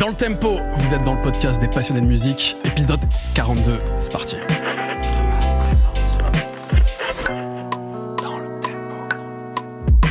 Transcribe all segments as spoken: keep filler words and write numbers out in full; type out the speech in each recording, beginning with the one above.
Dans le tempo, vous êtes dans le podcast des passionnés de musique, épisode quarante-deux, c'est parti. Thomas présente. Dans le tempo.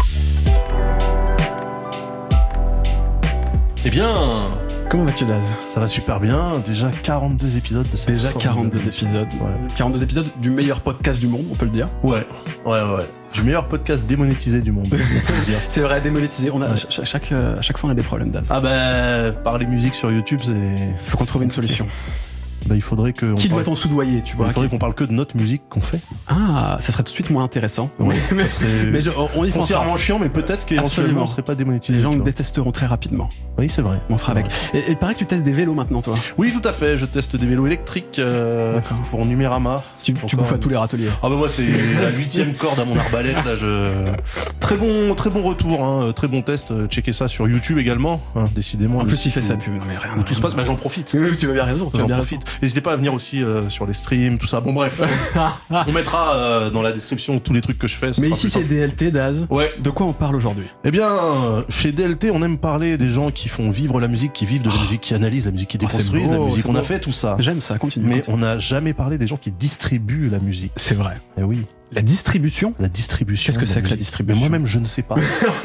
Eh bien, comment vas-tu, Daz ? ça va super bien, déjà quarante-deux épisodes de cette Déjà forme quarante-deux de- épisodes. Ouais. quarante-deux épisodes du meilleur podcast du monde, on peut le dire. Ouais, ouais, ouais. Du meilleur podcast démonétisé du monde, on peut le dire. C'est vrai, démonétisé. On a, Ouais. ch- chaque, euh, à chaque fois, on a des problèmes, Daz. Ah bah, parler musique sur YouTube, c'est... Faut qu'on trouve une solution. Bah, il faudrait que... on Qui parle... doit-on soudoyer, tu vois Il faudrait qui- qu'on parle que de notre musique qu'on fait. Ah, ça serait tout de suite moins intéressant. Ouais, mais, ça serait mais je- on y pensera. foncièrement chiant, mais peut-être qu'éventuellement Absolument. on serait pas démonétisé. Les gens tu me vois. détesteront très rapidement. Oui, c'est vrai. On fera C'est avec. vrai. Et il paraît que tu testes des vélos maintenant, toi. Oui, tout à fait. Je teste des vélos électriques euh, D'accord. pour Numérama. Tu, tu Encore bouffes à un- tous les râteliers. Ah bah moi c'est la huitième corde à mon arbalète là. Je très bon très bon retour, hein, très bon test. Checkez ça sur YouTube également. Hein, décidément. En plus, il fait tout- sa pub. Non, mais rien. Tout se passe. Bah j'en profite. Oui, tu as bien raison. Tu as J'en bien profite. N'hésitez pas à venir aussi euh, sur les streams, tout ça. Bon bref, on mettra euh, dans la description tous les trucs que je fais. ce Mais sera ici, plus c'est simple. D L T, Daz. Ouais. De quoi on parle aujourd'hui ? Eh bien, euh, chez D L T, on aime parler des gens qui font vivre la musique, qui vivent de la musique, qui analysent la musique, qui Oh, c'est déconstruisent beau, la musique. c'est On a beau. fait tout ça. J'aime ça, continue. Mais continue. on n'a jamais parlé des gens qui distribuent la musique. C'est vrai. Eh oui, La distribution. la distribution. Qu'est-ce que de c'est que la musique. distribution ? Mais moi-même, je ne sais pas.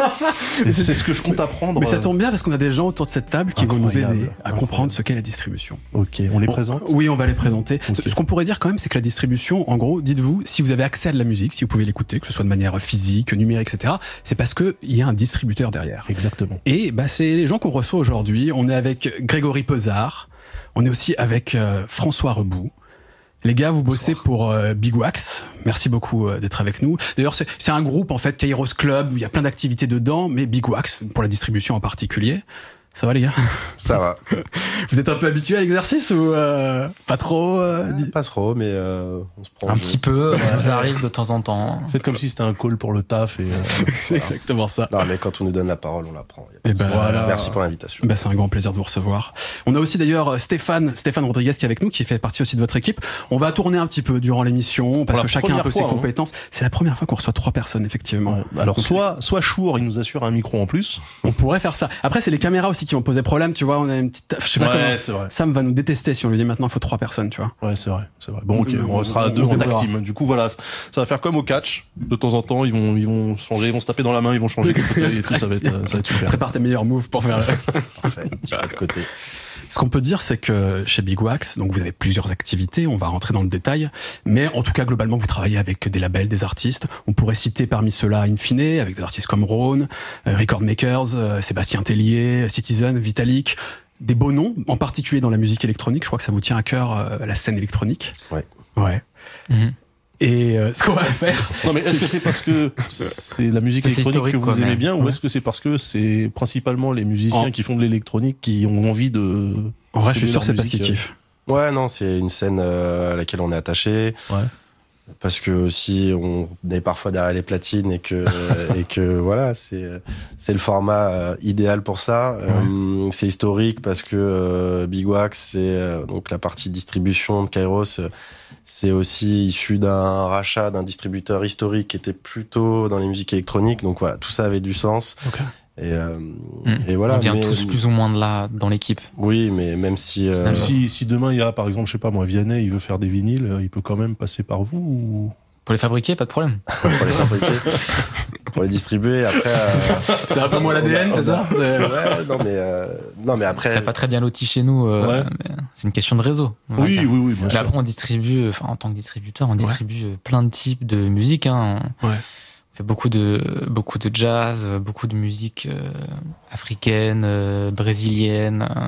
Et c'est ce que je compte apprendre. Mais ça euh, tombe bien parce qu'on a des gens autour de cette table qui vont nous Incroyable, aider à comprendre incroyable. ce qu'est la distribution. Ok, on les Bon, présente. Oui, on va les présenter. Ok. Ce, ce qu'on pourrait dire quand même, c'est que la distribution, en gros, dites-vous, si vous avez accès à de la musique, si vous pouvez l'écouter, que ce soit de manière physique, numérique, et cetera, c'est parce que il y a un distributeur derrière. Exactement. Et bah, c'est les gens qu'on reçoit aujourd'hui. On est avec Grégory Pesard. On est aussi avec euh, François Rebout. Les gars, vous bossez pour euh, Big Wax. Merci beaucoup euh, d'être avec nous. D'ailleurs, c'est, c'est un groupe, en fait, Kairos Club, où il y a plein d'activités dedans, mais Big Wax, pour la distribution en particulier. Ça va, les gars ? Ça va. Vous êtes un peu habitués à l'exercice ou euh, pas trop euh, di- Pas trop, mais euh, on se prend. Un au jeu. petit peu, ça nous arrive de temps en temps. Faites comme si c'était un call pour le taf et euh, C'est exactement ça. Non, mais quand on nous donne la parole, on la prend. Y a pas Et de ben, souci. voilà. Merci pour l'invitation. Bah, c'est un grand plaisir de vous recevoir. On a aussi d'ailleurs Stéphane, Stéphane Rodriguez qui est avec nous, qui fait partie aussi de votre équipe. On va tourner un petit peu durant l'émission parce Pour la que chacun a un peu première fois, ses hein. compétences. C'est la première fois qu'on reçoit trois personnes, effectivement. ouais. Alors Donc, soit soit Chour, il nous assure un micro en plus. on pourrait faire ça. Après, c'est les caméras aussi qui vont poser problème. Tu vois, on a une petite, je sais pas comment. c'est vrai. Sam va nous détester si on lui dit maintenant il faut trois personnes, tu vois. Ouais, c'est vrai, c'est vrai. Bon, ok, On- on sera à on- deux on se en débrouillera. tag team. Du coup, voilà, ça va faire comme au catch. De temps en temps, ils vont ils vont changer, ils vont se taper dans la main, ils vont changer de fauteuil et tout. Ça va être euh, ça va être super. Prépare tes meilleurs moves pour faire. Parfait, un petit peu de côté. Ce qu'on peut dire, c'est que chez Big Wax, donc vous avez plusieurs activités, on va rentrer dans le détail, mais en tout cas, globalement, vous travaillez avec des labels, des artistes. On pourrait citer parmi ceux-là In Fine, avec des artistes comme Rhône, euh, Record Makers, euh, Sébastien Tellier, Citizen, Vitalik, des beaux noms, en particulier dans la musique électronique. Je crois que ça vous tient à cœur, euh, la scène électronique. Ouais. Ouais. Mhm. Et euh, ce qu'on va faire... Non, mais est-ce que c'est parce que c'est la musique C'est électronique historique, que vous quoi, aimez mais- bien, ou Ouais. est-ce que c'est parce que c'est principalement les musiciens En- qui font de l'électronique qui ont envie de... En vrai, je suis sûr leur que c'est parce musique, qu'ils euh, kiffent. Ouais, non, c'est une scène euh, à laquelle on est attaché. Ouais. Parce que aussi, on est parfois derrière les platines et que et que voilà, c'est c'est le format euh, idéal pour ça. Euh, c'est historique parce que euh, Big Wax, c'est euh, donc la partie distribution de Kairos. euh, C'est aussi issu d'un rachat d'un distributeur historique qui était plutôt dans les musiques électroniques. Donc voilà, tout ça avait du sens. Ok. Et, euh, Mm. et voilà. On vient mais- tous plus ou moins de là dans l'équipe. Oui, mais même si. euh, Finalement. Si, si demain il y a, par exemple, je sais pas moi, Vianney, il veut faire des vinyles, euh, il peut quand même passer par vous ou... Pour les fabriquer, pas de problème. pour les fabriquer, pour les distribuer. Après, euh, C'est un peu moins l'A D N, on a- c'est ça on a- Ouais, non mais euh, non mais Ça après. serait pas très bien loti chez nous. euh, Ouais. mais c'est une question de réseau. on va Oui, dire. oui, oui, bien Mais sûr. après, on distribue, enfin, en tant que distributeur, on distribue euh, plein de types de musique. Hein. On Ouais. fait beaucoup de, beaucoup de jazz, euh, beaucoup de musique euh, africaine, euh, brésilienne, euh,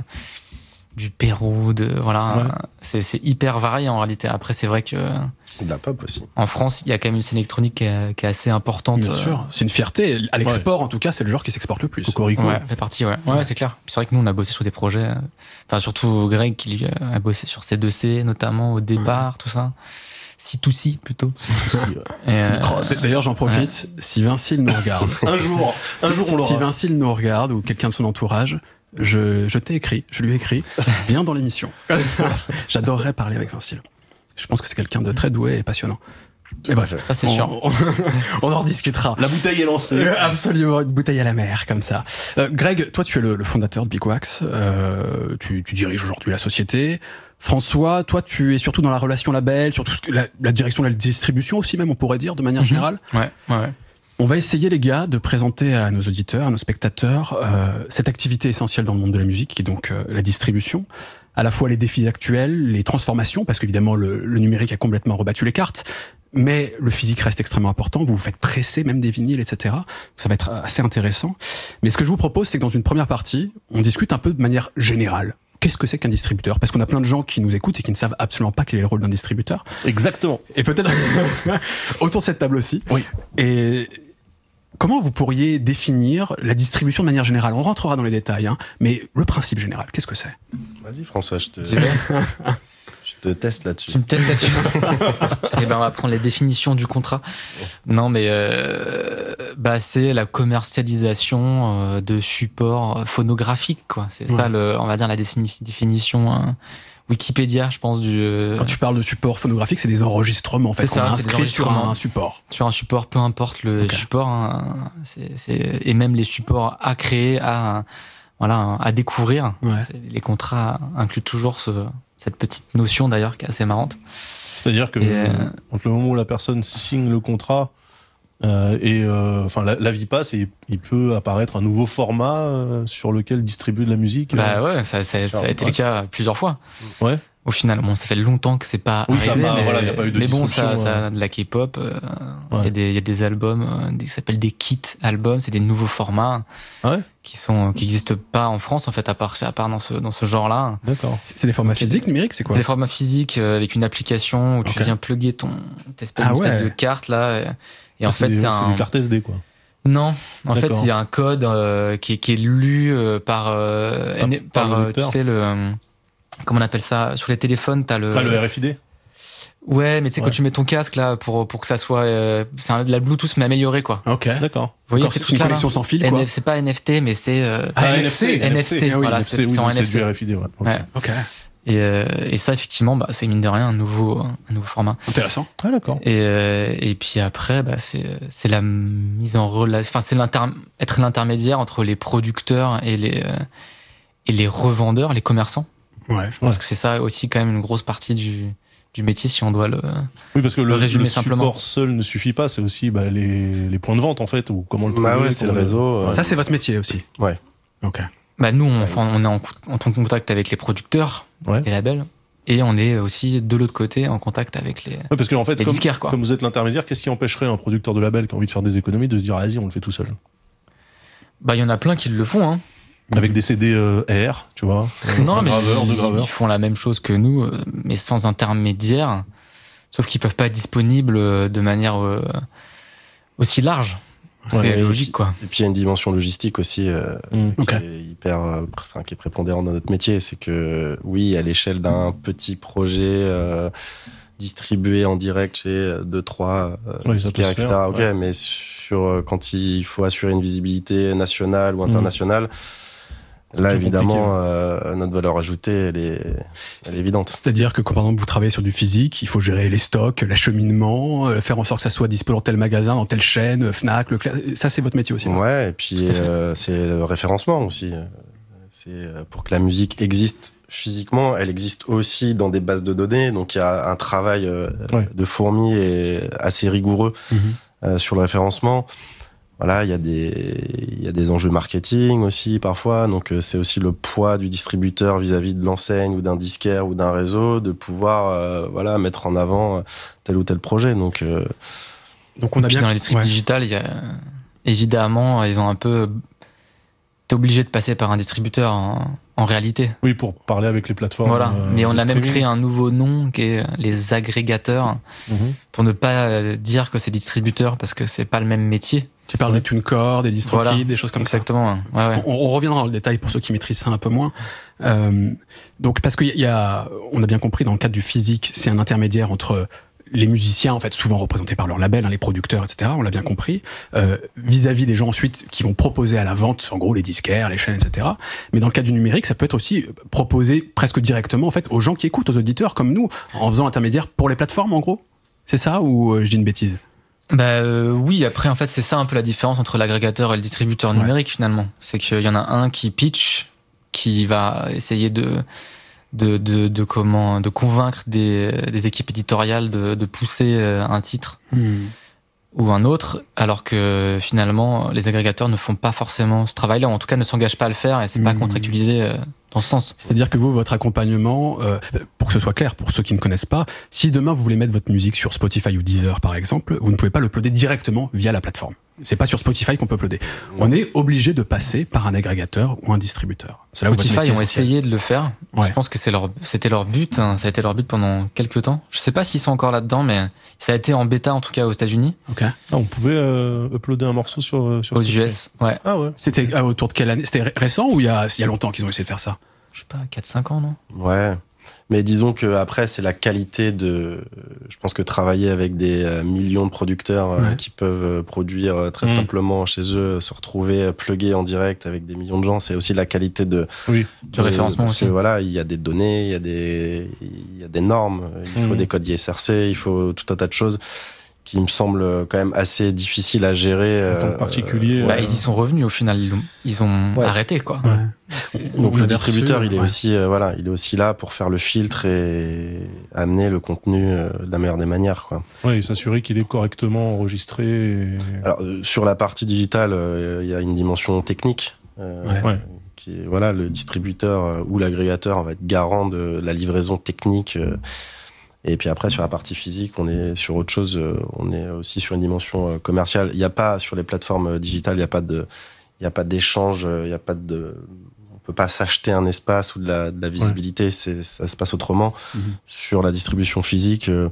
du Pérou, de voilà. Ouais. C'est, c'est hyper varié en réalité. Après, c'est vrai que De la pop aussi. en France, il y a quand même une scène électronique qui est, qui est assez importante. Bien euh, sûr, c'est une fierté. À l'export, en tout cas, c'est le genre qui s'exporte le plus. Cocorico. Ouais, fait partie, ouais. Ouais, c'est clair. C'est vrai que nous, on a bossé sur des projets. euh, Enfin, surtout Greg, qui lui, a bossé sur C deux C, notamment au départ, tout ça. C deux C, plutôt. Si, si, ouais. Et, euh, D'ailleurs, j'en profite, si Vinci nous regarde, Un jour, un si, jour on si l'aura. Vinci nous regarde ou quelqu'un de son entourage, je, je t'ai écrit, je lui ai écrit, viens dans l'émission. J'adorerais parler avec Vinci. Je pense que c'est quelqu'un de très doué et passionnant. Et bref, ça c'est on, sûr. On, on en rediscutera. La bouteille est lancée. Euh, absolument, une bouteille à la mer, comme ça. Euh, Greg, toi tu es le, le fondateur de Big Wax, euh, tu, tu diriges aujourd'hui la société. François, toi tu es surtout dans la relation label, surtout la, la direction de la distribution aussi même, on pourrait dire, de manière Mm-hmm. générale. Ouais, ouais, ouais. On va essayer, les gars, de présenter à nos auditeurs, à nos spectateurs, euh, cette activité essentielle dans le monde de la musique, qui est donc euh, la distribution. À la fois les défis actuels, les transformations, parce qu'évidemment le, le numérique a complètement rebattu les cartes, mais le physique reste extrêmement important. Vous vous faites presser même des vinyles, et cetera. Ça va être assez intéressant. Mais ce que je vous propose, c'est que dans une première partie, on discute un peu de manière générale. Qu'est-ce que c'est qu'un distributeur ? Parce qu'on a plein de gens qui nous écoutent et qui ne savent absolument pas quel est le rôle d'un distributeur. Exactement. Et peut-être autour de cette table aussi. Oui. Et comment vous pourriez définir la distribution de manière générale ? On rentrera dans les détails, hein, mais le principe général, qu'est-ce que c'est ? Vas-y François, je te, Tu veux je te teste là-dessus. Tu me testes là-dessus. Eh ben, on va prendre les définitions du contrat. Non, mais euh, bah c'est la commercialisation euh, de supports phonographiques, quoi. C'est Ouais. ça, le, on va dire la défini- définition hein, Wikipédia, je pense, du euh, Quand tu parles de support phonographique, c'est des enregistrements en fait, C'est ça, qu'on a c'est des inscrits sur enregistrements. un support. sur un support, peu importe le Ok. support, hein, c'est, c'est, et même les supports à créer, à voilà, à découvrir. Ouais. C'est- Les contrats incluent toujours ce, cette petite notion d'ailleurs qui est assez marrante. C'est-à-dire que Et, euh, entre le moment où la personne signe le contrat euh, et euh, enfin la, la vie passe et il peut apparaître un nouveau format euh, sur lequel distribuer de la musique. Bah euh. ouais, ça, ça, ça a été Ouais. le cas plusieurs fois. Ouais. Au final, bon, ça fait longtemps que c'est pas Oui, ça arrivé, va, mais, voilà, y a pas eu de mais bon, ça, disruption, ça, de la K-pop, il euh, Ouais. y a des, il y a des albums, euh, des, qui s'appellent des kits albums, c'est des nouveaux formats Ah ouais. qui sont, qui existent pas en France en fait, à part, à part dans ce, dans ce genre-là. D'accord. C'est c'est des formats physiques, numériques, c'est quoi C'est des formats physiques euh, avec une application où tu Ok. viens plugger ton, t'espèces Ah une espèce ouais. de carte là, et, et en Ah, c'est fait des- c'est c'est un des cartes S D quoi. non, en fait, D'accord. il y a un code euh, qui, est, qui est lu euh, par, euh, Ah, N- par par, le euh, tu lecteur. sais, le. euh, Comment on appelle ça ? Sur les téléphones, t'as le. Ah, le R F I D. Ouais, mais tu sais, Ouais. quand tu mets ton casque là, pour, pour que ça soit. Euh, c'est un, de la Bluetooth, mais améliorée, quoi. Ok. D'accord. Vous voyez D'accord, ces c'est une trucs-là connexion sans fil, quoi. N F, c'est pas N F T, mais c'est. Euh, Ah, N F C, N F C, ah oui, voilà, N F C, c'est oui, c'est en donc c'est N F C. du R F I D. Ouais. Ok. Ouais. Ok. Et, euh, et ça, effectivement, bah, c'est mine de rien un nouveau, un nouveau format. Intéressant. Ah d'accord. Et, euh, et puis après, bah, c'est, c'est la mise en relation, enfin, c'est l'inter, être l'intermédiaire entre les producteurs et les, euh, et les revendeurs, les commerçants. Ouais. Je pense que c'est ça aussi quand même une grosse partie du, du métier si on doit le. Oui, parce que le, Le résumer le simplement. support seul ne suffit pas. C'est aussi bah, les, les points de vente en fait ou comment le Bah trouver, ouais, c'est le comment- réseau. euh, Ça, c'est votre métier aussi. Ouais. Ok. Bah nous, on, enfin, on est en, cou- en contact avec les producteurs, Ouais. les labels, et on est aussi de l'autre côté en contact avec les. Ouais, parce qu'en fait, Les comme, disquaires, quoi. comme vous êtes l'intermédiaire, qu'est-ce qui empêcherait un producteur de label qui a envie de faire des économies de se dire, vas-y, on le fait tout seul? Bah il y en a plein qui le font, hein. Avec des C D euh, R, tu vois. Non, un mais graveur, deux ils, graveurs. ils font la même chose que nous, euh, mais sans intermédiaire. Sauf qu'ils peuvent pas être disponibles euh, de manière euh, aussi large. C'est Ouais, et logique, puis- quoi. Et puis il y a une dimension logistique aussi euh, Mm. qui Ok. est hyper, euh, pr- enfin, qui est prépondérante dans notre métier. C'est que oui, à l'échelle d'un petit projet euh, distribué en direct chez euh, deux, trois euh, Oui, ça peut disquaires, se et cetera. faire, Ok, ouais. mais sur euh, quand il faut assurer une visibilité nationale ou internationale, C'est là plus évidemment compliqué, euh, notre valeur ajoutée, elle est, elle est évidente. C'est-à-dire que quand par exemple vous travaillez sur du physique, il faut gérer les stocks, l'acheminement, euh, faire en sorte que ça soit dispo dans tel magasin, dans telle chaîne, euh, Fnac, Leclerc. Ça, c'est votre métier aussi. quoi. Ouais, et puis Tout à fait. euh, c'est le référencement aussi. C'est euh, pour que la musique existe physiquement, elle existe aussi dans des bases de données. Donc il y a un travail euh, Ouais. de fourmi et assez rigoureux Mhm. euh, sur le référencement. Voilà, il y a des il y a des enjeux marketing aussi parfois. Donc euh, c'est aussi le poids du distributeur vis-à-vis de l'enseigne ou d'un disquaire ou d'un réseau de pouvoir euh, voilà mettre en avant euh, tel ou tel projet. Donc euh, Donc on a Puis bien. dans les distribs ouais. digitales, il y a évidemment, ils ont un peu. T'es obligé de passer par un distributeur en, en réalité. Oui, pour parler avec les plateformes. Voilà. euh, Mais on de a même streaming. créé un nouveau nom qui est les agrégateurs Mhm. pour ne pas euh, dire que c'est distributeur parce que c'est pas le même métier. Tu parles des TuneCore, des DistroKid, Voilà. des choses comme ça. Exactement. Ouais, ouais. On, on reviendra dans le détail pour ceux qui maîtrisent ça un peu moins. Euh, donc parce qu'il y a- il y a, on a bien compris dans le cadre du physique, c'est un intermédiaire entre les musiciens, en fait, souvent représentés par leur label, hein, les producteurs, et cetera. On l'a bien compris. Euh, vis-à-vis des gens ensuite qui vont proposer à la vente, en gros, les disquaires, les chaînes, et cetera. Mais dans le cas du numérique, ça peut être aussi proposé presque directement, en fait, aux gens qui écoutent, aux auditeurs comme nous, en faisant intermédiaire pour les plateformes, en gros. C'est ça ou euh, je dis une bêtise? Bah euh, oui, après en fait c'est ça un peu la différence entre l'agrégateur et le distributeur numérique ouais. finalement. C'est qu'il y en a un qui pitch, qui va essayer de de de, de comment de convaincre des, des équipes éditoriales de, de pousser un titre mmh. ou un autre, alors que finalement les agrégateurs ne font pas forcément ce travail-là, ou en tout cas ne s'engagent pas à le faire et c'est mmh. pas contractualisé euh, dans ce sens. C'est-à-dire que vous, votre accompagnement, euh, pour que ce soit clair, pour ceux qui ne connaissent pas, si demain vous voulez mettre votre musique sur Spotify ou Deezer par exemple, vous ne pouvez pas l'uploader directement via la plateforme. C'est pas sur Spotify qu'on peut uploader. On est obligé de passer par un agrégateur ou un distributeur. C'est là où Spotify ont essayé de le faire. Ouais. Je pense que c'est leur, c'était leur but. Hein. Ça a été leur but pendant quelques temps. Je sais pas s'ils sont encore là-dedans, mais ça a été en bêta en tout cas aux États-Unis. Ok. Ah, on pouvait euh, uploader un morceau sur sur aux Spotify. U S. Ouais. Ah ouais. C'était ah, autour de quelle année? C'était récent ou il y a il y a longtemps qu'ils ont essayé de faire ça? Je sais pas, quatre cinq ans, non? Ouais. Mais disons que après c'est la qualité de, je pense que travailler avec des euh, millions de producteurs euh, ouais. qui peuvent euh, produire euh, très mmh. simplement chez eux, se retrouver euh, plugués en direct avec des millions de gens, c'est aussi la qualité de, oui. de du référencement parce aussi. Que, voilà, il y a des données, il y a des, il y a des normes, il mmh. faut des codes I S R C, il faut tout un tas de choses qui me semble quand même assez difficile à gérer. En tant que particulier. Euh, bah, ils y sont revenus au final, ils ont, ils ont ouais. arrêté quoi. Ouais. Donc le distributeur, reçu, il est ouais. aussi, euh, voilà, il est aussi là pour faire le filtre et amener le contenu euh, de la meilleure des manières, quoi. Ouais, et s'assurer qu'il est correctement enregistré. Et... Alors euh, sur la partie digitale, il euh, y a une dimension technique. Euh, ouais. Ouais. Qui est, voilà, le distributeur euh, ou l'agrégateur va être garant de la livraison technique. Euh, Et puis après, sur la partie physique, on est sur autre chose. On est aussi sur une dimension commerciale. Il n'y a pas, sur les plateformes digitales, il n'y a pas de, il n'y a pas d'échange, il n'y a pas de, on peut pas s'acheter un espace ou de la, de la visibilité. Ouais. C'est, ça se passe autrement. Mm-hmm. Sur la distribution physique, euh,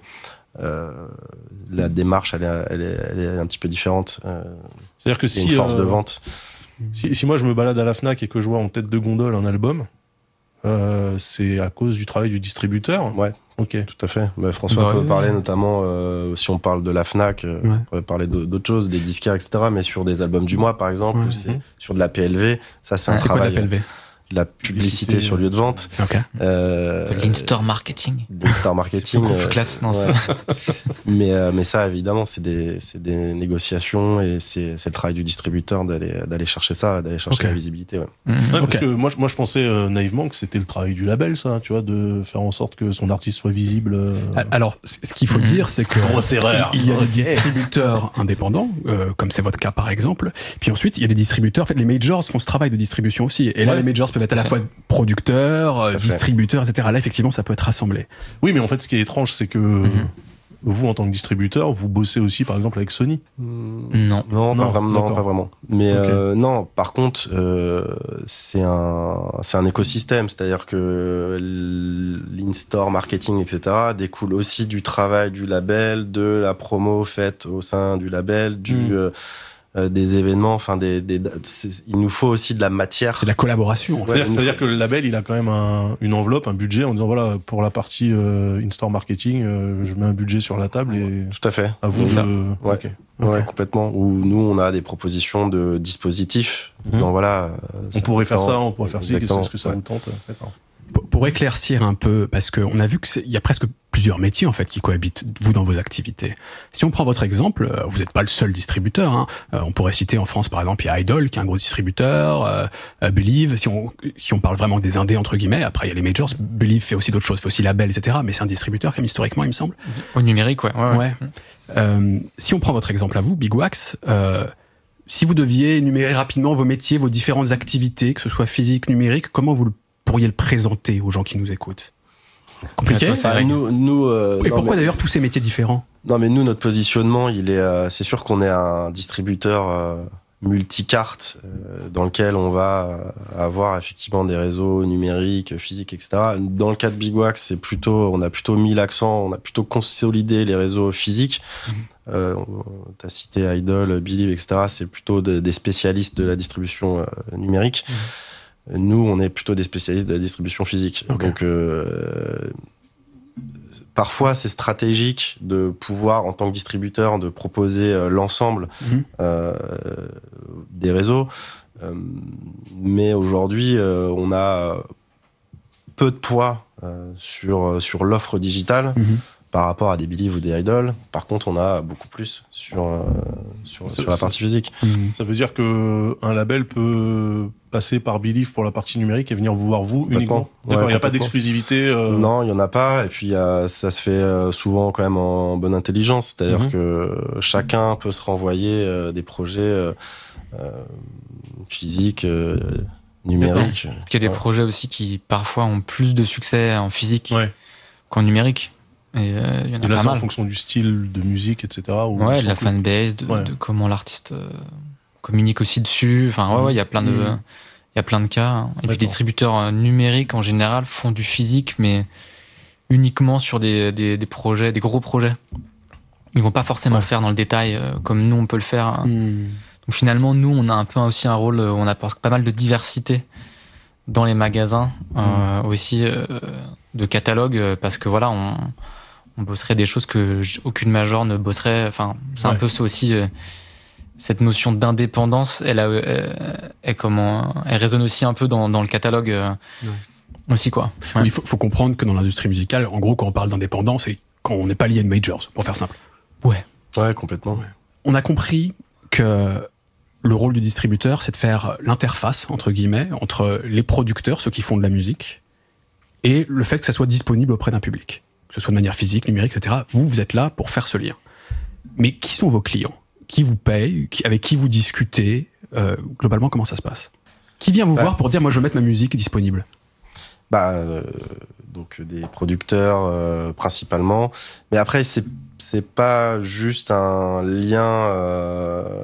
la démarche, elle est, elle est, elle est un petit peu différente. Euh, C'est-à-dire que si, une force euh, de vente. Si, si moi je me balade à la Fnac et que je vois en tête de gondole un album, euh, c'est à cause du travail du distributeur. Ouais. Ok, tout à fait. Mais François bah, peut oui, parler oui. notamment, euh, si on parle de la Fnac, euh, ouais. on pourrait parler d'autres choses, des disquaires, et cetera. Mais sur des albums du mois, par exemple, ouais. ou c'est sur de la P L V, ça c'est un c'est travail. Quoi, de la P L V? De la publicité euh, sur lieu de vente. Okay. Euh, de l'in-store marketing. L'in-store marketing. C'est beaucoup plus classe, non, ouais. mais, euh, mais ça, évidemment, c'est des, c'est des négociations et c'est, c'est le travail du distributeur d'aller, d'aller chercher ça, d'aller chercher okay. la visibilité. Ouais. Mmh. Ouais, okay. Parce que moi, moi, je pensais euh, naïvement que c'était le travail du label, ça, tu vois, de faire en sorte que son artiste soit visible. Euh... Alors, ce qu'il faut mmh. dire, c'est que grosse erreur. Il y a okay. des distributeurs indépendants, euh, comme c'est votre cas par exemple. Puis ensuite, il y a des distributeurs. En fait, les majors font ce travail de distribution aussi. Et là, ouais. les majors peuvent être à la fois producteurs, distributeurs, et cetera. Là, effectivement, ça peut être rassemblé. Oui, mais en fait, ce qui est étrange, c'est que mm-hmm. vous, en tant que distributeur, vous bossez aussi, par exemple, avec Sony. Non, non, non, pas vraiment. Non, pas vraiment. Mais okay. euh, non, par contre, euh, c'est un, c'est un écosystème. C'est-à-dire que l'in-store marketing, et cetera, découle aussi du travail du label, de la promo faite au sein du label, du mm. euh, Euh, des événements, enfin des, des il nous faut aussi de la matière. C'est de la collaboration. Ouais, c'est-à-dire, c'est-à-dire faut... que le label, il a quand même un, une enveloppe, un budget, en disant voilà, pour la partie euh, in-store marketing, euh, je mets un budget sur la table et tout à fait. À vous. Ça. De... Ouais. Okay. Ouais, okay. complètement. Où nous, on a des propositions de dispositifs. Mmh. Donc voilà. On pourrait faire ça, on pourrait faire ci. Est-ce que ça ouais. vous tente? D'accord. Pour éclaircir un peu, parce qu'on a vu qu'il y a presque plusieurs métiers en fait qui cohabitent, vous, dans vos activités. Si on prend votre exemple, vous n'êtes pas le seul distributeur. Hein. On pourrait citer en France, par exemple, il y a Idol, qui est un gros distributeur, euh, Believe, si on, si on parle vraiment des indés, entre guillemets. Après, il y a les majors. Believe fait aussi d'autres choses, fait aussi label, et cetera. Mais c'est un distributeur, quand même, historiquement, il me semble. Au numérique, ouais. ouais, ouais. ouais. Euh, si on prend votre exemple à vous, Big Wax, euh, si vous deviez énumérer rapidement vos métiers, vos différentes activités, que ce soit physique, numérique, comment vous le pourriez le présenter aux gens qui nous écoutent? Compliqué. Ah, nous, nous, euh, Et pourquoi mais, d'ailleurs tous ces métiers différents? Non, mais nous, notre positionnement, il est, euh, c'est sûr qu'on est un distributeur euh, multicarte euh, dans lequel on va euh, avoir effectivement des réseaux numériques, physiques, et cetera. Dans le cas de Big Wax, c'est plutôt, on a plutôt mis l'accent, on a plutôt consolidé les réseaux physiques. Mmh. Euh, t'as cité Idol, Believe, et cetera. C'est plutôt de, des spécialistes de la distribution euh, numérique. Mmh. Nous, on est plutôt des spécialistes de la distribution physique. Okay. Donc, euh, parfois, c'est stratégique de pouvoir, en tant que distributeur, de proposer euh, l'ensemble mm-hmm. euh, des réseaux. Euh, mais aujourd'hui, euh, on a peu de poids euh, sur sur l'offre digitale. Mm-hmm. par rapport à des Believe ou des Idol. Par contre, on a beaucoup plus sur euh, sur, Ça- sur la ça- partie physique. Ça veut dire que un label peut passer par Believe pour la partie numérique et venir vous voir vous uniquement. Complètement. D'accord, il Ouais, n'y a pas complètement. d'exclusivité. euh, Non, il y en a pas. Et puis il y a, ça se fait euh, souvent quand même en bonne intelligence, c'est-à-dire Mhm. que chacun peut se renvoyer euh, des projets euh, euh, physiques, euh, numériques. Parce qu'il y a des Ouais. projets aussi qui parfois ont plus de succès en physique Ouais. qu'en numérique. Et euh, il y en a Et là, pas c'est en mal. fonction du style de musique, et cetera. Ou Ouais, ils de la sont plus- fanbase, de, Ouais. de comment l'artiste euh, communique aussi dessus. Enfin, ouais, ouais, il y a plein de, Mhm. il y a plein de cas. hein. Et puis, les D'accord. distributeurs euh, numériques en général font du physique, mais uniquement sur des, des, des projets, des gros projets. Ils vont pas forcément Ouais. faire dans le détail euh, comme nous on peut le faire. hein. Hmm. Donc finalement, nous, on a un peu aussi un rôle, euh, on apporte pas mal de diversité dans les magasins, euh, aussi euh, de catalogue, euh, parce que voilà, on, on bosserait des choses que j- aucune major ne bosserait. Enfin, c'est un Ouais. peu ça aussi. euh, cette notion d'indépendance, elle, a, euh, elle, comment, elle résonne aussi un peu dans, dans le catalogue euh, Ouais. aussi, quoi. Ouais. Oui, il faut, faut comprendre que dans l'industrie musicale, en gros, quand on parle d'indépendance, c'est quand on n'est pas lié à une majors, pour faire simple. Ouais, complètement. On a compris que le rôle du distributeur, c'est de faire l'interface, entre guillemets, entre les producteurs, ceux qui font de la musique, et le fait que ça soit disponible auprès d'un public, que ce soit de manière physique, numérique, et cetera. Vous, vous êtes là pour faire ce lien. Mais qui sont vos clients ? Qui vous paye ? Qui- Avec qui vous discutez ? Euh, globalement, comment ça se passe ? Qui vient vous Bah. voir pour dire, moi, je veux mettre ma musique disponible ? Bah, euh, donc des producteurs euh, principalement. Mais après, c'est c'est pas juste un lien euh,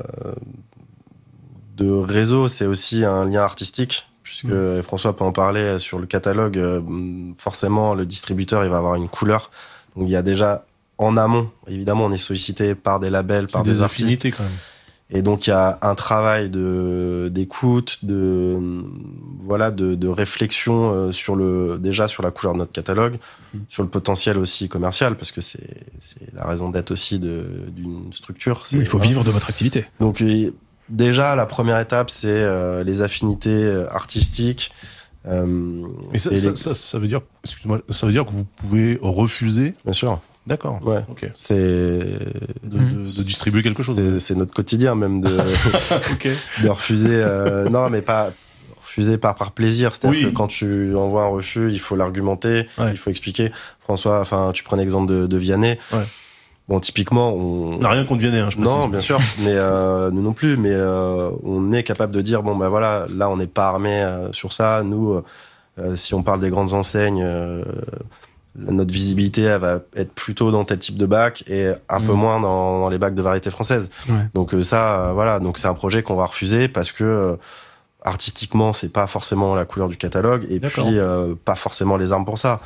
de réseau, c'est aussi un lien artistique. Puisque Mmh. François peut en parler sur le catalogue, euh, forcément le distributeur il va avoir une couleur. Donc il y a déjà en amont, évidemment, on est sollicité par des labels, par des, des artistes. affinités quand même. Et donc il y a un travail de d'écoute, de voilà, de, de réflexion euh, sur le déjà sur la couleur de notre catalogue, Mhm. sur le potentiel aussi commercial, parce que c'est c'est la raison d'être aussi de d'une structure. C'est, Il faut voilà. vivre de votre activité. Donc euh, déjà la première étape c'est euh, les affinités euh, artistiques. Euh, Mais ça, et ça, les- ça, ça veut dire, excuse-moi, ça veut dire que vous pouvez refuser. bien sûr, D'accord. ouais. Ok. C'est De, de, de distribuer quelque chose. C'est, c'est notre quotidien même de Ok. de refuser. euh, non, mais pas refuser par par plaisir. C'est-à-dire Oui. que quand tu envoies un refus, il faut l'argumenter, Ouais. il faut expliquer. François, enfin, tu prends l'exemple de, de Vianney. Ouais. Bon, typiquement, on. On n'a rien contre Vianney, hein, je précise. Non, bien sûr, mais euh, nous non plus. Mais euh, on est capable de dire bon, ben voilà, là, on n'est pas armé euh, sur ça. Nous, euh, si on parle des grandes enseignes. Euh, notre visibilité elle va être plutôt dans tel type de bac et un Mmh. peu moins dans, dans les bacs de variété française. Ouais. Donc euh, ça, euh, voilà, donc c'est un projet qu'on va refuser parce que euh, artistiquement, c'est pas forcément la couleur du catalogue et D'accord. puis euh, pas forcément les armes pour ça.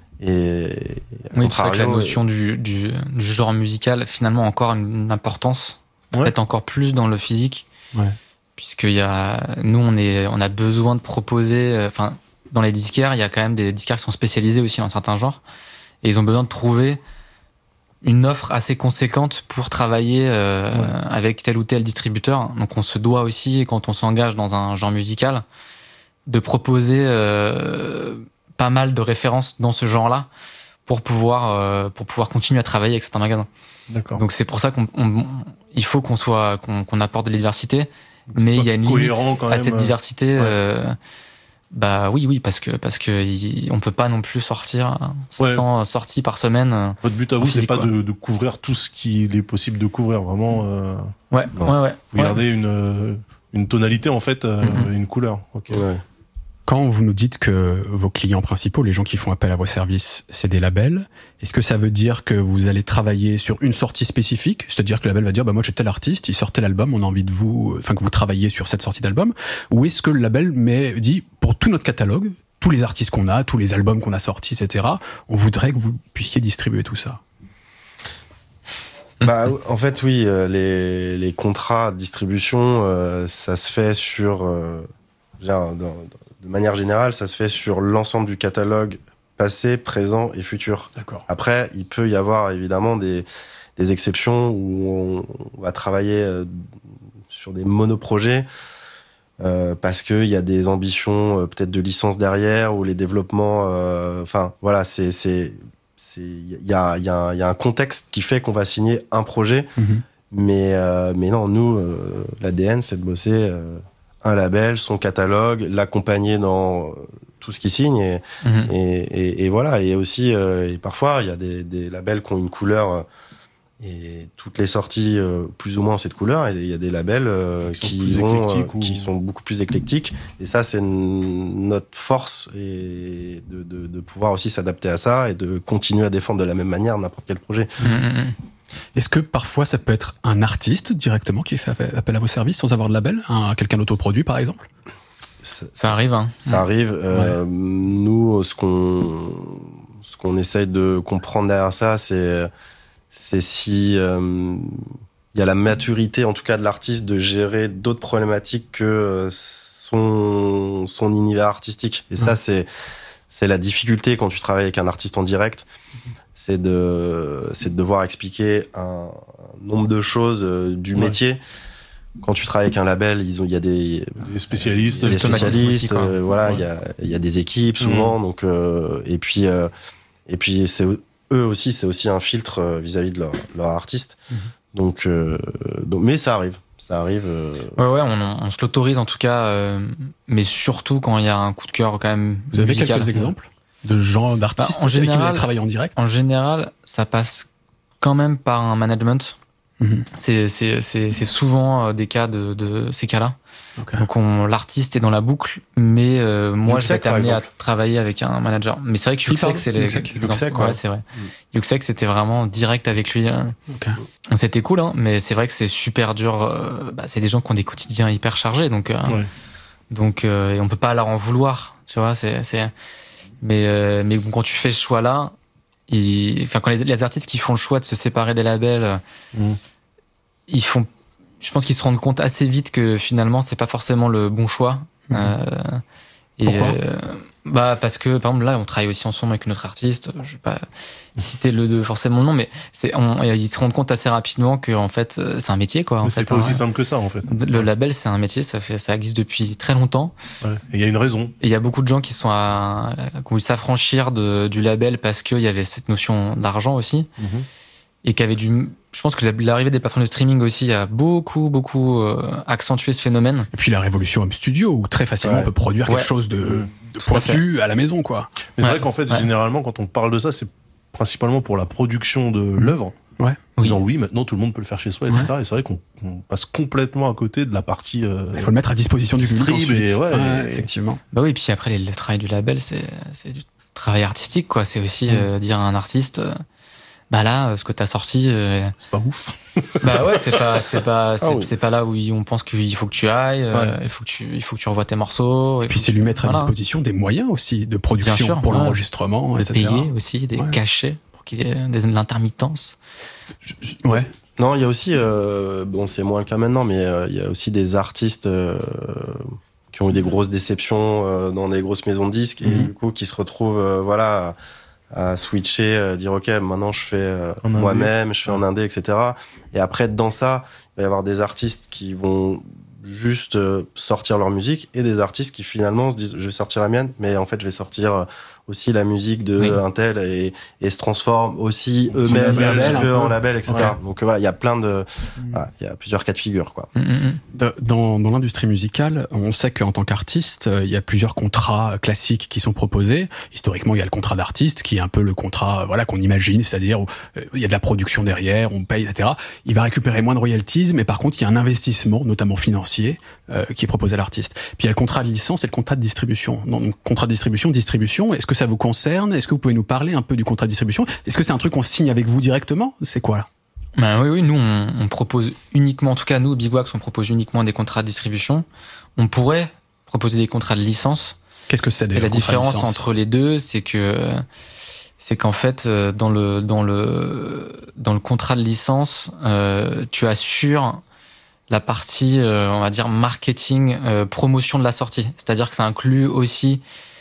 Et à Oui, c'est vrai que la contrario, notion du, du, du genre musical, finalement, a encore une importance, Ouais. peut-être encore plus dans le physique, Ouais. puisque y a, nous, on, est, on a besoin de proposer, euh, enfin, dans les disquaires, il y a quand même des disquaires qui sont spécialisés aussi dans certains genres, et ils ont besoin de trouver une offre assez conséquente pour travailler euh, Ouais. avec tel ou tel distributeur. Donc on se doit aussi, quand on s'engage dans un genre musical, de proposer euh, pas mal de références dans ce genre-là pour pouvoir euh, pour pouvoir continuer à travailler avec certains magasins. D'accord. Donc c'est pour ça qu'on on- il faut qu'on soit qu'on, qu'on apporte de la diversité, Que ce mais soit il y a une limite cohérent quand à même, cette euh, diversité. ouais. euh, bah oui oui parce que parce que il- on peut pas non plus sortir Ouais. cent sorties par semaine. Votre but à en vous, c'est physique, pas quoi. de, de couvrir tout ce qu'il est possible de couvrir. Vraiment, euh, Ouais Non. ouais ouais. vous ouais. gardez une, euh, une tonalité, en fait, euh, Mhm. une couleur. Ok. ouais. Quand vous nous dites que vos clients principaux, les gens qui font appel à vos services, c'est des labels, est-ce que ça veut dire que vous allez travailler sur une sortie spécifique ? C'est-à-dire que le label va dire, bah moi j'ai tel artiste, il sort tel album, on a envie de vous, enfin que vous travaillez sur cette sortie d'album. Ou est-ce que le label met, dit, pour tout notre catalogue, tous les artistes qu'on a, tous les albums qu'on a sortis, et cetera, on voudrait que vous puissiez distribuer tout ça. Bah, en fait, oui, euh, les, les contrats de distribution, euh, ça se fait sur, euh, genre, dans- de manière générale, ça se fait sur l'ensemble du catalogue passé, présent et futur. D'accord. Après, il peut y avoir évidemment des, des exceptions où on, on va travailler euh, sur des monoprojets euh, parce qu'il y a des ambitions euh, peut-être de licence derrière ou les développements. euh, Enfin, voilà, c'est c'est c'est il y a il y a il y a un contexte qui fait qu'on va signer un projet, mm-hmm. mais euh, mais non, nous euh, l'A D N c'est de bosser euh, un label, son catalogue, l'accompagner dans tout ce qu'il signe et, mm-hmm. et, et et voilà, et aussi euh, et parfois il y a des des labels qui ont une couleur euh, et toutes les sorties euh, plus ou moins ont cette couleur, et il y a des labels euh, qui vont euh, ou... qui sont beaucoup plus éclectiques, et ça c'est n- notre force, et de, de de pouvoir aussi s'adapter à ça et de continuer à défendre de la même manière n'importe quel projet. Mm-hmm. Est-ce que parfois ça peut être un artiste directement qui fait appel à vos services sans avoir de label, un, quelqu'un d'autoproduit par exemple? Ça, ça arrive, hein. Ça arrive. Euh, ouais. Nous, ce qu'on ce qu'on essaye de comprendre derrière ça, c'est c'est si euh, il y a la maturité, en tout cas de l'artiste, de gérer d'autres problématiques que son son univers artistique. Et ouais. ça, c'est c'est la difficulté quand tu travailles avec un artiste en direct, c'est de c'est de devoir expliquer un, un nombre de choses euh, du ouais. métier. Quand tu travailles avec un label, ils ont il y a des, des spécialistes, il y a des spécialistes, aussi, euh, voilà, il ouais. y a il y a des équipes souvent, mmh. donc euh, et puis euh, et puis c'est eux aussi, c'est aussi un filtre vis-à-vis de leur, leur artiste. Mmh. Donc, euh, donc, mais ça arrive. Ça arrive. Euh... Ouais, ouais, on, on se l'autorise en tout cas, euh, mais surtout quand il y a un coup de cœur quand même. Vous avez musical. Quelques exemples de gens, d'artistes bah, en général, qui vous avez travaillé en direct? En général, ça passe quand même par un management. Mmh. C'est, c'est, c'est, c'est souvent des cas de, de ces cas-là. Okay. Donc on, l'artiste est dans la boucle, mais euh, moi je vais être amené à travailler avec un manager. Mais c'est vrai que Yuxek, c'est l'exemple. Yuxek, ouais, c'est vrai. Mm. Yuxek, c'était vraiment direct avec lui. Okay. C'était cool, hein, mais c'est vrai que c'est super dur. Euh, bah, c'est des gens qui ont des quotidiens hyper chargés, donc euh, ouais. donc euh, et on peut pas leur en vouloir, tu vois. C'est, c'est... Mais euh, mais quand tu fais ce choix-là, il... enfin quand les, les artistes qui font le choix de se séparer des labels, mm. ils font je pense qu'ils se rendent compte assez vite que finalement c'est pas forcément le bon choix. Mmh. Euh, et Pourquoi euh, bah parce que par exemple là on travaille aussi ensemble avec notre artiste. Je vais pas citer le de forcément le nom, mais c'est on, ils se rendent compte assez rapidement que en fait c'est un métier quoi. En mais fait, c'est pas hein, aussi simple que ça en fait. Le label c'est un métier, ça fait ça existe depuis très longtemps. Ouais. Et il y a une raison. Et il y a beaucoup de gens qui sont à, qui ont voulu s'affranchir de, du label parce qu'il y avait cette notion d'argent aussi. Mmh. Et qui avait du, je pense que l'arrivée des plateformes de streaming aussi a beaucoup, beaucoup euh, accentué ce phénomène. Et puis la révolution Home Studio, où très facilement ouais. on peut produire quelque ouais. chose de, mmh. de pointu à, à la maison, quoi. Mais c'est ouais. vrai qu'en fait, ouais. généralement, quand on parle de ça, c'est principalement pour la production de mmh. l'œuvre. Ouais. En disant oui, maintenant tout le monde peut le faire chez soi, et cetera. Ouais. Et c'est vrai qu'on on passe complètement à côté de la partie. Euh, Il faut le mettre à disposition du public. Et ouais, ouais, et... effectivement. Bah oui, et puis après, le travail du label, c'est, c'est du travail artistique, quoi. C'est aussi mmh. euh, dire à un artiste. Euh, Bah là, ce que t'as sorti, euh... c'est pas ouf. Bah ouais, c'est pas, c'est pas, c'est, ah oui. c'est pas là où on pense qu'il faut que tu ailles. Ouais. Euh, il faut que tu, il faut que tu revoies tes morceaux. Et puis c'est lui mettre à voilà. disposition des moyens aussi de production sûr, pour ouais. l'enregistrement, et cetera. Payer aussi des ouais. cachets pour qu'il y ait de l'intermittence. Je, je, ouais. Non, il y a aussi, euh, bon, c'est moins le cas maintenant, mais euh, il y a aussi des artistes euh, qui ont eu des grosses déceptions euh, dans des grosses maisons de disques mm-hmm. et du coup qui se retrouvent, euh, voilà. à switcher, euh, dire ok maintenant je fais euh, moi-même, je fais en indé, et cetera. Et après dans ça, il va y avoir des artistes qui vont juste euh, sortir leur musique et des artistes qui finalement se disent je vais sortir la mienne, mais en fait je vais sortir euh, aussi la musique de oui. un tel et, et se transforment aussi Donc, eux-mêmes label, un petit peu en label, et cetera. Ouais. Donc voilà, il y a plein de, mmh. voilà, il y a plusieurs cas de figure quoi. Mmh. Dans, dans l'industrie musicale, on sait qu'en tant qu'artiste, il y a plusieurs contrats classiques qui sont proposés. Historiquement, il y a le contrat d'artiste qui est un peu le contrat, voilà, qu'on imagine, c'est-à-dire où il y a de la production derrière, on paye, et cetera. Il va récupérer moins de royalties, mais par contre, il y a un investissement, notamment financier, euh, qui est proposé à l'artiste. Puis il y a le contrat de licence et le contrat de distribution. Donc, contrat de distribution, distribution. Est-ce que ça vous concerne? Est-ce que vous pouvez nous parler un peu du contrat de distribution? Est-ce que c'est un truc qu'on signe avec vous directement? C'est quoi là? Ben oui, oui, nous on, on propose uniquement, en tout cas nous au Big Wax, on propose uniquement des contrats de distribution. On pourrait proposer des contrats de licence. Qu'est-ce que c'est? Et la différence entre les deux, c'est que c'est qu'en fait dans le dans le dans le contrat de licence, euh, tu assures la partie, euh, on va dire marketing, euh, promotion de la sortie. C'est-à-dire que ça inclut aussi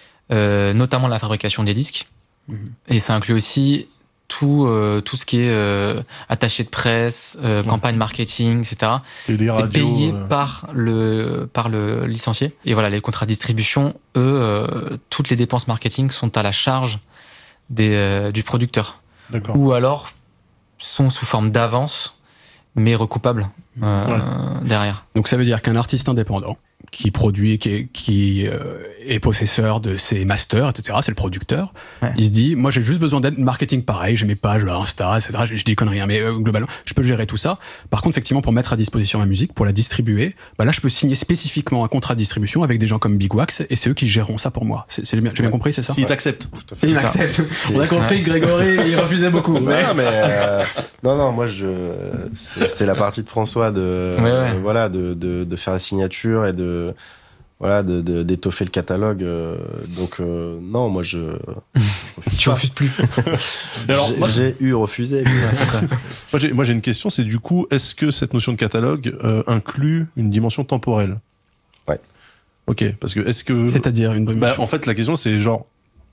Euh, notamment la fabrication des disques mmh. et ça inclut aussi tout euh, tout ce qui est euh, attaché de presse, euh, mmh. campagne marketing, et cetera. Télé, c'est radio, payé euh... par le par le licencié. Et voilà, les contrats de distribution, eux, euh, toutes les dépenses marketing sont à la charge des euh, du producteur. D'accord. ou alors sont sous forme d'avance, mais recoupables euh, Ouais. derrière. Donc ça veut dire qu'un artiste indépendant qui produit, qui est, qui euh, est possesseur de ses masters, et cetera, c'est le producteur. Ouais. Il se dit, moi j'ai juste besoin d'aide marketing pareil, j'ai mes pages Insta, et cetera. Je, je dis conneries, hein, mais euh, globalement, je peux gérer tout ça. Par contre, effectivement, pour mettre à disposition la musique, pour la distribuer, bah là, je peux signer spécifiquement un contrat de distribution avec des gens comme Big Wax, et c'est eux qui géreront ça pour moi. C'est, c'est bien, j'ai bien compris, c'est ça? S'il t'accepte. Il C'est ça. m'accepte. C'est- On a compris que Grégory, il refusait beaucoup. Non, Ouais. mais euh, non, non, moi je, c'est, c'est la partie de François de, Ouais, ouais. euh, voilà, de, de, de faire la signature et de, voilà, de, de d'étoffer le catalogue. euh, donc euh, non, moi je. Tu refuses plus. Et alors, j'ai, moi, j'ai eu refusé. C'est ça. moi, j'ai, moi, j'ai une question, c'est du coup, est-ce que cette notion de catalogue euh, inclut une dimension temporelle? Ouais. Ok, parce que est-ce que... C'est-à-dire une Bah, en fait, la question, c'est genre,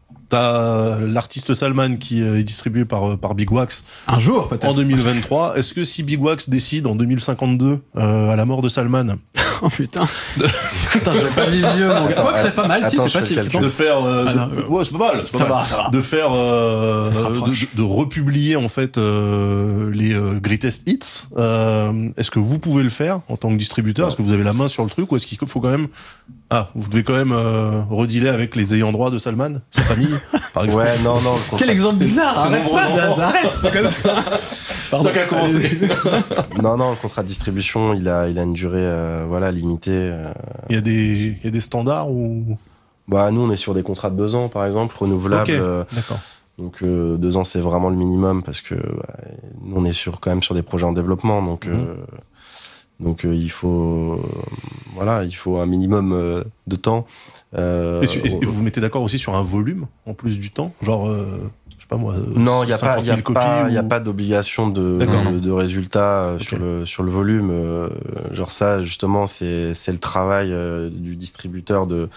t'as l'artiste Salman qui est distribué par, par Big Wax un jour peut-être. en deux mille vingt-trois. Est-ce que si Big Wax décide en deux mille cinquante-deux, euh, à la mort de Salman, Oh putain. Putain, je vais pas vivre vieux, mon gars. Attends, Toi, c'est pas mal, si, attends, c'est je pas fais si le calcul. de faire, euh, Ah, de- non. ouais, c'est pas mal, c'est pas Ça mal. va, ça va. De faire, euh, Ça se de, rapproche. de republier en fait euh, les euh, greatest hits. Euh, est-ce que vous pouvez le faire en tant que distributeur? Est-ce que vous avez la main sur le truc ou est-ce qu'il faut quand même, ah, vous devez quand même euh, redealer avec les ayants droit de Salman, sa famille, par exemple. Ouais, non, non. le contrat- Quel exemple C'est- bizarre, c'est arrête mon ça, grand Daz, enfant. arrête, c'est comme ça. C'est ça qui a commencé. Non, non, le contrat de distribution, il a, il a une durée, euh, voilà, limitée. euh. Il y a des, il y a des standards ou. Bah, nous, on est sur des contrats de deux ans, par exemple, renouvelables. Ok. euh, D'accord. Donc euh, deux ans, c'est vraiment le minimum parce que bah, nous, on est sur quand même sur des projets en développement, donc Mhm. euh, donc euh, il faut euh, voilà, il faut un minimum euh, de temps. Euh, Et, su- et vous vous mettez d'accord aussi sur un volume en plus du temps, genre, euh, je sais pas moi. euh, non, il y a pas, cinquante il y a mille pas, copies il y a ou- pas d'obligation de, D'accord. de de résultats euh, Ok. sur le sur le volume. euh, genre ça, justement, c'est c'est le travail euh, du distributeur de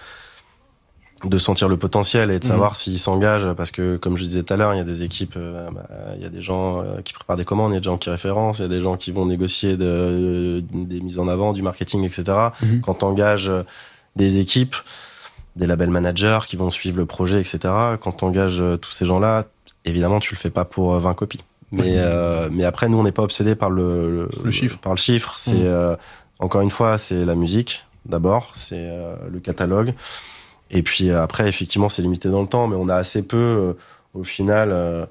de sentir le potentiel et de Mhm. savoir s'il s'engage, parce que comme je disais tout à l'heure, il y a des équipes, euh, bah, il y a des gens euh, qui préparent des commandes, il y a des gens qui référencent, il y a des gens qui vont négocier de, des mises en avant, du marketing, et cetera. Mhm. Quand t'engages des équipes, des label managers qui vont suivre le projet, et cetera. Quand t'engages tous ces gens-là, évidemment, tu le fais pas pour vingt copies. Mais, Mhm. euh, mais après, nous, on n'est pas obsédé par le, Le chiffre. Par le chiffre. C'est Mhm. euh, encore une fois, c'est la musique d'abord, c'est euh, le catalogue. Et puis euh, après, effectivement, c'est limité dans le temps, mais on a assez peu, euh, au final, euh,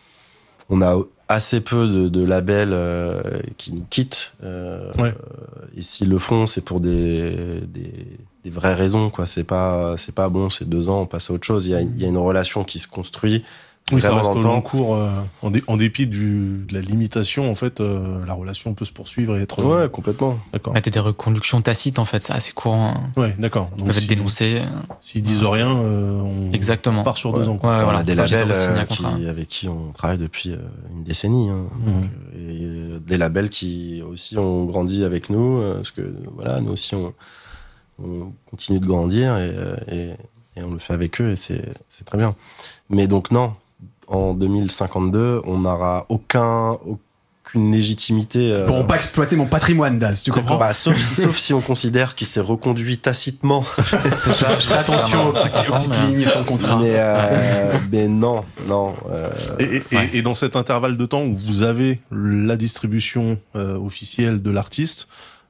on a assez peu de, de labels euh, qui nous quittent. Euh, Ouais. Et s'ils le font, c'est pour des, des, des vraies raisons, quoi. C'est pas, c'est pas bon, c'est deux ans, on passe à autre chose. Il y a, il y a une relation qui se construit. Oui, ça vraiment reste dans au le long temps. cours. euh, en, dé- en dépit du, de la limitation, en fait, euh, la relation peut se poursuivre et être. Ouais, complètement. D'accord. Bah, t'as des reconductions tacites, en fait, c'est assez courant. Ouais, d'accord. Ils Donc, peuvent être si- dénoncés. S'ils disent rien, euh, on Exactement. part sur Ouais. deux ans. Ouais, quoi. on voilà. a des Moi, j'ai labels signé un euh, qui, contrat. avec qui on travaille depuis euh, une décennie. Hein. Mhm. Donc, euh, et euh, des labels qui aussi ont grandi avec nous, euh, parce que voilà, nous aussi on, on continue de grandir et, euh, et, et on le fait avec eux et c'est c'est très bien. Mais donc non, en deux mille cinquante-deux, on n'aura aucun aucune légitimité. euh, Pour pas exploiter mon patrimoine, Daz, tu comprends? bah, sauf, sauf si on considère qu'il s'est reconduit tacitement. C'est ça, je fais attention aux petites- aux petites Attends, mais- lignes sur le contrat. mais, euh, mais non, non. euh, Et, et, et- Ouais. et dans cet intervalle de temps où vous avez la distribution euh, officielle de l'artiste,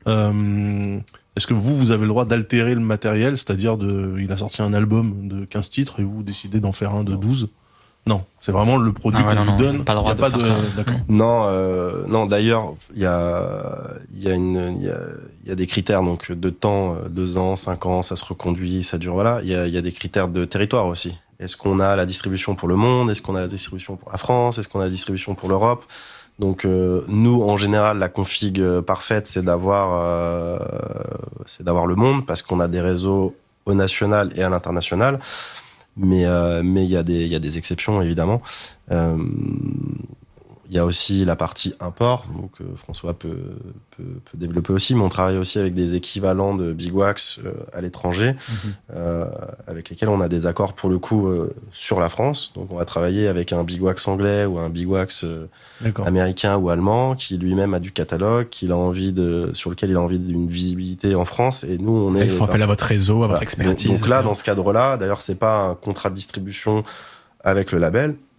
euh, est-ce que vous, vous avez le droit d'altérer le matériel, c'est-à-dire de, il a sorti un album de quinze titres et vous décidez d'en faire un de douze? Non, c'est vraiment le produit Ah ouais, qu'on non, vous non, donne. pas le droit Il y a de faire ça. D'accord. Non, euh, non. D'ailleurs, il y a, il y a une, il y a, il y a des critères donc de temps, euh, deux ans, cinq ans, ça se reconduit, ça dure. Voilà. Il y a, il y a des critères de territoire aussi. Est-ce qu'on a la distribution pour le monde? Est-ce qu'on a la distribution pour la France? Est-ce qu'on a la distribution pour l'Europe? Donc euh, nous, en général, la config euh, parfaite, c'est d'avoir, euh, c'est d'avoir le monde parce qu'on a des réseaux au national et à l'international. Mais euh, mais il y a des il y a des exceptions évidemment. Euh, il y a aussi la partie import, donc euh, François peut, peut peut développer aussi, mais on travaille aussi avec des équivalents de Big Wax euh, à l'étranger, Mhm. euh, avec lesquels on a des accords pour le coup euh, sur la France. Donc on va travailler avec un Big Wax anglais ou un Big Wax euh, D'accord. américain ou allemand qui lui-même a du catalogue, qu'il a envie de sur lequel il a envie d'une visibilité en France. Et nous on est Ils font appel à votre réseau, à votre voilà. expertise. Donc, donc là, dans ce cadre-là, d'ailleurs, c'est pas un contrat de distribution avec le label,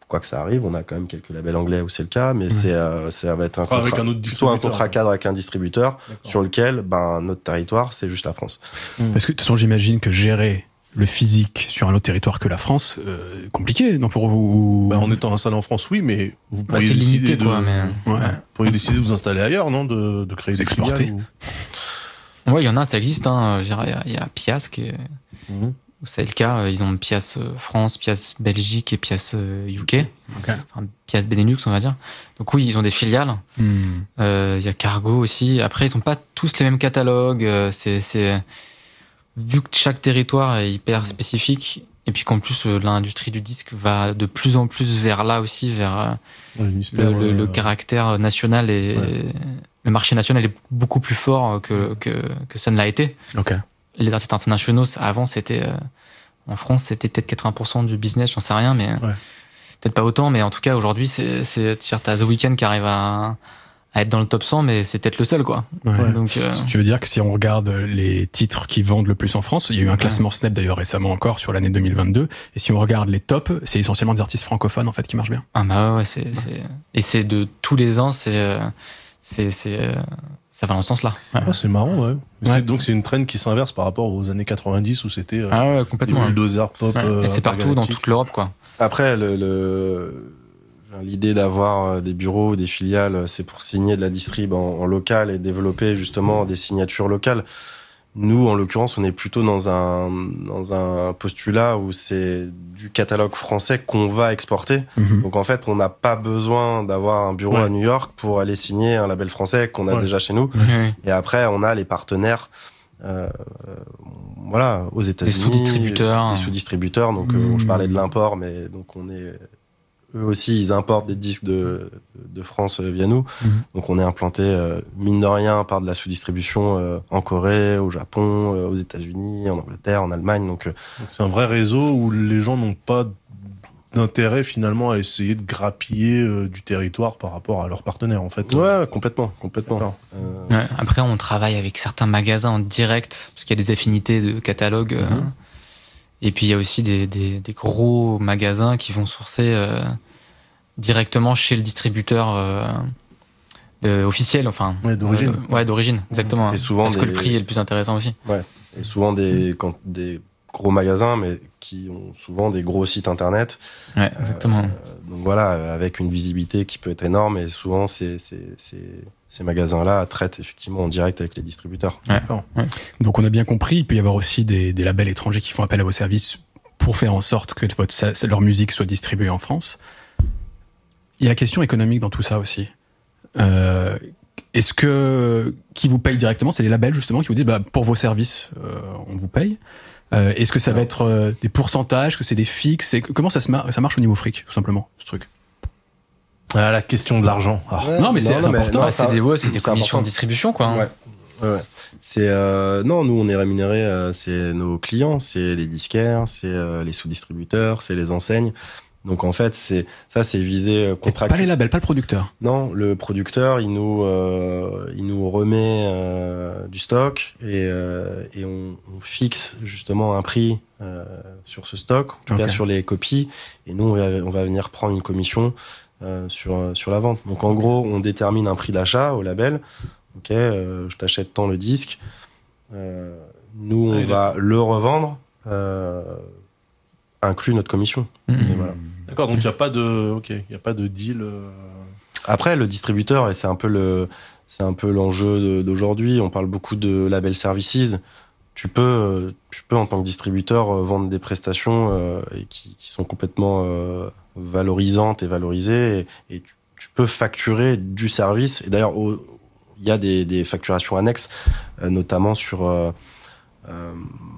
quoi que ça arrive, on a quand même quelques labels anglais où c'est le cas, mais mmh. c'est, euh, ça va être un, enfin, contrat, avec un autre plutôt un contrat cadre avec un distributeur D'accord. sur lequel ben, notre territoire, c'est juste la France. Mmh. Parce que de toute façon, j'imagine que gérer le physique sur un autre territoire que la France, euh, compliqué, non, pour vous? Bah, en étant installé en France, oui, mais vous pourriez bah, décider limité, de, quoi, mais... ouais. vous pourriez décider de vous installer ailleurs, non, de, de créer des exporter. filiales ou... Ouais, il y en a, ça existe, hein. Il y a, il y a Pias qui est... mmh. C'est le cas, ils ont Pias France, Pias Belgique et Pias U K, okay. Enfin, Pias Benelux on va dire. Donc oui, ils ont des filiales. Il mm. euh, y a Cargo aussi. Après, ils n'ont pas tous les mêmes catalogues. C'est, c'est vu que chaque territoire est hyper spécifique et puis qu'en plus l'industrie du disque va de plus en plus vers là aussi, vers ouais, le, le, le caractère national et ouais. le marché national est beaucoup plus fort que que, que ça ne l'a été. Okay. Les artistes internationaux, avant, c'était... Euh, en France, c'était peut-être quatre-vingts pour cent du business, j'en sais rien, mais... Ouais. Peut-être pas autant, mais en tout cas, aujourd'hui, c'est... c'est t'as The Weeknd qui arrive à, à être dans le top cent, mais c'est peut-être le seul, quoi. Ouais. Donc, euh... Tu veux dire que si on regarde les titres qui vendent le plus en France, il y a eu un classement ouais. Snap, d'ailleurs, récemment encore, sur l'année deux mille vingt-deux, et si on regarde les tops, c'est essentiellement des artistes francophones, en fait, qui marchent bien. Ah bah ouais, c'est... Ouais. c'est... Et c'est de tous les ans, c'est... Euh, c'est... c'est euh... ça va dans ce sens-là. Ouais. Ah, c'est marrant, ouais. ouais. C'est, donc c'est une trend qui s'inverse par rapport aux années quatre-vingt-dix où c'était euh, ah ouais, complètement. Le bulldozer pop. Ouais. Euh, et c'est partout dans toute l'Europe, quoi. Après, le, le, l'idée d'avoir des bureaux, des filiales, c'est pour signer de la distrib en, en local et développer justement des signatures locales. Nous, en l'occurrence, on est plutôt dans un dans un postulat où c'est du catalogue français qu'on va exporter. Mmh. Donc en fait, on n'a pas besoin d'avoir un bureau ouais. à New York pour aller signer un label français qu'on a ouais. déjà chez nous. Mmh. Et après, on a les partenaires, euh, voilà, aux États-Unis, les sous-distributeurs, les sous-distributeurs. Donc mmh. euh, je parlais de l'import, mais donc on est eux aussi, ils importent des disques de, de France via nous. Mmh. Donc, on est implanté, euh, mine de rien, par de la sous-distribution euh, en Corée, au Japon, euh, aux États-Unis, en Angleterre, en Allemagne. Donc, euh... donc, c'est un vrai réseau où les gens n'ont pas d'intérêt, finalement, à essayer de grappiller euh, du territoire par rapport à leurs partenaires, en fait. Ouais, complètement, complètement. Euh... Ouais, après, on travaille avec certains magasins en direct, parce qu'il y a des affinités de catalogue. Mmh. Euh... Et puis il y a aussi des, des, des gros magasins qui vont sourcer euh, directement chez le distributeur euh, euh, officiel, enfin ouais, d'origine. Euh, ouais, d'origine, exactement. Et souvent parce des... que le prix est le plus intéressant aussi. Ouais. Et souvent des quand, des gros magasins, mais qui ont souvent des gros sites internet. Ouais, exactement. Euh, donc voilà, avec une visibilité qui peut être énorme. Et souvent c'est c'est c'est ces magasins-là traitent effectivement en direct avec les distributeurs. Ouais. Ouais. Donc on a bien compris, il peut y avoir aussi des, des labels étrangers qui font appel à vos services pour faire en sorte que votre, leur musique soit distribuée en France. Il y a la question économique dans tout ça aussi. Euh, est-ce que qui vous paye directement, c'est les labels justement qui vous disent bah, pour vos services, euh, on vous paye. Euh, est-ce que ça va être euh, des pourcentages, que c'est des fixes, c'est, comment ça, se mar- ça marche au niveau fric, tout simplement, ce truc? Ah, la question de l'argent. Ah. Ouais, non, mais c'est, non, c'est mais important. Non, c'est des, ouais, c'est des c'est commissions important. De distribution, quoi. Hein. Ouais. Ouais, ouais. C'est euh, non, nous on est rémunérés, euh, c'est nos clients, c'est les disquaires, c'est euh, les sous-distributeurs, c'est les enseignes. Donc en fait, c'est ça, c'est visé contractuel. Pas les labels, pas le producteur. Non, le producteur, il nous, euh, il nous remet euh, du stock et euh, et on, on fixe justement un prix euh, sur ce stock, en tout okay. cas sur les copies. Et nous, on va, on va venir prendre une commission. Euh, sur sur la vente. Donc en gros, on détermine un prix d'achat au label. Ok, euh, je t'achète tant le disque. Euh, nous, on ah, va le revendre, euh, inclus notre commission. Mmh. Et voilà. D'accord. Donc il y a pas de, ok, il y a pas de deal. Euh... Après, le distributeur, et c'est un peu le, c'est un peu l'enjeu de, d'aujourd'hui. On parle beaucoup de label services. Tu peux, tu peux en tant que distributeur vendre des prestations euh, et qui, qui sont complètement euh, valorisantes et valorisées, et, et tu, tu peux facturer du service. Et d'ailleurs, il y a des, des facturations annexes, euh, notamment sur, euh, euh,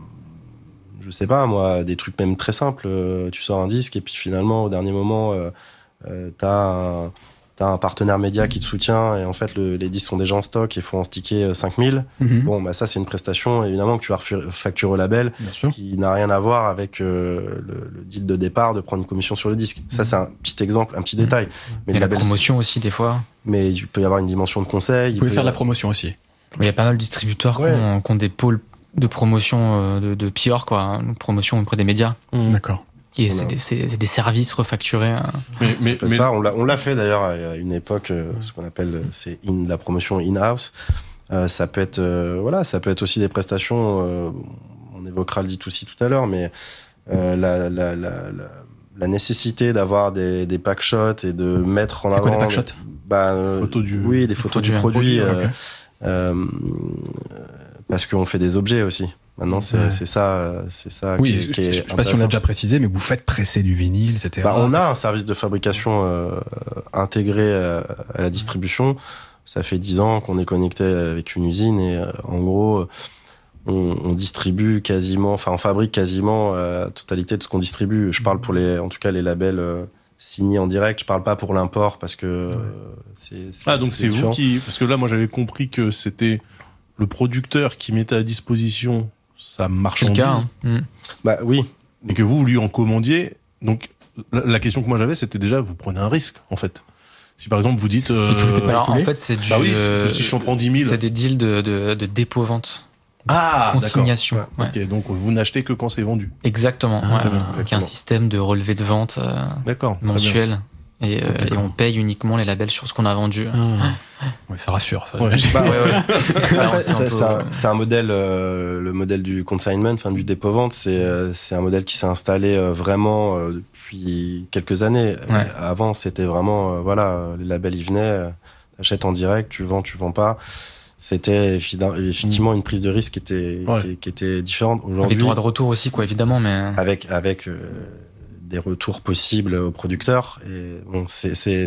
je sais pas moi, des trucs même très simples. Euh, tu sors un disque et puis finalement, au dernier moment, euh, euh, t'as un, t'as un partenaire média qui te soutient et en fait le, les disques sont déjà en stock et il faut en sticker cinq mille. Mm-hmm. Bon, bah ça c'est une prestation évidemment que tu vas facturer au label, qui n'a rien à voir avec euh, le, le deal de départ de prendre une commission sur le disque. Mm-hmm. Ça c'est un petit exemple, un petit mm-hmm. détail. Mais et la label, promotion aussi des fois. Mais il peut y avoir une dimension de conseil. Vous pouvez faire de la avoir... promotion aussi. Il y a pas mal de distributeurs ouais. qui, ont, qui ont des pôles de promotion de, de P R, quoi, une promotion auprès des médias. Mmh. D'accord. Et c'est des, c'est, c'est des services refacturés. Hein. Mais, mais, mais ça, on l'a, on l'a fait d'ailleurs à une époque, euh, ce qu'on appelle c'est in, la promotion in-house. Euh, ça peut être, euh, voilà, ça peut être aussi des prestations. Euh, on évoquera le D deux C tout à l'heure, mais euh, la, la, la, la, la nécessité d'avoir des, des pack shots et de mettre en c'est avant. Quoi, des pack shots bah, euh, photos du, oui, des photos du produit, produit euh, okay. euh, parce qu'on fait des objets aussi. Maintenant, c'est, ouais. c'est ça, c'est ça. Oui, qui, qui est je sais pas si on l'a déjà précisé, mais vous faites presser du vinyle, et cetera. Bah, on a un service de fabrication euh, intégré à, à la distribution. Ça fait dix ans qu'on est connecté avec une usine et euh, en gros, on, on distribue quasiment, enfin, on fabrique quasiment la totalité de ce qu'on distribue. Je parle pour les, en tout cas, les labels euh, signés en direct. Je parle pas pour l'import parce que euh, c'est, c'est. Ah, donc c'est, c'est différent. vous qui, parce que là, moi, j'avais compris que c'était le producteur qui mettait à disposition sa marchandise. C'est le cas, hein. mmh. Bah oui. Et que vous, vous lui en commandiez. Donc, la, la question que moi j'avais, c'était déjà, vous prenez un risque, en fait. Si par exemple vous dites. Euh, Alors en fait, c'est du. Bah oui, euh, si je prends dix mille. C'est des deals de, de, de dépôt-vente. Ah, consignation. d'accord. Ouais. Ouais. Ok, donc vous n'achetez que quand c'est vendu. Exactement. Ah, ouais. exactement. Donc il y a un système de relevé de vente euh, d'accord, mensuel. Et, euh, okay, et on paye uniquement les labels sur ce qu'on a vendu. Ah. Oui, ça rassure. Ça. Ouais. Bah, ouais, ouais. Après, c'est, un peu... c'est, un, c'est un modèle, euh, le modèle du consignment, enfin du dépôt-vente, c'est, euh, c'est un modèle qui s'est installé euh, vraiment euh, depuis quelques années. Ouais. Avant, c'était vraiment, euh, voilà, les labels ils venaient, euh, achètent en direct, tu vends, tu vends pas. C'était effectivement une prise de risque qui était, ouais. qui, qui était différente. Aujourd'hui, avec droit de retour aussi, quoi, évidemment, mais avec avec euh, des retours possibles aux producteurs. Et bon, c'est, c'est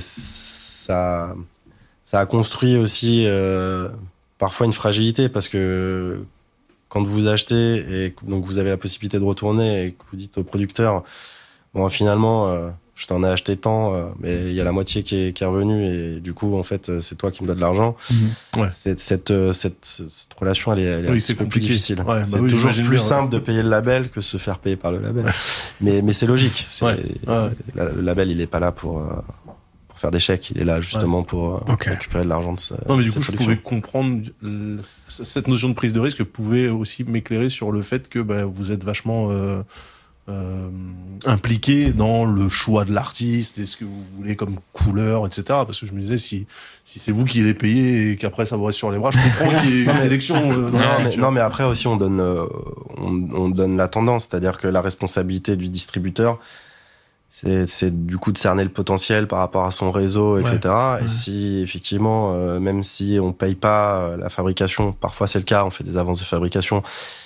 ça, ça a construit aussi euh, parfois une fragilité parce que quand vous achetez et donc vous avez la possibilité de retourner et que vous dites au producteur, bon finalement. Euh, je t'en ai acheté tant, euh, mais il y a la moitié qui est, qui est revenue et du coup, en fait, c'est toi qui me donnes de l'argent. Mmh. Ouais. C'est, cette, cette, cette relation, elle est, elle est oui, un c'est petit peu plus difficile. Ouais, c'est bah oui, toujours plus bien, simple ouais. de payer le label que se faire payer par le label. mais, mais c'est logique. C'est, ouais. Ouais. La, le label, il est pas là pour, euh, pour faire des chèques. Il est là justement ouais. pour euh, okay. récupérer de l'argent de sa, Non, mais du coup, production. je pouvais comprendre le, cette notion de prise de risque pouvait aussi m'éclairer sur le fait que bah, vous êtes vachement euh, euh, impliqué dans le choix de l'artiste et ce que vous voulez comme couleur, et cetera. Parce que je me disais, si, si c'est vous qui les payez et qu'après ça vous reste sur les bras, je comprends qu'il y ait une sélection. Euh, dans non, la mais, non, mais après aussi, on donne, euh, on, on donne la tendance, c'est-à-dire que la responsabilité du distributeur, c'est, c'est du coup de cerner le potentiel par rapport à son réseau, et cetera. Ouais, et ouais. si effectivement, euh, même si on paye pas la fabrication, parfois c'est le cas, on fait des avances de fabrication.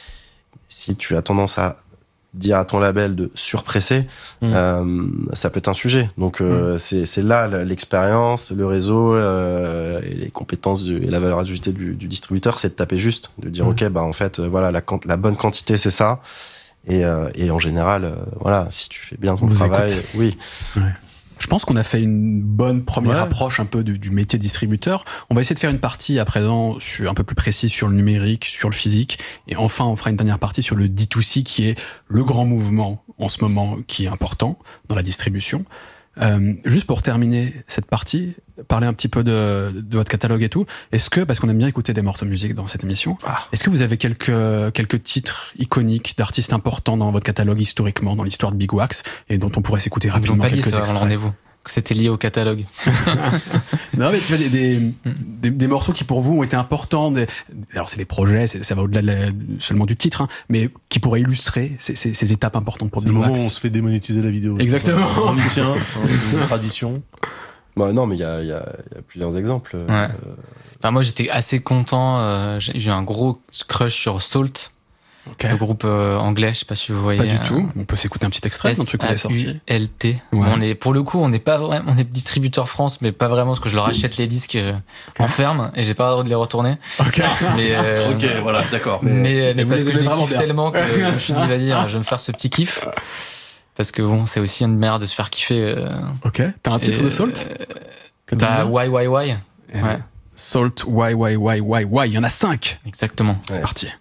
Si tu as tendance à dire à ton label de surpresser, mmh. euh, ça peut être un sujet. Donc euh, mmh. c'est, c'est là l'expérience, le réseau euh, et les compétences du, et la valeur ajoutée du, du distributeur, c'est de taper juste, de dire mmh. ok, bah en fait voilà la, la bonne quantité c'est ça. Et, euh, et en général, euh, voilà, si tu fais bien ton Vous travail, écoute. oui. Ouais. Je pense qu'on a fait une bonne première ouais. approche un peu du, du métier de distributeur. On va essayer de faire une partie à présent sur, un peu plus précise sur le numérique, sur le physique. Et enfin, on fera une dernière partie sur le D deux C qui est le grand mouvement en ce moment qui est important dans la distribution. Euh, juste pour terminer cette partie, parler un petit peu de, de votre catalogue et tout. Est-ce que, parce qu'on aime bien écouter des morceaux de musique dans cette émission, ah. est-ce que vous avez quelques, quelques titres iconiques d'artistes importants dans votre catalogue historiquement, dans l'histoire de Big Wax, et dont on pourrait s'écouter rapidement pas quelques dit ça extraits? avant le rendez-vous, que c'était lié au catalogue. Non, mais tu vois, des, des, des, des morceaux qui pour vous ont été importants, des, alors c'est des projets, c'est, ça va au-delà de la, seulement du titre, hein, mais qui pourraient illustrer ces, ces, ces étapes importantes pour c'est Big Wax. C'est le moment où on se fait démonétiser la vidéo. Exactement. On y tient, c'est une tradition. Bah non, mais il y a, y, a, y a plusieurs exemples. Ouais. Euh... Enfin, moi, j'étais assez content. Euh, j'ai, j'ai eu un gros crush sur Salt, okay. le groupe euh, anglais. Je sais pas si vous voyez. Pas du euh, tout. On peut s'écouter un petit extrait d'un truc qui est sorti. L T. Ouais. On est, pour le coup, on n'est pas vraiment, on est distributeur France, mais pas vraiment, parce que je leur achète les disques euh, okay. en ferme et j'ai pas le droit de les retourner. Ok. Mais, euh, ok, voilà, d'accord. Mais, mais, mais parce que je les kiffe bien. tellement que je me suis dit, vas-y, je vais me faire ce petit kiff. Parce que bon, c'est aussi une merde de se faire kiffer. Euh, ok. T'as un titre et, de Salt? euh, T'as Why Why Why. Ouais. Salt, Why Why Why Why Why. Il y en a cinq. Exactement. C'est ouais. parti.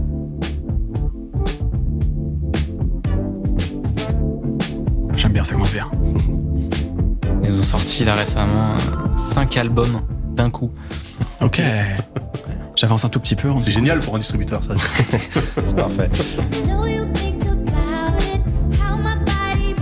J'aime bien, ça commence bien. Ils ont sorti là récemment cinq albums d'un coup. Ok. J'avance un tout petit peu. C'est génial pour un distributeur, ça. C'est parfait.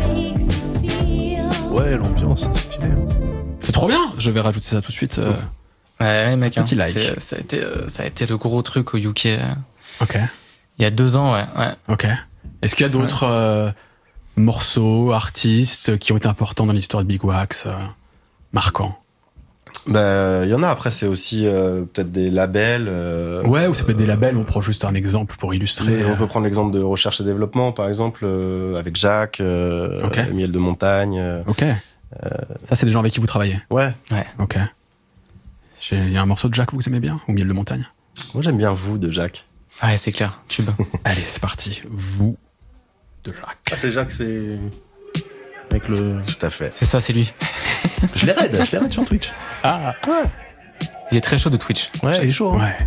ouais, l'ambiance, c'est stylé. C'est trop bien. Je vais rajouter ça tout de suite. Euh... Ouais, ouais, mec, hein, Petit like. c'est- ça, a été, euh, ça a été le gros truc au U K euh, Ok. il y a deux ans, ouais. ouais. Ok. Est-ce qu'il y a d'autres euh, morceaux, artistes qui ont été importants dans l'histoire de Big Wax, euh, marquants? Ben, il y en a. Après, c'est aussi euh, peut-être des labels. euh, Ouais, ou ça peut être des labels. On prend juste un exemple pour illustrer. Mais on peut prendre l'exemple de recherche et développement, par exemple, euh, avec Jacques, euh, Ok. Miel de Montagne. euh, Ok. Ça, c'est des gens avec qui vous travaillez. Ouais. Ok. J'ai- Il y a un morceau de Jacques que vous aimez bien, ou Miel de Montagne? Moi, j'aime bien Vous de Jacques. Ouais, c'est clair, tube. Allez, c'est parti. Vous de Jacques. Ah, c'est Jacques, c'est. Avec le. Tout à fait. C'est ça, c'est lui. Je les raid, je les raid sur Twitch. Ah, Il est très chaud de Twitch. Ouais, il est chaud. Hein. ouais.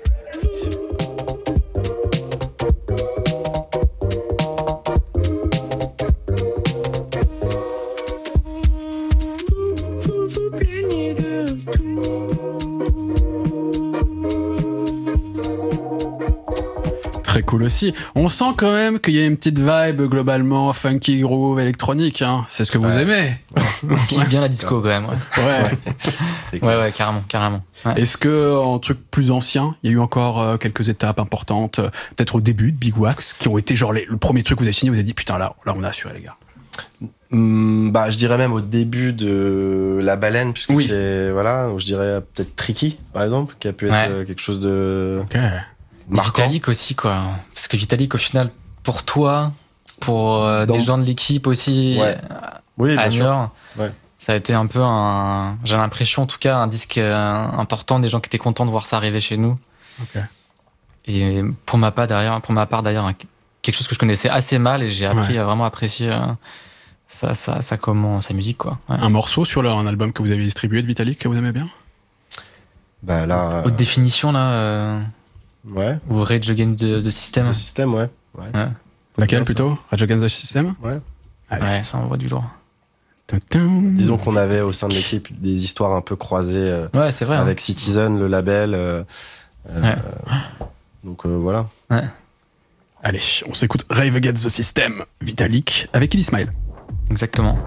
Très cool aussi. On sent quand même qu'il y a une petite vibe globalement funky groove électronique. Hein. C'est ce que vous Ouais. aimez. On kiffe bien la disco quand même. Ouais, Ouais. C'est ouais, clair. ouais, carrément, carrément. Ouais. Est-ce que en truc plus ancien, il y a eu encore euh, quelques étapes importantes, euh, peut-être au début de Big Wax, qui ont été genre les- le premier truc que vous avez signé, vous avez dit putain là, là on a assuré les gars. Hum, bah, je dirais même au début de La Baleine, puisque Oui. c'est, voilà, je dirais peut-être Tricky, par exemple, qui a pu être Ouais. euh, quelque chose de Ok. Et marquant. Vitalik aussi, quoi. Parce que Vitalik, au final, pour toi, pour euh, Dans- des gens de l'équipe aussi, Ouais. Oui, à bien New sûr. York, Ouais. ça a été un peu un, j'ai l'impression en tout cas, un disque euh, important, des gens qui étaient contents de voir ça arriver chez nous. Ok. Et pour ma part d'ailleurs, pour ma part d'ailleurs, quelque chose que je connaissais assez mal et j'ai appris Ouais. à vraiment apprécier euh, sa, sa, sa, comment, sa musique, quoi. Ouais. Un morceau sur leur, un album que vous avez distribué de Vitalik que vous aimez bien? Bah là, Haute définition là, euh, euh, ouais, ou Rage Against the, the System. le système, ouais. ouais. Ouais. Laquelle Bien, plutôt? Rage Against the System? Ouais. Allez. Ouais, ça envoie du lourd. Disons qu'on avait au sein de l'équipe des histoires un peu croisées euh, Ouais, c'est vrai. avec Citizen, le label. euh, euh, Ouais. Donc euh, voilà. Hein. Ouais. Allez, on s'écoute Rave Against the System, Vitalik, avec Illy Smile. Exactement.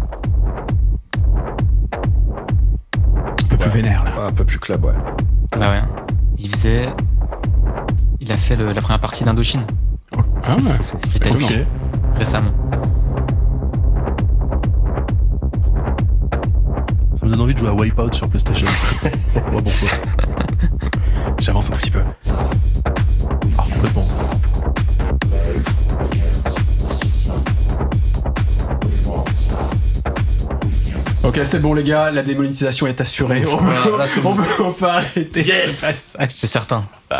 Un peu plus vénère là. Un peu plus club, ouais. Bah ouais. Il faisait. Il a fait le- la première partie d'Indochine, Ah ouais. Vitalik, Ok. récemment. Ça me donne envie de jouer à Wipeout sur PlayStation. Je sais pas pourquoi. J'avance un tout petit peu. Ah, complètement. Ok, c'est bon les gars, la démonétisation est assurée. On, Voilà, là, c'est on bon. peut, on peut arrêter. Yes. le passage. C'est certain.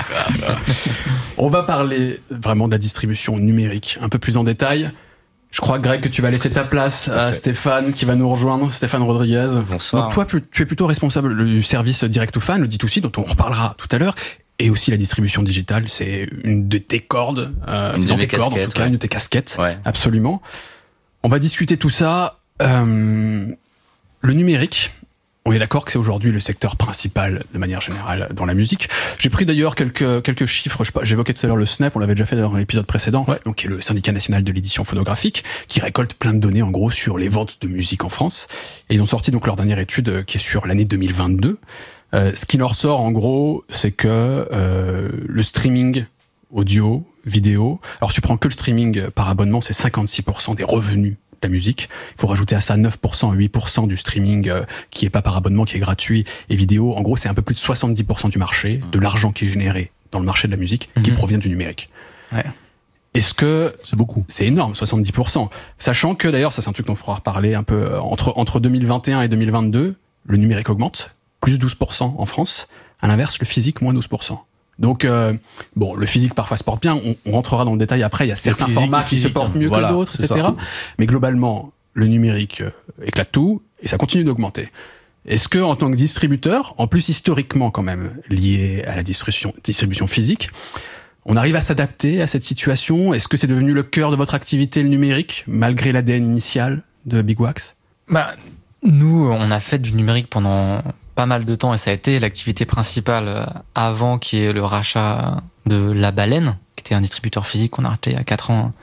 On va parler vraiment de la distribution numérique un peu plus en détail. Je crois, Greg, que tu vas laisser ta place à fait. Stéphane qui va nous rejoindre, Stéphane Rodriguez. Bonsoir. Donc toi, tu tu es plutôt responsable du service Direct to Fan, le D deux C, dont on reparlera tout à l'heure, et aussi la distribution digitale. C'est une de tes cordes, euh, Une c'est de dans mes tes cordes en casquettes, tout cas, ouais. une de tes casquettes, Ouais. absolument. On va discuter tout ça. Euh, le numérique. On est d'accord que c'est aujourd'hui le secteur principal de manière générale dans la musique. J'ai pris d'ailleurs quelques quelques chiffres. Je sais pas, j'évoquais tout à l'heure le S N E P, on l'avait déjà fait dans l'épisode précédent, Ouais. donc qui est le syndicat national de l'édition phonographique, qui récolte plein de données en gros sur les ventes de musique en France. Et ils ont sorti donc leur dernière étude euh, qui est sur l'année deux mille vingt-deux. Euh, ce qui leur sort en gros, c'est que euh, le streaming audio, vidéo. Alors si tu prends que le streaming par abonnement, c'est cinquante-six pour cent des revenus de la musique. Il faut rajouter à ça neuf pour cent à huit pour cent du streaming euh, qui est pas par abonnement, qui est gratuit, et vidéo. En gros, c'est un peu plus de soixante-dix pour cent du marché, de l'argent qui est généré dans le marché de la musique, qui Mhm. provient du numérique. Ouais. Est-ce que C'est beaucoup. c'est énorme, soixante-dix pour cent. Sachant que d'ailleurs, ça c'est un truc dont on pourra reparler un peu, euh, entre, entre deux mille vingt et un et deux mille vingt-deux, le numérique augmente, plus douze pour cent en France. À l'inverse, le physique, moins douze pour cent. Donc, euh, bon, le physique parfois se porte bien, on, on rentrera dans le détail après, il y a certains physique, formats le qui se physique, portent hein. mieux Voilà, que d'autres, c'est et cetera. ça. Mais globalement, le numérique euh, éclate tout, et ça continue d'augmenter. Est-ce que, en tant que distributeur, en plus historiquement quand même, lié à la distribution, distribution physique, on arrive à s'adapter à cette situation? Est-ce que c'est devenu le cœur de votre activité, le numérique, malgré l'A D N initial de Big Wax? Bah, nous, on a fait du numérique pendant pas mal de temps et ça a été l'activité principale euh, avant qui est le rachat de La Baleine, qui était un distributeur physique qu'on a racheté il y a quatre ans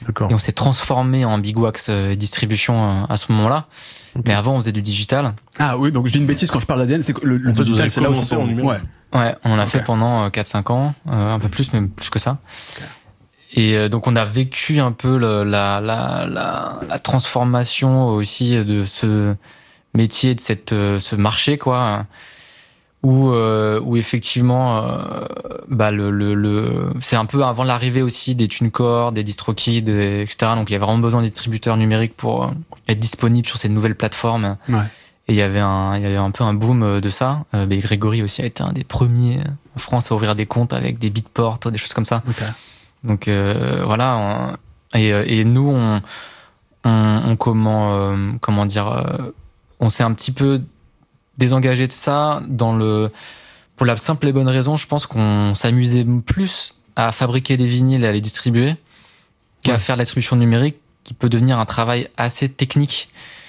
D'accord. Et on s'est transformé en Big Wax euh, distribution euh, à ce moment-là. Okay. Mais avant, on faisait du digital. Ah oui, donc je dis une bêtise quand je parle d'A D N, c'est que le, le digital, c'est là où c'est en numérique. Ouais. Ouais, on l'a okay. fait pendant quatre cinq ans, euh, un peu plus, même plus que ça. Okay. Et euh, donc on a vécu un peu le, la, la, la, la transformation aussi de ce métier, de cette, euh, ce marché, quoi. Où, euh, où effectivement, euh, bah le, le, le, c'est un peu avant l'arrivée aussi des TuneCore, des DistroKid, et cetera. Donc il y a vraiment besoin de distributeurs numériques pour être disponibles sur ces nouvelles plateformes. Ouais. Et il y avait un, il y avait un peu un boom de ça. Euh, mais Grégory aussi a été un des premiers en France à ouvrir des comptes avec des Beatport, des choses comme ça. Okay. Donc euh, voilà. On, et, et nous, on, on, on comment, euh, comment dire, euh, on s'est un petit peu désengagé de ça dans le pour la simple et bonne raison, je pense qu'on s'amusait plus à fabriquer des vinyles et à les distribuer qu'à ouais. faire de la distribution numérique, qui peut devenir un travail assez technique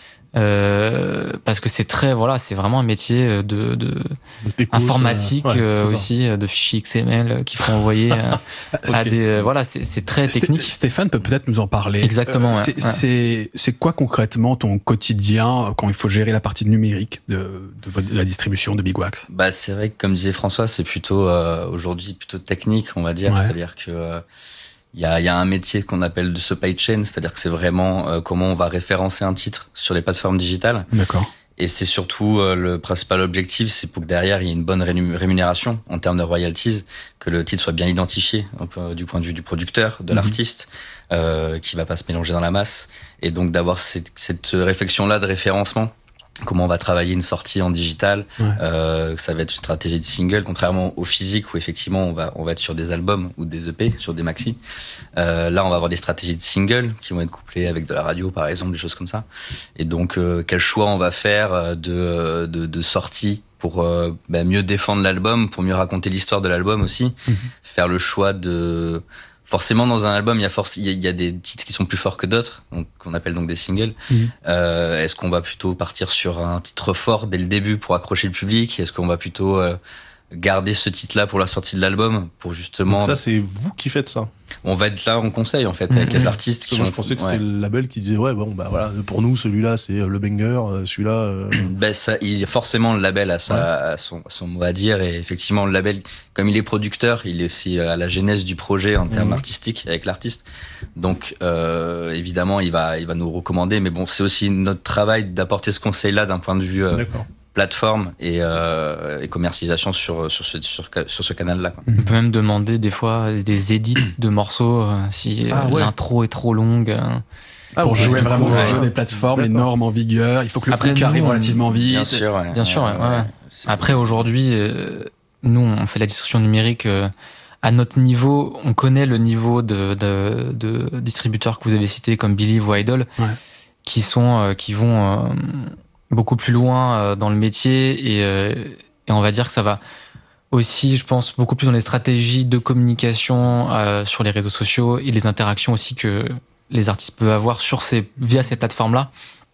euh, parce que c'est très voilà c'est vraiment un métier de, de, de informatique euh, ouais, euh, aussi de fichiers X M L qu'il faut envoyer à, okay. à des voilà c'est c'est très technique. Stéphane peut peut-être nous en parler. Exactement. Euh, ouais, c'est, ouais. c'est c'est quoi concrètement ton quotidien quand il faut gérer la partie numérique de, de, de la distribution de Big Wax? Bah c'est vrai que comme disait François, c'est plutôt euh, aujourd'hui plutôt technique, on va dire, ouais. c'est-à-dire que euh, Il y a, il y a un métier qu'on appelle de supply chain, c'est-à-dire que c'est vraiment euh, comment on va référencer un titre sur les plateformes digitales. D'accord. Et c'est surtout euh, le principal objectif, c'est pour que derrière il y ait une bonne rémunération en termes de royalties, que le titre soit bien identifié euh, du point de vue du producteur, de mmh. l'artiste, euh, qui va pas se mélanger dans la masse. Et donc d'avoir cette, cette réflexion-là de référencement. Comment on va travailler une sortie en digital, ouais. euh, ça va être une stratégie de single, contrairement au physique où effectivement on va on va être sur des albums ou des E P, sur des maxi. Euh, là, on va avoir des stratégies de single qui vont être couplées avec de la radio, par exemple, des choses comme ça. Et donc, euh, quel choix on va faire de de, de sortie pour euh, bah, mieux défendre l'album, pour mieux raconter l'histoire de l'album aussi, mm-hmm. faire le choix de forcément, dans un album, il y a force, il y a, il y a des titres qui sont plus forts que d'autres, donc, qu'on appelle donc des singles. Mmh. Euh, est-ce qu'on va plutôt partir sur un titre fort dès le début pour accrocher le public? Est-ce qu'on va plutôt euh, garder ce titre-là pour la sortie de l'album, pour justement... Donc ça, c'est vous qui faites ça? On va être là en conseil, en fait, mmh. avec les artistes. Qui moi, ont... je pensais que ouais. c'était le label qui disait, ouais, bon, bah voilà, pour nous, celui-là, c'est le banger, celui-là... Euh... ben, ça, il y a forcément le label à, sa, ouais. à son, à son mot à dire, et effectivement, le label, comme il est producteur, il est aussi à la genèse du projet en termes mmh. artistiques avec l'artiste. Donc, euh, évidemment, il va, il va nous recommander, mais bon, c'est aussi notre travail d'apporter ce conseil-là d'un point de vue... Euh, D'accord. plateforme et, euh, et commercialisation sur sur ce sur, sur ce canal là quoi. On peut même demander des fois des edits de morceaux euh, si ah, ouais. l'intro est trop longue euh, ah, pour jouer vraiment coup, ouais. des plateformes les normes en vigueur, il faut que le Après, truc arrive on... relativement vite. Bien sûr ouais. bien sûr ouais, ouais, ouais. Après aujourd'hui euh, nous on fait la distribution numérique euh, à notre niveau, on connaît le niveau de, de, de distributeurs que vous avez cités comme Believe ou Idol ouais. qui sont euh, qui vont euh, beaucoup plus loin dans le métier et, euh, et on va dire que ça va aussi, je pense, beaucoup plus dans les stratégies de communication euh, sur les réseaux sociaux et les interactions aussi que les artistes peuvent avoir sur ces, via ces plateformes-là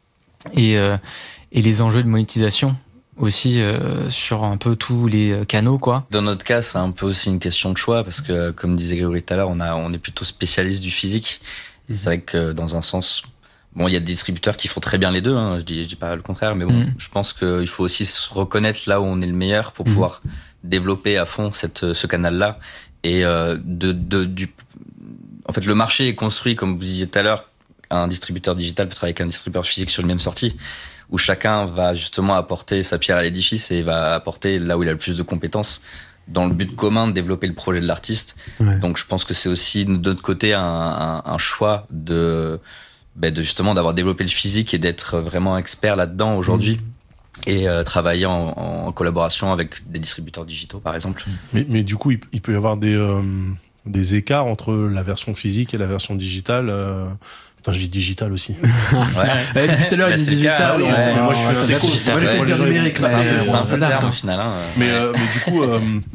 et, euh, et les enjeux de monétisation aussi euh, sur un peu tous les canaux quoi. Dans notre cas, c'est un peu aussi une question de choix parce que comme disait Grégory tout à l'heure, on a on est plutôt spécialiste du physique et c'est vrai que dans un sens bon, il y a des distributeurs qui font très bien les deux, hein, je dis, je dis pas le contraire, mais bon, mmh. je pense qu'il faut aussi se reconnaître là où on est le meilleur pour mmh. pouvoir développer à fond cette, ce canal-là. Et euh, de, de, du, en fait, le marché est construit, comme vous disiez tout à l'heure, un distributeur digital peut travailler avec un distributeur physique sur une même sortie, où chacun va justement apporter sa pierre à l'édifice et va apporter là où il a le plus de compétences, dans le but commun de développer le projet de l'artiste. Ouais. Donc, je pense que c'est aussi de notre côté un, un, un choix de Ben de justement d'avoir développé le physique et d'être vraiment expert là-dedans aujourd'hui mmh. et euh, travailler en, en collaboration avec des distributeurs digitaux par exemple. Mais, mais du coup il, il peut y avoir des euh, des écarts entre la version physique et la version digitale. Euh... Putain, j'ai dit digital aussi. Ouais. Depuis tout à l'heure, il dit digital. Ouais, ouais, moi, je suis un déco. Moi, j'essaie de dire numérique. C'est un peu un peu tard au final. Hein. Mais, euh, mais du coup, euh,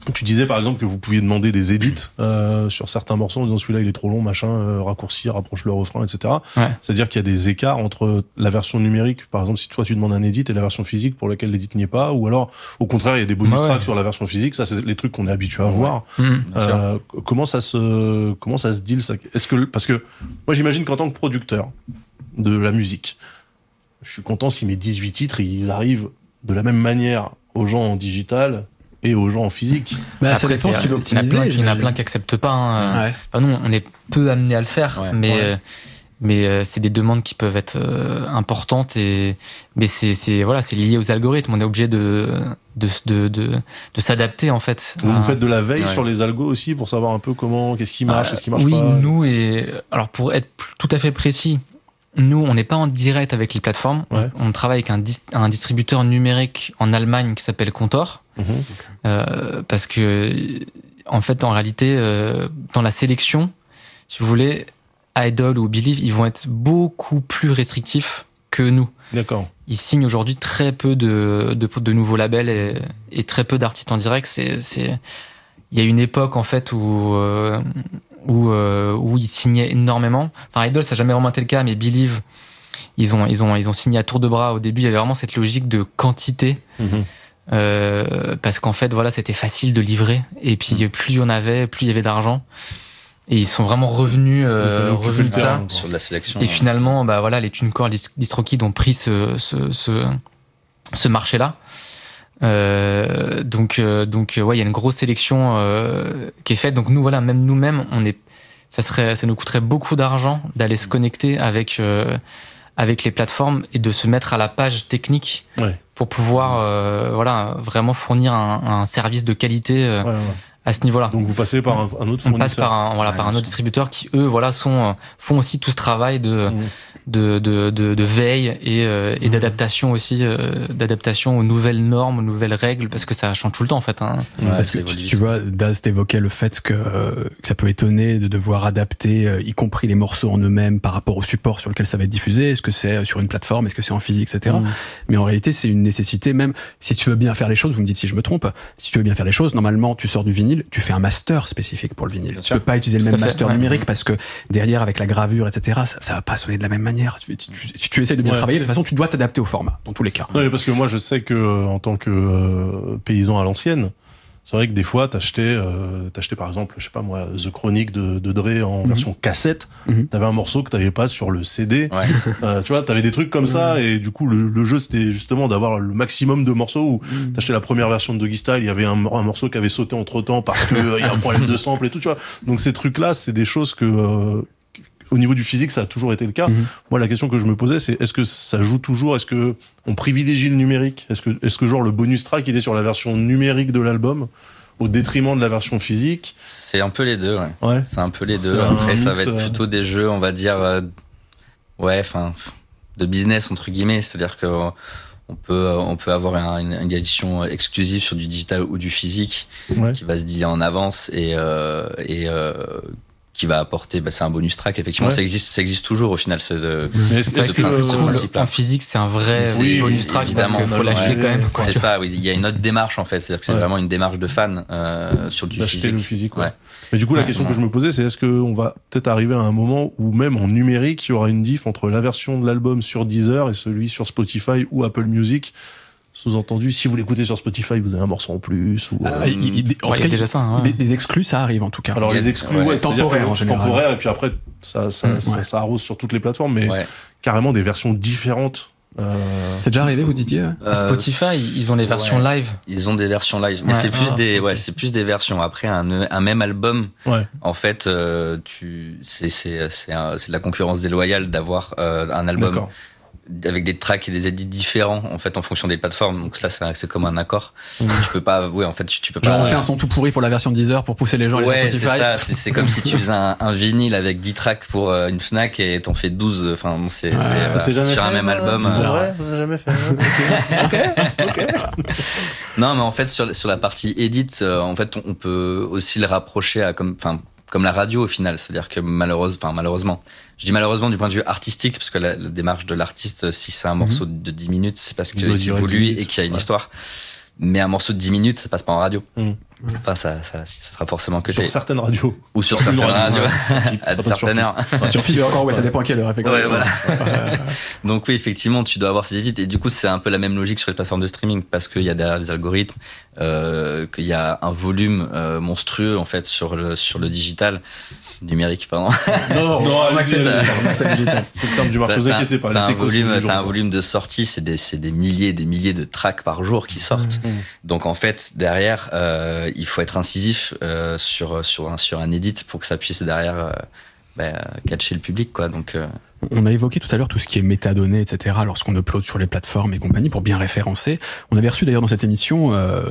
Tu disais par exemple que vous pouviez demander des edits euh, sur certains morceaux en disant celui-là il est trop long, machin, euh, raccourci, rapproche le refrain, et cetera. Ouais. C'est-à-dire qu'il y a des écarts entre la version numérique, par exemple si toi tu demandes un edit, et la version physique pour laquelle l'edit n'y est pas, ou alors au contraire il y a des bonus Ouais, tracks ouais. sur la version physique. Ça c'est les trucs qu'on est habitué à voir. Mmh. Euh, comment ça se comment ça se deal ça Est-ce que parce que moi j'imagine qu'en tant que producteur de la musique, je suis content si mes dix-huit titres ils arrivent de la même manière aux gens en digital et aux gens en physique. Bah, ça Après, dépend si tu veux il y en a optimiser. plein, il y en a j'imagine. plein qui acceptent pas. Hein. Ouais. Enfin, nous, on est peu amené à le faire, Ouais. mais Ouais. euh, mais euh, c'est des demandes qui peuvent être euh, importantes et mais c'est c'est voilà, c'est lié aux algorithmes. On est obligé de de de de, de s'adapter en fait. Vous, à- vous faites de la veille Ouais. sur les algos aussi pour savoir un peu comment, qu'est-ce qui marche, Euh, qu'est-ce qui marche oui, pas. nous et alors pour être plus- tout à fait précis, nous on n'est pas en direct avec les plateformes. Ouais. On, on travaille avec un, dis- un distributeur numérique en Allemagne qui s'appelle Contor, Mhm. euh, parce que en fait en réalité euh, dans la sélection, si vous voulez, Idol ou Believe, ils vont être beaucoup plus restrictifs que nous. D'accord. Ils signent aujourd'hui très peu de, de, de nouveaux labels et, et très peu d'artistes en direct. C'est, c'est, il y a une époque en fait où euh, où euh, où ils signaient énormément. Enfin, Idol, ça n'a jamais vraiment été le cas, mais Believe, ils ont ils ont ils ont signé à tour de bras. Au début, il y avait vraiment cette logique de quantité. Mhm. Euh, parce qu'en fait, voilà, c'était facile de livrer. Et puis, plus il y en avait, plus il y avait d'argent. Et ils sont vraiment revenus, Il euh, fallait occuper revenus le de ça. terrain. Sur de la sélection. Et finalement, bah voilà, les TuneCore, Dist- DistroKid ont pris ce ce ce, ce marché-là. Euh, donc euh, donc euh, ouais, il y a une grosse sélection euh, qui est faite. Donc nous, voilà, même nous-mêmes, on est, ça serait, ça nous coûterait beaucoup d'argent d'aller se connecter avec euh, avec les plateformes et de se mettre à la page technique Ouais. pour pouvoir euh, voilà vraiment fournir un, un service de qualité euh, Ouais, ouais. à ce niveau-là. Donc vous passez par un, un autre On passe fournisseur. par un voilà Ouais, par un bien autre sûr. distributeur qui eux voilà sont font aussi tout ce travail de Mhm. de de de, de veille et euh, et Mhm. d'adaptation aussi euh, d'adaptation aux nouvelles normes, aux nouvelles règles parce que ça change tout le temps en fait. Hein. Ouais, Parce c'est que tu, évolutif. tu vois, Daz t'évoquait le fait que, euh, que ça peut étonner de devoir adapter, euh, y compris les morceaux en eux-mêmes par rapport au support sur lequel ça va être diffusé. Est-ce que c'est sur une plateforme, est-ce que c'est en physique, et cetera. Mhm. Mais en réalité, c'est une nécessité même. Si tu veux bien faire les choses, vous me dites si je me trompe. Si tu veux bien faire les choses, normalement, tu sors du vinyle, tu fais un master spécifique pour le vinyle. Bien Tu sûr. peux pas utiliser le Tout même à fait, master ouais. numérique parce que derrière, avec la gravure, et cetera, ça, ça va pas sonner de la même manière. Tu- tu- tu- Si tu essaies de bien Ouais. travailler, de toute façon, tu dois t'adapter au format, dans tous les cas. Non, mais parce que moi je sais que euh, en tant que euh, paysan à l'ancienne, c'est vrai que des fois t'achetais, euh, t'achetais par exemple, je sais pas moi, The Chronic de, de Dre en Mhm. version cassette. Mhm. T'avais un morceau que t'avais pas sur le C D. Ouais. Euh, tu vois, t'avais des trucs comme ça et du coup le, le jeu c'était justement d'avoir le maximum de morceaux où t'achetais la première version de Doggy Style, il y avait un, un morceau qui avait sauté entre temps parce que euh, il y a un problème de sample et tout, tu vois. Donc ces trucs là, c'est des choses que euh, au niveau du physique, ça a toujours été le cas. Mhm. Moi, la question que je me posais, c'est est-ce que ça joue toujours? Est-ce que on privilégie le numérique? Est-ce que, est-ce que genre le bonus track, il est sur la version numérique de l'album au détriment de la version physique? C'est un peu les deux, ouais. Ouais. C'est un peu les deux. C'est un Après, ça mix, va être euh, plutôt des jeux, on va dire, euh, ouais, enfin, de business entre guillemets. C'est-à-dire que euh, on peut, on peut avoir un- une, une édition exclusive sur du digital ou du physique Ouais. qui va se dealer en avance et euh, et euh, qui va apporter, bah, c'est un bonus track. Effectivement, Ouais. ça existe, ça existe toujours au final. C'est de, Mais C'est vrai que ce c'est prin- ce cool. principe-là. En physique, c'est un vrai Oui, bonus track parce évidemment. qu'il faut l'acheter Ouais. quand même. quoi. C'est ça, oui. Il y a une autre démarche en fait. C'est-à-dire que c'est Ouais. vraiment une démarche de fan euh, sur du D'acheter physique. le physique, ouais. Ouais. Mais du coup, la Ouais, question ouais. que je me posais, c'est est-ce qu'on va peut-être arriver à un moment où même en numérique, il y aura une diff entre la version de l'album sur Deezer et celui sur Spotify ou Apple Music? Sous-entendu, si vous l'écoutez sur Spotify, vous avez un morceau en plus. Ou, euh, Ah, il- il- en Ouais, tout il y cas, a déjà ça. hein, des, ouais. des exclus, ça arrive en tout cas. Alors Il y a- les exclus, ouais, ouais, c'est-à-dire temporaires, que en général. temporaires, et puis après ça ça, Mm, ça, ouais. ça arrose sur toutes les plateformes, mais Ouais. carrément des versions différentes. Euh... C'est déjà arrivé, vous disiez? Euh, Spotify, ils ont les versions ouais. live. Ils ont des versions live, mais Ouais. c'est plus Ah, des, ok. ouais, c'est plus des versions. Après un, un même album, Ouais. en fait, euh, tu, c'est, c'est, c'est, un- c'est de la concurrence déloyale d'avoir euh, un album D'accord. avec des tracks et des edits différents, en fait, en fonction des plateformes. Donc là, c'est, c'est comme un accord. Mhm. Tu peux pas, ouais, en fait, tu, tu peux Genre, pas. on fait un son tout pourri pour la version Deezer pour pousser les gens à aller Ouais, sur c'est Spotify. ça. C'est, c'est comme si tu faisais un, un vinyle avec dix tracks pour euh, une Fnac et t'en fais douze. Enfin, bon, c'est, Ouais, c'est ça voilà, s'est jamais sur un fait, même ça, album. c'est euh, vrai, ça s'est jamais fait. Ok, ok. Non, mais en fait, sur, sur la partie edit, euh, en fait, on, on peut aussi le rapprocher à comme, enfin, comme la radio au final. C'est-à-dire que malheureusement, enfin, malheureusement, je dis malheureusement du point de vue artistique, parce que la, la démarche de l'artiste, si c'est un morceau de dix minutes, c'est parce Il que doit c'est durer dix voulu minutes, et qu'il y a une ouais. histoire. mais un morceau de dix minutes, ça passe pas en radio. Mmh. Enfin, ça, ça, ça sera forcément que sur t'es... certaines radios. Ou sur certaines radios, ouais. à certaines heures. Sur Fibre encore, ouais, ça dépend à quelle heure, effectivement. Ouais, voilà. Donc oui, effectivement, tu dois avoir ces édits. Et du coup, c'est un peu la même logique sur les plateformes de streaming, parce qu'il y a derrière des algorithmes, euh, qu'il y a un volume euh, monstrueux, en fait, sur le, sur le digital. Numérique, pardon. Non, non, on accepte le digital. C'est le terme du marché, vous inquiétez pas. T'as un volume, t'as un volume de sorties, c'est des, c'est des milliers et des milliers de tracks par jour qui sortent. Mmh. Donc en fait, derrière, euh, il faut être incisif euh, sur, sur, un, sur un edit pour que ça puisse derrière euh, bah, catcher le public, quoi. Donc... Euh, On a évoqué tout à l'heure tout ce qui est métadonnées, et cetera, lorsqu'on upload sur les plateformes et compagnie pour bien référencer. On avait reçu d'ailleurs dans cette émission euh,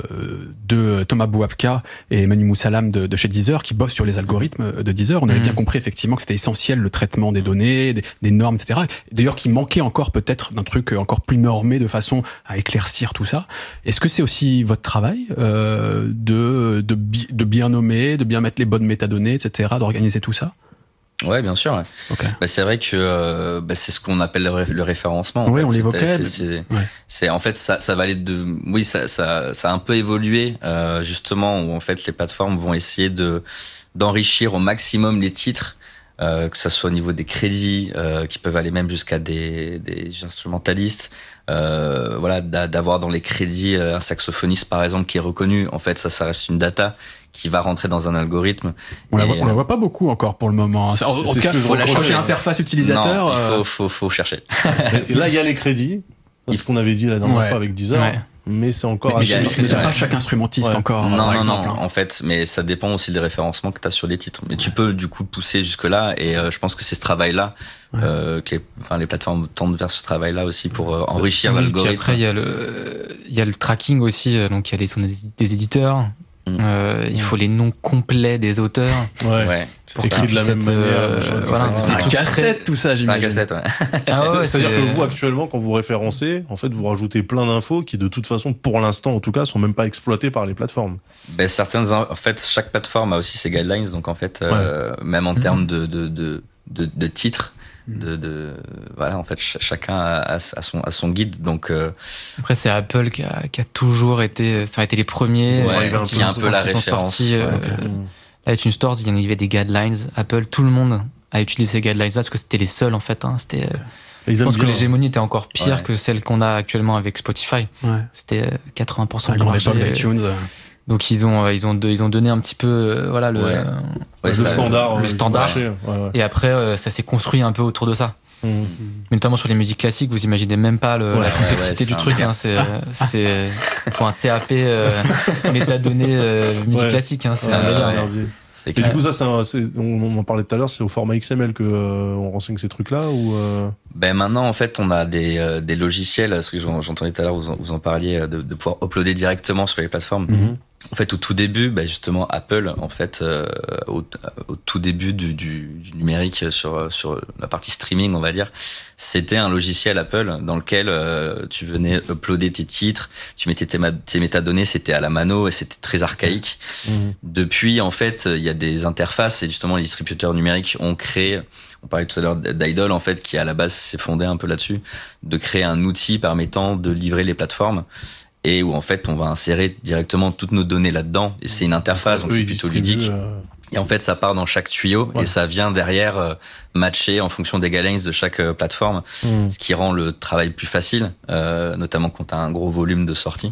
de Thomas Bouabka et Manu Moussalam de, de chez Deezer qui bossent sur les algorithmes de Deezer. On avait mmh. bien compris effectivement que c'était essentiel le traitement des données, des, des normes, et cetera. D'ailleurs, qu'il manquait encore peut-être d'un truc encore plus normé de façon à éclaircir tout ça. Est-ce que c'est aussi votre travail euh, de, de, de bien nommer, de bien mettre les bonnes métadonnées, et cetera, d'organiser tout ça? Ouais, bien sûr. Ouais. Okay. Bah, c'est vrai que euh, bah, c'est ce qu'on appelle le, ré- le référencement. Oui, en fait. on l'évoquait. C'est, c'est, ouais. c'est en fait ça, ça va aller de, oui, ça, ça, ça a un peu évolué euh, justement où en fait les plateformes vont essayer de d'enrichir au maximum les titres, euh, que ça soit au niveau des crédits, euh, qui peuvent aller même jusqu'à des, des instrumentalistes. Euh, voilà, d'avoir dans les crédits un saxophoniste par exemple qui est reconnu. En fait, ça, ça reste une data qui va rentrer dans un algorithme. On la voit, on la voit pas beaucoup encore pour le moment. En, c'est, en c'est tout cas, faut la côté interface utilisateur. Non, il faut, euh... faut, faut chercher. Et là, il y a les crédits. C'est ce qu'on avait dit la dernière ouais. fois avec Deezer. Ouais. Mais c'est encore. Mais il n'y a, a pas chaque instrumentiste ouais. encore. Non, non, exemple, non. hein. En fait, mais ça dépend aussi des référencements que tu as sur les titres. Mais tu peux du coup pousser jusque là. Et euh, je pense que c'est ce travail-là ouais. euh, que les, enfin, les plateformes tendent vers ce travail-là aussi pour euh, enrichir oui, l'algorithme. Après, il y a le, il y a le tracking aussi. Donc il y a les des éditeurs. Euh, il faut les noms complets des auteurs. Ouais. ouais. C'est écrit de la même manière. Euh, voilà, c'est un casse-tête tout ça, j'imagine. C'est un casse-tête, ouais. Ah ouais, c'est-à-dire c'est... que vous, actuellement, quand vous référencez, en fait, vous rajoutez plein d'infos qui, de toute façon, pour l'instant, en tout cas, sont même pas exploitées par les plateformes. Ben, certaines, en fait, chaque plateforme a aussi ses guidelines, donc en fait, ouais. euh, même en mmh. termes de, de, de, de, de titres, de, de voilà, en fait, ch- chacun a, a, a son a son guide. Donc euh... après, c'est Apple qui a, qui a toujours été, ça a été les premiers. Ouais, euh, qui a un peu la référence. Sortis, euh, okay. Là, iTunes Store, il y avait des guidelines. Apple, tout le monde a utilisé ces guidelines-là parce que c'était les seuls en fait. Hein. C'était. Okay. Je pense bien, que l'hégémonie était encore pire ouais. que celle qu'on a actuellement avec Spotify. Ouais. C'était quatre-vingts pour cent de marché. d'iTunes. Donc ils ont ils ont ils ont donné un petit peu euh, voilà le ouais. euh, ouais, le ça, standard le ouais, standard ouais, ouais. Et après euh, ça s'est construit un peu autour de ça. Mmh. Notamment sur les musiques classiques, vous imaginez même pas le, ouais, la complexité ouais, ouais, du truc. Hein, c'est c'est pour un C A P euh, métadonnées euh, musique ouais. classique. Hein, c'est ouais, un délire. Ouais. Et du coup, ça, c'est, un, c'est on en parlait tout à l'heure, c'est au format X M L que euh, on renseigne ces trucs-là ou euh... Ben maintenant, en fait, on a des euh, des logiciels. Parce que j'entendais tout à l'heure, vous en, vous en parliez, de, de pouvoir uploader directement sur les plateformes. Mm-hmm. En fait, au tout début, ben justement, Apple, en fait, euh, au, au tout début du, du, du numérique sur sur la partie streaming, on va dire, c'était un logiciel Apple dans lequel euh, tu venais uploader tes titres, tu mettais tes, tes métadonnées, c'était à la mano et c'était très archaïque. Mmh. Depuis, en fait, il y a des interfaces et justement les distributeurs numériques ont créé. On parlait tout à l'heure d'Idol, en fait, qui à la base s'est fondé un peu là-dessus, de créer un outil permettant de livrer les plateformes. Et où en fait on va insérer directement toutes nos données là-dedans et c'est une interface donc oui, c'est plutôt ludique euh... et en fait ça part dans chaque tuyau ouais. et ça vient derrière euh, matcher en fonction des guidelines de chaque euh, plateforme mmh. ce qui rend le travail plus facile euh, notamment quand tu as un gros volume de sorties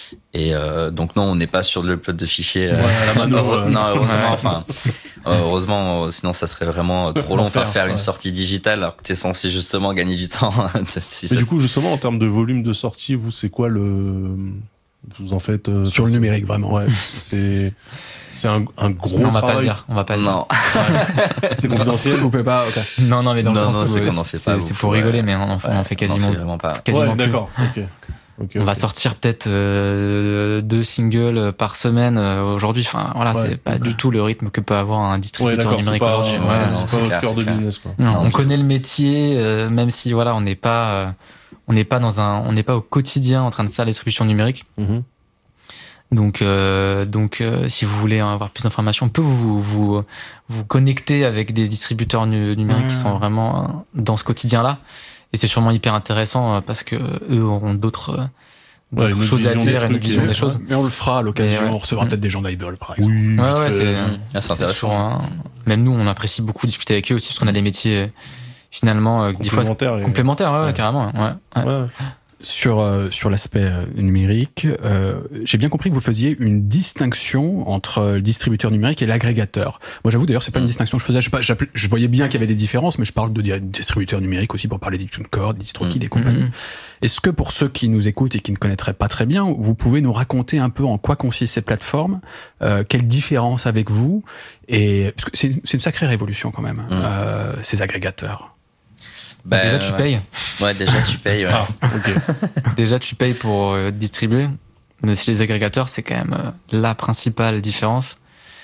et euh, donc non on n'est pas sur le upload de fichiers euh, ouais, à la mano, heure... non heureusement enfin heureusement sinon ça serait vraiment trop long faire, faire ouais. une sortie digitale alors que t'es censé justement gagner du temps. Si mais du coup justement en termes de volume de sortie vous c'est quoi le vous en faites euh, sur le numérique vraiment ouais c'est c'est un, un gros non, on va travail. Pas le dire, on va pas le dire. Non. Ouais. C'est confidentiel. Vous pouvez pas. Okay. Non, non, mais dans non, le sens non, où c'est, qu'on en fait c'est, pas, c'est pour rigoler, mais on en, on en fait quasiment, on en fait vraiment pas. Quasiment ouais, d'accord. Ok. Okay, on okay. va sortir peut-être euh, deux singles par semaine euh, aujourd'hui. Enfin, voilà, ouais, c'est pas ouais. du tout le rythme que peut avoir un distributeur ouais, numérique pas, aujourd'hui. Ouais, ouais, non, c'est, c'est pas notre cœur de clair. business. Quoi. Non, non, on connaît le métier, euh, même si voilà, on n'est pas, euh, on n'est pas dans un, on n'est pas au quotidien en train de faire la distribution numérique. Mm-hmm. Donc, euh, donc, euh, si vous voulez avoir plus d'informations, on peut vous vous vous connecter avec des distributeurs nu- numériques mmh. qui sont vraiment dans ce quotidien-là. Et c'est sûrement hyper intéressant parce que eux auront d'autres Ouais, d'autres une choses à vision dire, des une trucs, vision et- des choses. Mais on le fera à l'occasion, Mais ouais. on recevra Mm. peut-être des gens d'Idol, par exemple. Oui, Ouais, vite ouais, fait. c'est, Ah, c'est c'est intéressant. toujours un- même nous, on apprécie beaucoup discuter avec eux aussi parce qu'on a des métiers euh, finalement euh, des fois Complémentaires. et- complémentaires, ouais, ouais, Ouais. carrément. Ouais, ouais. Ouais. Sur euh, sur l'aspect euh, numérique, euh, j'ai bien compris que vous faisiez une distinction entre euh, le distributeur numérique et l'agrégateur. Moi, j'avoue d'ailleurs, c'est pas une Mm. distinction que je faisais. Je, sais pas, j'appelais- je voyais bien qu'il y avait des différences, mais je parle de di- distributeur numérique aussi pour parler d'TuneCore, DistroKid Mm. et compagnie. Mhm. Est-ce que pour ceux qui nous écoutent et qui ne connaîtraient pas très bien, vous pouvez nous raconter un peu en quoi consistent ces plateformes, euh, quelle différence avec vous, et parce que c'est c'est une sacrée révolution quand même, euh, ces agrégateurs. Bah, déjà, tu ouais. payes. Ouais, déjà, tu payes. Ouais. Ah, ok. Déjà, tu payes pour euh, distribuer. Mais chez les agrégateurs, c'est quand même euh, la principale différence.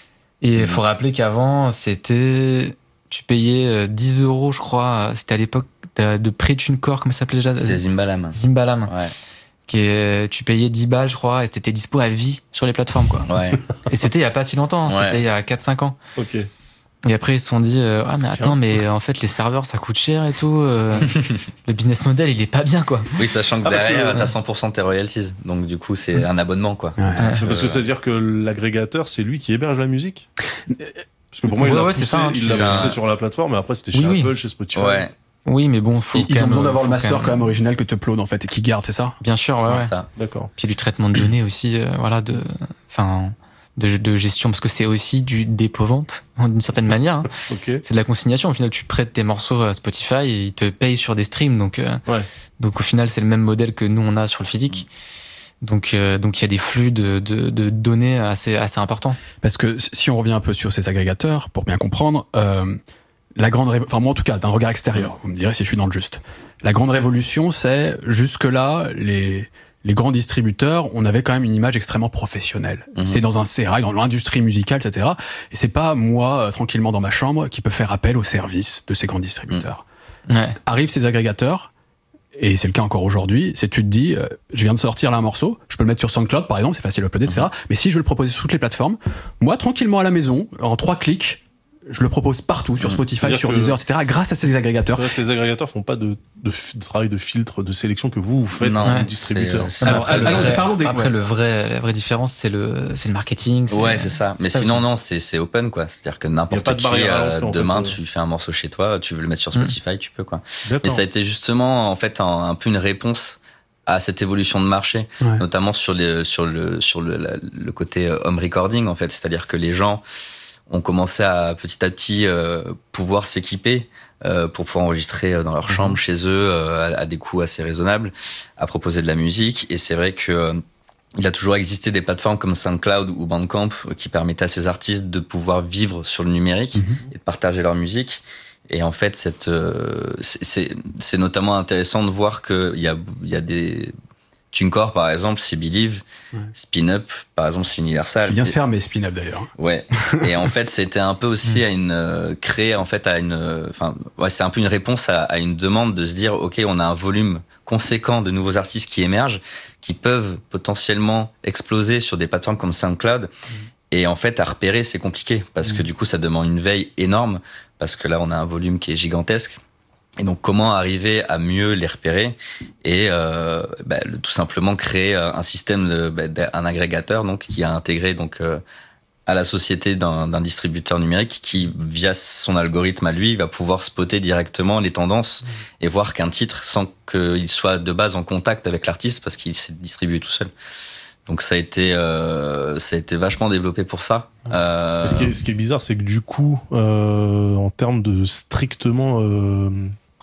Et il Mhm. faut rappeler qu'avant, c'était. Tu payais euh, dix euros, je crois. C'était à l'époque de, de pré-TuneCore, comment ça s'appelait déjà C'était Zimbalam. Zimbalam. Ouais. Qui est, tu payais dix balles, je crois, et t'étais dispo à vie sur les plateformes, quoi. Ouais. Et c'était il y a pas si longtemps, Ouais. c'était il y a quatre cinq ans. Ok. Et après, ils se sont dit, euh, ah, mais Tiens. attends, mais en fait, les serveurs, ça coûte cher et tout. euh, le business model, il est pas bien, quoi. Oui, sachant que Ah, parce que- derrière, t'as cent pour cent de tes royalties. Donc, du coup, c'est un abonnement, quoi. Ouais. Ouais. Parce que Euh, ça veut dire que l'agrégateur, c'est lui qui héberge la musique. Parce que pour moi, il Ouais, l'a ouais, c'est poussé, ça, hein. il l'a C'est poussé un- sur la plateforme, mais après, c'était chez Oui, oui. Apple, chez Spotify. Ouais, Oui, mais bon, faut Ils, ils quand ont même, besoin d'avoir faut le master quand quand même original que tu uploads en fait et qui garde, c'est ça? Bien sûr, ouais, ouais. ça. D'accord. Puis du traitement de données aussi, euh, voilà, de, enfin, de, de gestion, parce que c'est aussi du dépôt-vente, d'une certaine manière. Hein. Ok. C'est de la consignation. Au final, tu prêtes tes morceaux à Spotify et ils te payent sur des streams. Donc, euh, Ouais. donc au final, c'est le même modèle que nous, on a sur le physique. Donc, euh, donc il y a des flux de, de, de données assez, assez importants. Parce que si on revient un peu sur ces agrégateurs, pour bien comprendre, euh, la grande, révo- enfin moi en tout cas, d'un regard extérieur, vous me direz si je suis dans le juste. La grande révolution, c'est jusque-là, les, les grands distributeurs, on avait quand même une image extrêmement professionnelle. Mhm. C'est dans un sérail, dans l'industrie musicale, et cetera. Et c'est pas moi, euh, tranquillement dans ma chambre, qui peut faire appel au service de ces grands distributeurs. Ouais. Arrivent ces agrégateurs, et c'est le cas encore aujourd'hui, c'est tu te dis, euh, je viens de sortir là un morceau, je peux le mettre sur SoundCloud par exemple, c'est facile à uploader, et cetera. Mais si je veux le proposer sur toutes les plateformes, moi tranquillement à la maison, en trois clics, je le propose partout, sur Mhm. Spotify, C'est-à-dire sur que- Deezer, et cetera, grâce à ces agrégateurs. C'est vrai que les agrégateurs font pas de, de, f- de travail de filtre, de sélection que vous, vous faites Non, en ouais, distributeur. c'est- Alors, après, le allons-y, vrai- parlons des... Après, ouais. le vrai, la vraie différence, c'est le, c'est le marketing. Ouais, c'est ça. Mais sinon, aussi. non, c'est c'est open, quoi. C'est-à-dire que Y a pas n'importe de qui, barrière à euh, l'entrée, en demain, fait, tu fais un morceau chez toi, tu veux le mettre sur Mm. Spotify, tu peux, quoi. Mais D'accord. ça a été justement, en fait, un, un peu une réponse à cette évolution de marché, Ouais. notamment sur les, sur le, sur le, la- le côté euh, home recording, en fait. C'est-à-dire que les gens ont commencé à petit à petit euh, pouvoir s'équiper euh, pour pouvoir enregistrer euh, dans leur chambre, chez eux, euh, à, à des coûts assez raisonnables, à proposer de la musique. Et c'est vrai que euh, il a toujours existé des plateformes comme SoundCloud ou Bandcamp euh, qui permettaient à ces artistes de pouvoir vivre sur le numérique Mhm. et de partager leur musique. Et en fait, cette, euh, c'est, c'est, c'est notamment intéressant de voir qu'il y a, il y a des... TuneCore, par exemple, c'est Believe. Ouais. Spin Up, par exemple, c'est Universal. Je viens de Et- faire mes spin-up d'ailleurs. Ouais. Et en fait, c'était un peu aussi à une euh, créer en fait à une, euh, enfin, ouais, c'est un peu une réponse à, à une demande de se dire, ok, on a un volume conséquent de nouveaux artistes qui émergent, qui peuvent potentiellement exploser sur des plateformes comme SoundCloud. Et en fait, à repérer, c'est compliqué parce que du coup, ça demande une veille énorme parce que là, on a un volume qui est gigantesque. Et donc, comment arriver à mieux les repérer et euh, bah, le- tout simplement créer euh, un système, de, bah, d'un agrégateur donc qui a intégré donc euh, à la société d'un, d'un distributeur numérique qui, via son algorithme à lui, va pouvoir spotter directement les tendances et voir qu'un titre sans qu'il soit de base en contact avec l'artiste parce qu'il s'est distribué tout seul. Donc ça a été, euh, ça a été vachement développé pour ça. Euh, Ce qui est, ce qui est bizarre, c'est que du coup, euh, en termes de strictement, euh,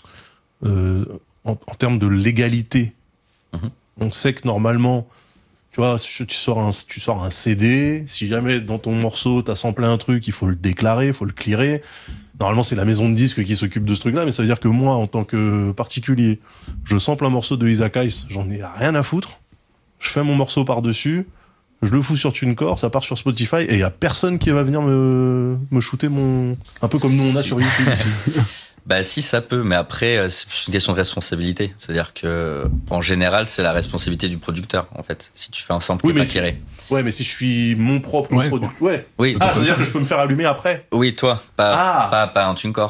euh, en, en termes de légalité, Mhm. on sait que normalement, tu vois, si tu sors un, tu sors un C D, si jamais dans ton morceau t'as samplé un truc, il faut le déclarer, il faut le clearer. Normalement, c'est la maison de disques qui s'occupe de ce truc-là, mais ça veut dire que moi, en tant que particulier, je sample un morceau de Isaac Hayes, j'en ai rien à foutre. Je fais mon morceau par-dessus, je le fous sur TuneCore, ça part sur Spotify, et il y a personne qui va venir me, me shooter mon... Un peu comme nous on a sur YouTube ici. Bah si, ça peut, mais après euh, c'est une question de responsabilité. C'est-à-dire que en général, c'est la responsabilité du producteur en fait. Si tu fais un sample Oui, qui est mais pas si- tiré. Ouais, mais si je suis mon propre Ouais. producteur... Ouais. Oui, Ah, c'est-à-dire que je peux me faire allumer après. oui, toi, pas Ah. pas pas un TuneCore, tu vois.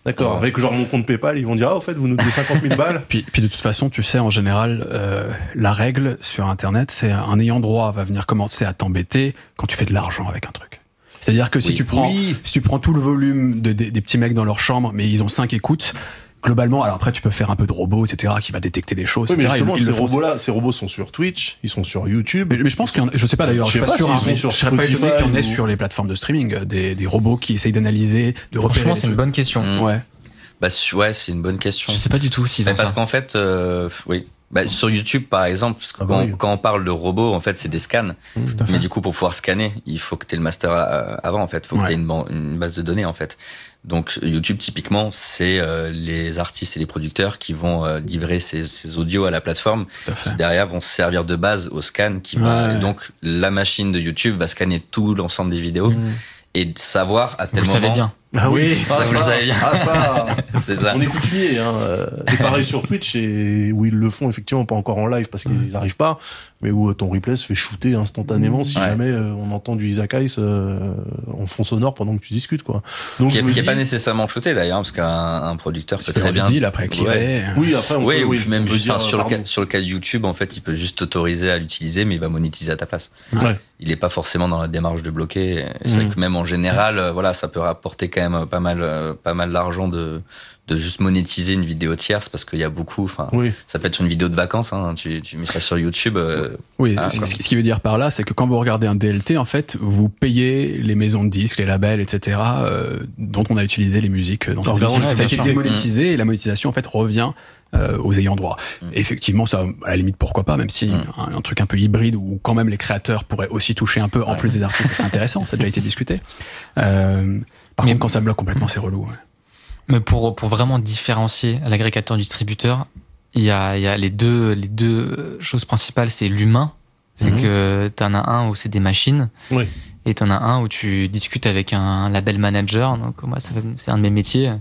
D'accord. Avec genre mon compte PayPal, ils vont dire ah, au fait, vous nous devez cinquante mille balles. Puis, puis de toute façon, tu sais, en général, euh, la règle sur Internet, c'est un ayant droit va venir commencer à t'embêter quand tu fais de l'argent avec un truc. C'est-à-dire que si Oui. tu prends, Oui. si tu prends tout le volume de, de- des petits mecs dans leur chambre, mais ils ont cinq écoutes, globalement, alors après, tu peux faire un peu de robot, et cetera, qui va détecter des choses, Oui, mais et cetera. justement, Ils- ils ces le font- robots-là, ces robots sont sur Twitch, ils sont sur YouTube. Mais, mais je pense qu'il y en a, je sais pas d'ailleurs, Je je sais suis pas pas sûr, s'ils hein, sont mais sur je serais pas étonné Spotify qu'il y en ait ou- sur les plateformes de streaming, euh, des, des robots qui essayent d'analyser, de repérer. Franchement, les c'est une trucs. bonne question. Mm. Ouais. Bah, su- ouais, c'est une bonne question. Je sais pas du tout s'ils Mais ont parce ça. qu'en fait, euh, oui. Bah, sur YouTube, par exemple, parce que Ah bah quand, oui. quand on parle de robots, en fait, c'est des scans. Tout à fait. Mais du coup, pour pouvoir scanner, il faut que tu aies le master euh, avant, en fait. Il faut que Ouais. tu aies une, ban- une base de données, en fait. Donc, YouTube, typiquement, c'est euh, les artistes et les producteurs qui vont euh, livrer ces, ces audios à la plateforme, Tout à fait. qui derrière vont se servir de base au scan, qui va, Ouais. et donc la machine de YouTube va scanner tout l'ensemble des vidéos Mm. et de savoir à Vous tel le moment. savez bien. Ah oui, Ça, vous le savez bien. Ah, ça. C'est ça. On est coutumier, hein. euh, Et pareil sur Twitch, et où ils le font effectivement pas encore en live parce qu'ils n'arrivent pas, mais où euh, ton replay se fait shooter instantanément si Ouais. jamais euh, on entend du Isaac Ice euh, en fond sonore pendant que tu discutes, quoi. Donc Qui je est, me qui est dis- pas nécessairement shooté d'ailleurs, parce qu'un un producteur peut Tu peux très faire bien. du deal après cliver. Ouais. Oui, après on Oui, peut, ou oui, puis même on peut juste, dire, enfin, sur, le pardon. cas, sur le cas de YouTube, en fait, il peut juste t'autoriser à l'utiliser, mais il va monétiser à ta place. Ouais. Il est pas forcément dans la démarche de bloquer. Et C'est Mhm. vrai que même en général, euh, voilà, ça peut rapporter quand même pas mal, euh, pas mal d'argent de, de juste monétiser une vidéo tierce, parce qu'il y a beaucoup, enfin, Oui. ça peut être une vidéo de vacances, hein, tu, tu mets ça sur YouTube. euh, Oui, Ah, ce, quoi. ce qui veut dire par là, c'est que quand vous regardez un D L T, en fait, vous payez les maisons de disques, les labels, et cetera, euh, dont on a utilisé les musiques dans cette regardons émission. les Ça a été bien sûr. démonétisé et la monétisation, en fait, revient euh, aux ayants droit. Mm. Et effectivement, ça, à la limite, pourquoi pas, même si Mm. un, un truc un peu hybride où quand même les créateurs pourraient aussi toucher un peu, en Ouais. plus des artistes, c'est intéressant, ça a déjà été discuté. Euh, par Mais- contre, quand ça bloque complètement, c'est relou. Ouais. Mais pour, pour vraiment différencier l'agrégateur du distributeur, il y a, il y a les deux, les deux choses principales, c'est l'humain. C'est Mhm. que t'en as un où c'est des machines. Oui. Et t'en as un où tu discutes avec un label manager. Donc, moi, ça fait- c'est un de mes métiers.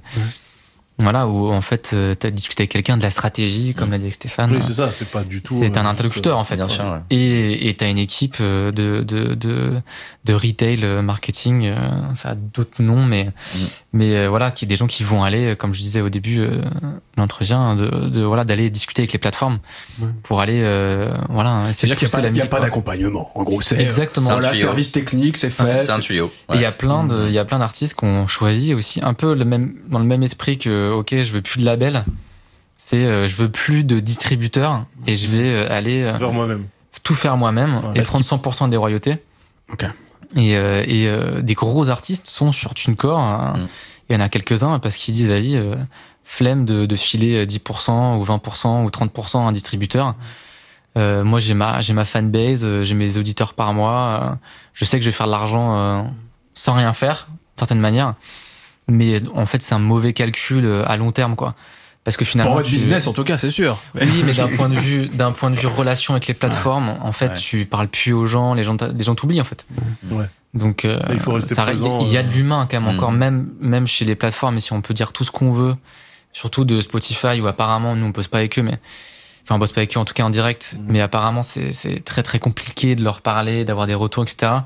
Voilà, où en fait, tu as discuté avec quelqu'un de la stratégie, comme l'a dit Stéphane. Oui, c'est ça, c'est pas du tout. C'est euh, un juste, interlocuteur, en fait. bien sûr, ouais. Et et t'as une équipe euh, de, de, de, de retail euh, marketing, euh, ça a d'autres noms, mais, mais euh, voilà, qui est des gens qui vont aller, comme je disais au début euh, de l'entretien, de, de, voilà, d'aller discuter avec les plateformes Ouais. pour aller euh, voilà, essayer C'est-à-dire de qu'il pousser n'y la a, pas- il y a musique. pas quoi. d'accompagnement. En gros, c'est Exactement. C'est un voilà, tuyau. service technique, c'est fait. C'est un tuyau. Et il ouais. y a plein de, il y a plein d'artistes qui ont choisi aussi un peu le même, dans le même esprit que, ok, je veux plus de label, c'est, euh, je veux plus de distributeur et je vais euh, aller euh, Vers moi-même. tout faire moi-même Ouais. et prendre cent pour cent des royautés. Ok. Et, euh, et euh, des gros artistes sont sur TuneCore. hein. Mm. Il y en a quelques-uns parce qu'ils disent, vas-y, euh, flemme de, de filer dix pour cent ou vingt pour cent ou trente pour cent à un distributeur. Euh, moi, j'ai ma, j'ai ma fanbase, euh, j'ai mes auditeurs par mois. euh, je sais que je vais faire de l'argent euh, sans rien faire, d'une certaine manière. Mais en fait, c'est un mauvais calcul euh, à long terme, quoi. Parce que finalement, Pour votre tu- business, en tout cas, c'est sûr. oui, mais d'un point de vue, d'un point de vue relation avec les plateformes, en fait, Ouais. tu parles plus aux gens, les gens, t'a- les gens t'oublient, en fait. Ouais. Donc, euh, Il faut rester ça- présent, il y a de euh, l'humain quand même mm. encore, même, même chez les plateformes. Et si on peut dire tout ce qu'on veut, surtout de Spotify, où apparemment nous on bosse pas avec eux, mais enfin on bosse pas avec eux en tout cas en direct, Mm. mais apparemment c'est c'est très très compliqué de leur parler, d'avoir des retours, et cetera.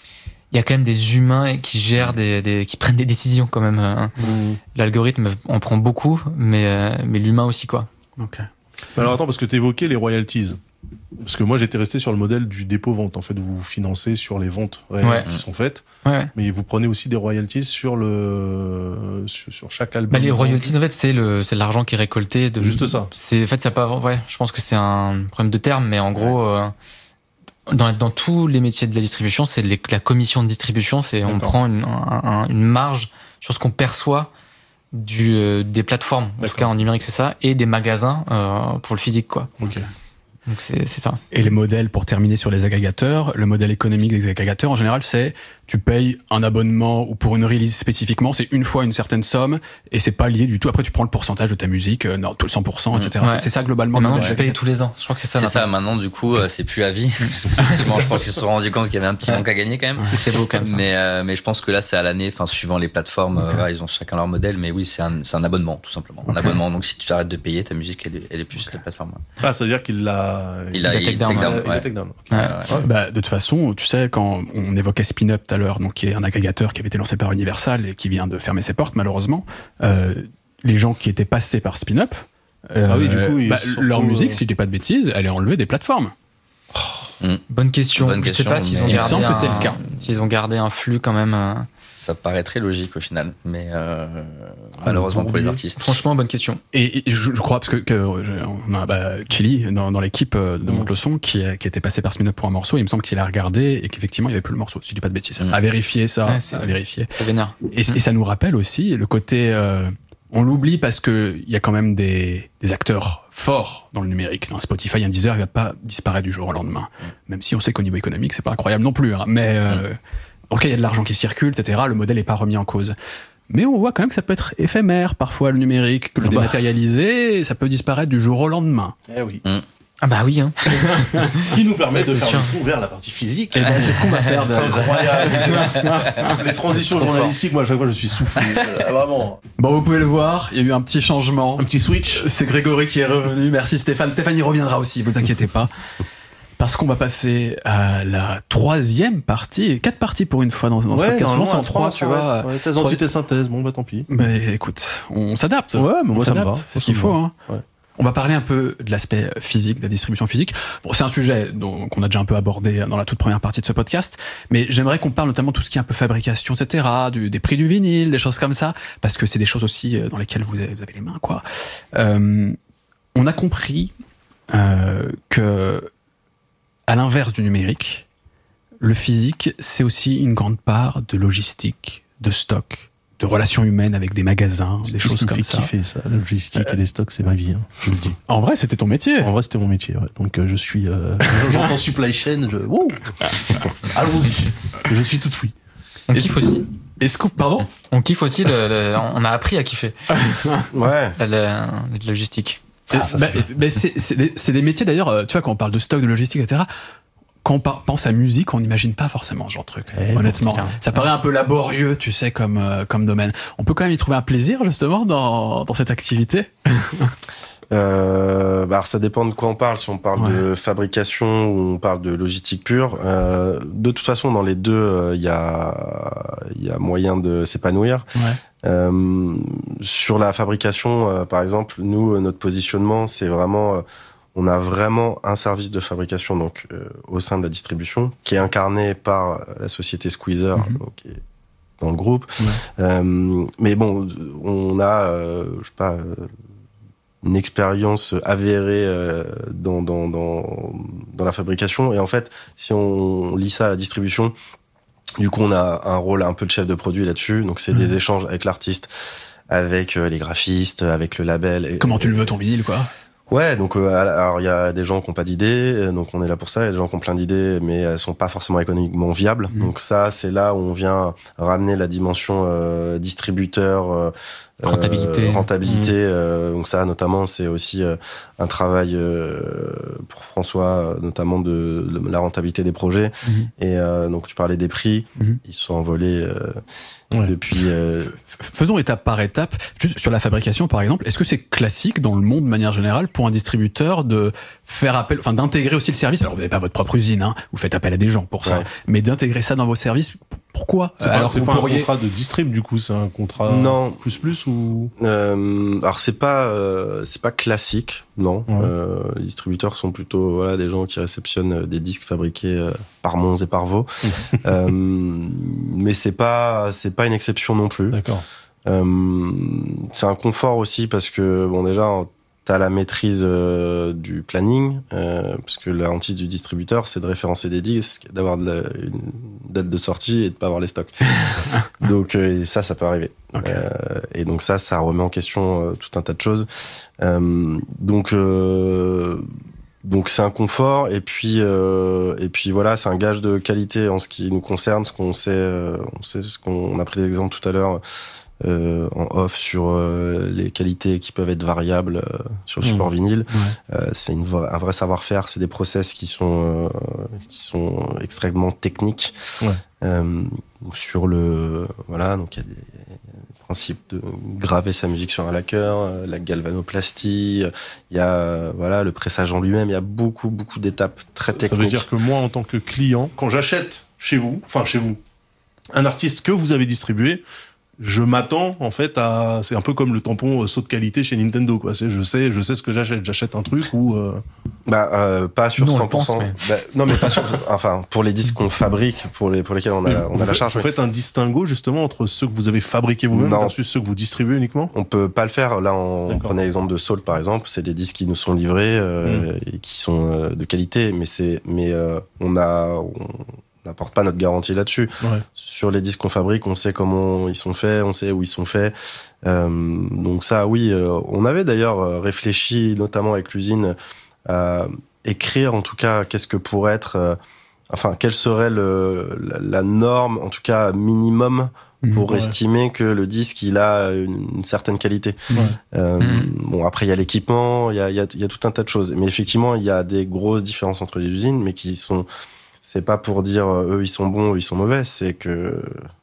Il y a quand même des humains qui gèrent des, des qui prennent des décisions quand même. hein. L'algorithme en prend beaucoup, mais euh, mais l'humain aussi quoi. Ok. Alors attends, parce que tu évoquais les royalties. Parce que moi j'étais resté sur le modèle du dépôt-vente. En fait, vous vous financez sur les ventes réelles Ouais. qui sont faites, Ouais. ouais. mais vous prenez aussi des royalties sur le sur, sur chaque album. Bah, les vendu. royalties en fait c'est le c'est l'argent qui est récolté de Juste ça. C'est en fait ça peut avoir ouais je pense que c'est un problème de terme mais en gros euh, dans dans tous les métiers de la distribution c'est les- la commission de distribution c'est on D'accord. prend une un- un- une marge sur ce qu'on perçoit du euh, des plateformes en tout D'accord. cas en numérique c'est ça et des magasins euh, pour le physique quoi Ok. donc c'est c'est ça Et les modèles, pour terminer sur les agrégateurs, le modèle économique des agrégateurs, en général, c'est tu payes un abonnement ou pour une release spécifiquement, c'est une fois une certaine somme et c'est pas lié du tout. Après, tu prends le pourcentage de ta musique, euh, non, tout le cent pour cent, et cetera. Ouais. C'est- C'est ça globalement. mais le maintenant modèle tu payes agrégataire. tous les ans je crois que c'est ça C'est ça, maintenant, du coup, euh, c'est plus à vie. Effectivement, je pense qu'ils se sont rendus compte qu'il y avait un petit manque à gagner quand même. c'est beau quand même ça Mais, euh, mais je pense que là, c'est à l'année, enfin, suivant les plateformes, euh, Ok. voilà, ils ont chacun leur modèle, mais oui, c'est un, c'est un abonnement, tout simplement. Un abonnement. Donc, si tu arrêtes de payer, ta musique, elle est, elle est plus sur les plateformes. ouais. Ah, c'est-à-dire qu'il l'a. Il a, Il a il take down, take down, il a ouais. take down. Ouais. Ouais, ouais. Bah, de toute façon, tu sais, quand on évoquait Spin Up tout à à l'heure, donc qui est un agrégateur qui avait été lancé par Universal et qui vient de fermer ses portes malheureusement, euh, les gens qui étaient passés par Spin-Up, euh, ah oui, du coup, bah, leur musique, si je dis pas de bêtises, elle est enlevée des plateformes. Oh. Bonne question. Bonne je sais question, pas s'ils ont mais- Il me gardé semble que un, c'est le cas. s'ils ont gardé un flux quand même. euh, Ça paraît très logique au final, mais euh, malheureusement pour les oublié. artistes. Franchement, bonne question. Et, et je, je crois, parce que, que je- on a bah, Chili dans, dans l'équipe euh, de Mm. Monte le Son qui, a- qui était passé par Spin-Up pour un morceau, il me semble qu'il a regardé et qu'effectivement il y avait plus le morceau, si je dis pas de bêtises. Mm. À vérifier ça, Ouais, c'est- à vérifier. C'est vénère. Et, et ça nous rappelle aussi le côté, euh, on l'oublie parce que il y a quand même des, des acteurs forts dans le numérique. Dans Spotify, un Deezer, il va pas disparaître du jour au lendemain. Même si on sait qu'au niveau économique, c'est pas incroyable non plus. Hein. Mais euh, en tout cas, il y a de l'argent qui circule, et cetera. Le modèle est pas remis en cause. Mais on voit quand même que ça peut être éphémère parfois le numérique, que le Bah. dématérialisé, ça peut disparaître du jour au lendemain. Eh oui. Ah bah oui. Hein. Ce qui nous permet Ça, de c'est faire sûr. le tour vers la partie physique. Et ben, c'est ce qu'on va faire. C'est incroyable. Les transitions journalistiques, moi, à chaque fois, je suis soufflé. Euh, Vraiment. Bon, vous pouvez le voir, il y a eu un petit changement. Un petit switch. C'est Grégory qui est revenu. Merci Stéphane. Stéphane y reviendra aussi, vous inquiétez pas. Parce qu'on va passer à la troisième partie. Quatre parties pour une fois dans, dans ce podcast. Souvent, c'est en trois, tu vois. Ouais, thèse, antithèse, synthèse. Bon, bah, tant pis. Mais écoute, on s'adapte. Ouais, mais On moi, ça me s'adapte. va. C'est ce Ça qu'il me faut. va. Hein. Ouais. On va parler un peu de l'aspect physique, de la distribution physique. Bon, c'est un sujet dont, qu'on a déjà un peu abordé dans la toute première partie de ce podcast, mais j'aimerais qu'on parle notamment de tout ce qui est un peu fabrication, et cetera, du, des prix du vinyle, des choses comme ça, parce que c'est des choses aussi dans lesquelles vous avez, vous avez les mains, quoi. Euh, on a compris euh, que, à l'inverse du numérique, le physique, c'est aussi une grande part de logistique, de stock, de relations humaines avec des magasins, des choses comme ça. Kiffer, ça. La logistique et les stocks, c'est ma vie, hein, je le dis. En vrai, c'était ton métier. En vrai, c'était mon métier, ouais. Donc, euh, je suis, euh, j'entends supply chain, je, wouh! Allons-y. Je suis tout oui. On Est-ce kiffe que- aussi. Est-ce que, pardon? On kiffe aussi. Le, le- on a appris à kiffer Ouais. la, la- la logistique. Ah, ça, Bah, c'est bien. bah, c'est, c'est des, c'est des métiers d'ailleurs, euh, tu vois, quand on parle de stock, de logistique, et cetera, quand on par- pense à musique, on n'imagine pas forcément ce genre de truc. Eh, honnêtement, bon, c'est clair. ça paraît un peu laborieux, tu sais, comme euh, comme domaine. On peut quand même y trouver un plaisir justement dans dans cette activité. Euh, bah alors ça dépend de quoi on parle. Si on parle Ouais. de fabrication ou on parle de logistique pure, euh, de toute façon dans les deux, il y a il y a moyen de s'épanouir. Ouais. Euh, sur la fabrication, euh, par exemple, nous euh, notre positionnement, c'est vraiment euh, on a vraiment un service de fabrication donc euh, au sein de la distribution qui est incarné par la société Squeezer, Mhm. donc, qui est dans le groupe. Ouais. Euh, mais bon, on a, euh, je sais pas, euh, une expérience avérée euh, dans, dans, dans, dans la fabrication. Et en fait, si on lit ça à la distribution, du coup, on a un rôle un peu de chef de produit là-dessus. Donc, c'est Mhm. des échanges avec l'artiste, avec euh, les graphistes, avec le label. Et, Comment tu le veux ton vinyle, quoi. Ouais, donc euh, alors il y a des gens qui ont pas d'idées, euh, donc on est là pour ça. Il y a des gens qui ont plein d'idées, mais elles sont pas forcément économiquement viables. Mhm. Donc ça, c'est là où on vient ramener la dimension euh, distributeur, euh, Rentabilité. euh, rentabilité. euh, donc ça, notamment, c'est aussi euh, un travail euh, pour François, notamment de, de la rentabilité des projets. Mhm. Et euh, donc tu parlais des prix, Mhm. ils se sont envolés euh, Ouais. depuis. Euh, F- Faisons étape par étape. Juste sur la fabrication, par exemple, est-ce que c'est classique dans le monde de manière générale pour un distributeur de faire appel, enfin d'intégrer aussi le service. Alors vous n'avez pas votre propre usine, hein, vous faites appel à des gens pour ça, Ouais. mais d'intégrer ça dans vos services. Pourquoi C'est pas, Alors c'est vous pas pourriez. un contrat de distrib du coup, c'est un contrat Non. plus plus ou Euh, alors c'est pas euh, c'est pas classique, non. Ouais. Euh, les distributeurs sont plutôt voilà des gens qui réceptionnent des disques fabriqués euh, par Mons et par Vaux, euh, mais c'est pas c'est pas une exception non plus. d'accord. Euh, c'est un confort aussi parce que bon déjà t'as la maîtrise euh, du planning, euh, parce que la hantise du distributeur c'est de référencer des disques, d'avoir de la, une date de sortie et de pas avoir les stocks. Donc euh, et ça ça peut arriver. Ok. Euh, et donc ça ça remet en question euh, tout un tas de choses. Euh, donc euh, donc c'est un confort et puis euh, et puis voilà c'est un gage de qualité en ce qui nous concerne, ce qu'on sait euh, on sait ce qu'on on a pris des exemples tout à l'heure. Euh, en off sur euh, les qualités qui peuvent être variables euh, sur le support Mmh. vinyle. Ouais. Euh, c'est une, vra- un vrai savoir-faire, c'est des process qui sont, euh, qui sont extrêmement techniques. Ouais. Euh, sur le, voilà, donc il y a des principes de graver sa musique sur un lacquer, euh, la galvanoplastie, il y a euh, voilà le pressage en lui-même, il y a beaucoup beaucoup d'étapes très Ça techniques. veut dire que moi, en tant que client, quand j'achète chez vous, enfin chez vous, un artiste que vous avez distribué, je m'attends en fait à, c'est un peu comme le tampon euh, saut de qualité chez Nintendo, quoi. C'est, je sais, je sais ce que j'achète. J'achète un truc ou. Euh... Bah euh, pas sur Nous, on cent le pour cent. pense, mais... Bah, non mais pas sur. Enfin pour les disques qu'on fabrique, pour les pour lesquels on a vous, on a vous la faites, charge. Vous oui. faites un distinguo justement entre ceux que vous avez fabriqués vous-même Non. versus ceux que vous distribuez uniquement. On peut pas le faire. Là, on D'accord. prenait l'exemple de Soul par exemple. C'est des disques qui nous sont livrés euh, Mm. et qui sont euh, de qualité, mais c'est mais euh, on a on n'apporte pas notre garantie là-dessus. Ouais. Sur les disques qu'on fabrique, on sait comment ils sont faits, on sait où ils sont faits. Euh, donc ça, oui, euh, on avait d'ailleurs réfléchi, notamment avec l'usine, à écrire en tout cas qu'est-ce que pourrait être, euh, enfin quelle serait le, la, la norme, en tout cas minimum, pour Ouais. estimer que le disque il a une, une certaine qualité. Ouais. Euh, Mhm. Bon après il y a l'équipement, il y a, il y, a, il y a tout un tas de choses, mais effectivement il y a des grosses différences entre les usines, mais qui sont, c'est pas pour dire euh, eux ils sont bons, eux ils sont mauvais, c'est que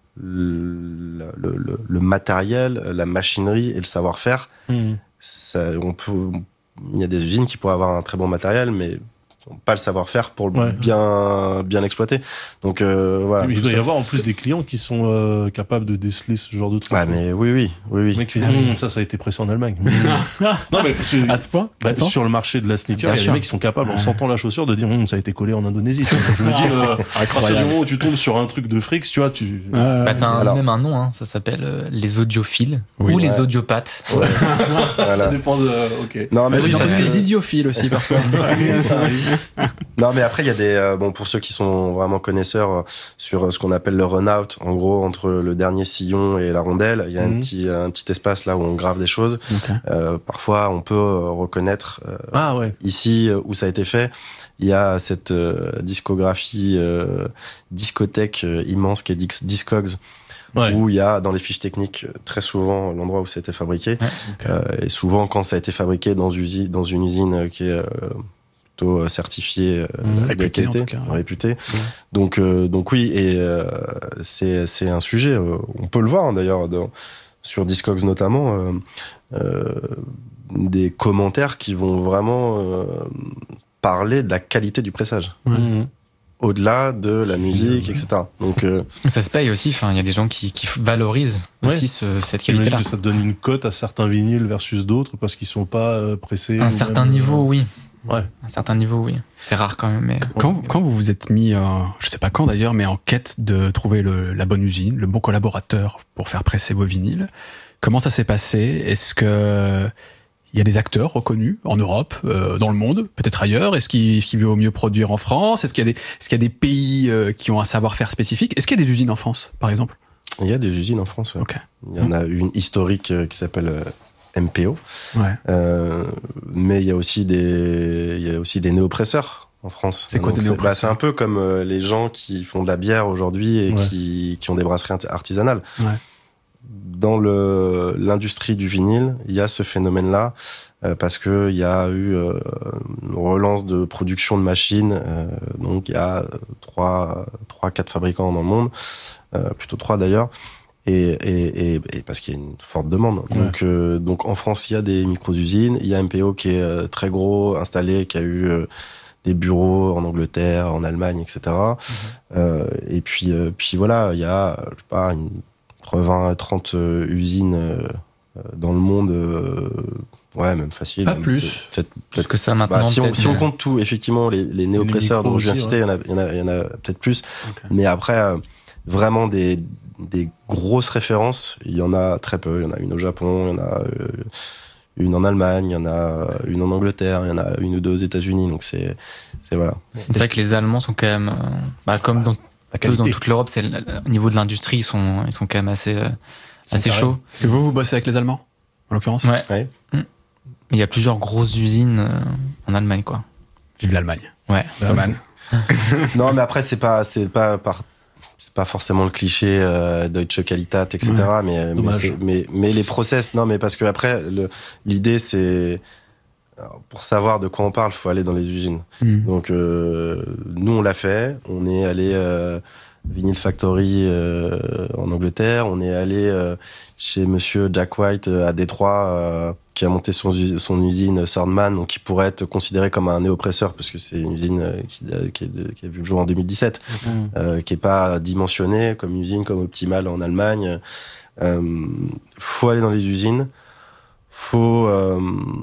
le, le, le, le matériel, la machinerie et le savoir-faire, Mmh. ça, on peut, il y a des usines qui pourraient avoir un très bon matériel, mais qui n'ont pas le savoir-faire pour le Ouais. bien bien l'exploiter. Donc euh, voilà. Mais il tout doit y ça, avoir en plus des clients qui sont euh, capables de déceler ce genre de trucs. Ah mais oui oui oui oui. Le mec fait, Hum, ça, ça a été pressé en Allemagne. non, mais parce que, À ce point bah, tu penses sur le marché de la sneaker, Bien il y a sûr. des mecs qui sont capables, en Ouais. sentant la chaussure, de dire, Hum, ça a été collé en Indonésie. Tu vois. Je me dis, euh, à partir du Incroyable. moment où tu tombes sur un truc de frics, tu vois, tu. Euh, Bah, c'est un, alors- même un nom, hein. Ça s'appelle euh, les audiophiles Oui. ou Ouais. les audiopathes. Ouais. Ça Voilà. dépend de. Ok. Non mais J'ai oui, entendu parce que- les idiophiles aussi parfois. Ça arrive. Non, mais après, il y a des, euh, bon, pour ceux qui sont vraiment connaisseurs euh, sur euh, ce qu'on appelle le run-out, en gros, entre le dernier sillon et la rondelle, il y a un Mhm. petit, un petit espace là où on grave des choses. Ok. Euh, parfois, on peut euh, reconnaître, euh, Ah ouais. ici euh, où ça a été fait, il y a cette euh, discographie, euh, discothèque euh, immense qui est Dis- Discogs, Ouais. où il y a dans les fiches techniques euh, très souvent l'endroit où ça a été fabriqué. Ouais. Ok. Euh, et souvent, quand ça a été fabriqué dans, usi- dans une usine euh, qui est euh, plutôt euh, certifiée, euh, Mhm. de Réputée, qualité, en tout cas, ouais. réputée. Donc, euh, donc oui, et euh, c'est c'est un sujet. euh, on peut le voir hein, d'ailleurs dans- sur Discogs notamment, euh, euh, des commentaires qui vont vraiment euh, parler de la qualité du pressage, Mhm. au-delà de la musique, ouais. et cetera. Donc euh, Ça se paye aussi. Enfin, il y a des gens qui, qui valorisent Ouais. aussi ce- cette J'imagine qualité-là. que ça te donne une cote à certains vinyles versus d'autres parce qu'ils sont pas euh, pressés. Un ou certain même, niveau, oui. Ouais. Un certain niveau, oui. C'est rare quand même, mais. Quand, quand vous vous êtes mis, euh, je sais pas quand d'ailleurs, mais en quête de trouver le, la bonne usine, le bon collaborateur pour faire presser vos vinyles, comment ça s'est passé? Est-ce que il y a des acteurs reconnus en Europe, euh, dans le monde, peut-être ailleurs? Est-ce qu'il, est-ce qu'il vaut mieux produire en France? Est-ce qu'il y a des, est-ce qu'il y a des pays euh, qui ont un savoir-faire spécifique? Est-ce qu'il y a des usines en France, par exemple? il y a des usines en France. Ouais. Ok. Il y en a une historique euh, qui s'appelle euh, M P O. Ouais. Euh, mais il y a aussi des, il y a aussi des néopresseurs en France. C'est quoi Donc des c'est- néopresseurs bah, c'est un peu comme euh, les gens qui font de la bière aujourd'hui et Ouais. qui, qui ont des brasseries art- artisanales. Ouais. Dans le, l'industrie du vinyle, il y a ce phénomène-là euh, parce que il y a eu euh, une relance de production de machines. Euh, donc il y a trois, trois, quatre fabricants dans le monde, euh, plutôt trois d'ailleurs. Et, et, et, et parce qu'il y a une forte demande. Ouais. Donc, euh, donc en France, il y a des micro-usines. Il y a M P O qui est euh, très gros, installé, qui a eu euh, des bureaux en Angleterre, en Allemagne, et cetera. Euh, et puis, euh, puis voilà, il y a, je sais pas, une, entre vingt et trente euh, usines euh, dans le monde. Euh, ouais, même facile. Pas même plus. peut-être- peut-être- Parce que ça, maintenant. bah, si, on, peut-être, si on mais- compte tout, effectivement, les, les néopresseurs micros dont je viens aussi, citer, il y en a, il y en a, il y en a peut-être plus. Ok. Mais après, euh, vraiment des, des grosses références, il y en a très peu. Il y en a une au Japon, il y en a euh, une en Allemagne, il y en a une en Angleterre, il y en a une ou deux aux États-Unis. Donc c'est, c'est voilà. C'est vrai que les Allemands sont quand même, euh, bah, comme dans, La peu dans qualité. toute l'Europe, c'est le- au niveau de l'industrie, ils sont, ils sont quand même assez, euh, sont assez carrés. chauds. Est-ce que vous, vous bossez avec les Allemands, en l'occurrence? Ouais. Ouais. Il y a plusieurs grosses usines euh, en Allemagne, quoi. Vive l'Allemagne. Ouais. Thomann. Non, mais après c'est pas, c'est pas par, c'est pas forcément le cliché euh, Deutsche Qualität, et cetera. Mais, mais, Dommage. c'est- mais, mais les process, non, mais parce que après le, l'idée c'est, alors, pour savoir de quoi on parle, faut aller dans les usines. Hmm. Donc euh, nous on l'a fait, on est allé euh, Vinyl Factory euh, en Angleterre, on est allé euh, chez Monsieur Jack White euh, à Détroit, euh, qui a monté son, son usine Swordman, donc qui pourrait être considéré comme un néopresseur, parce que c'est une usine qui, qui, est de, qui a vu le jour en deux mille dix-sept, mmh. euh, qui est pas dimensionnée comme une usine comme Optimal en Allemagne. Euh, faut aller dans les usines, faut euh,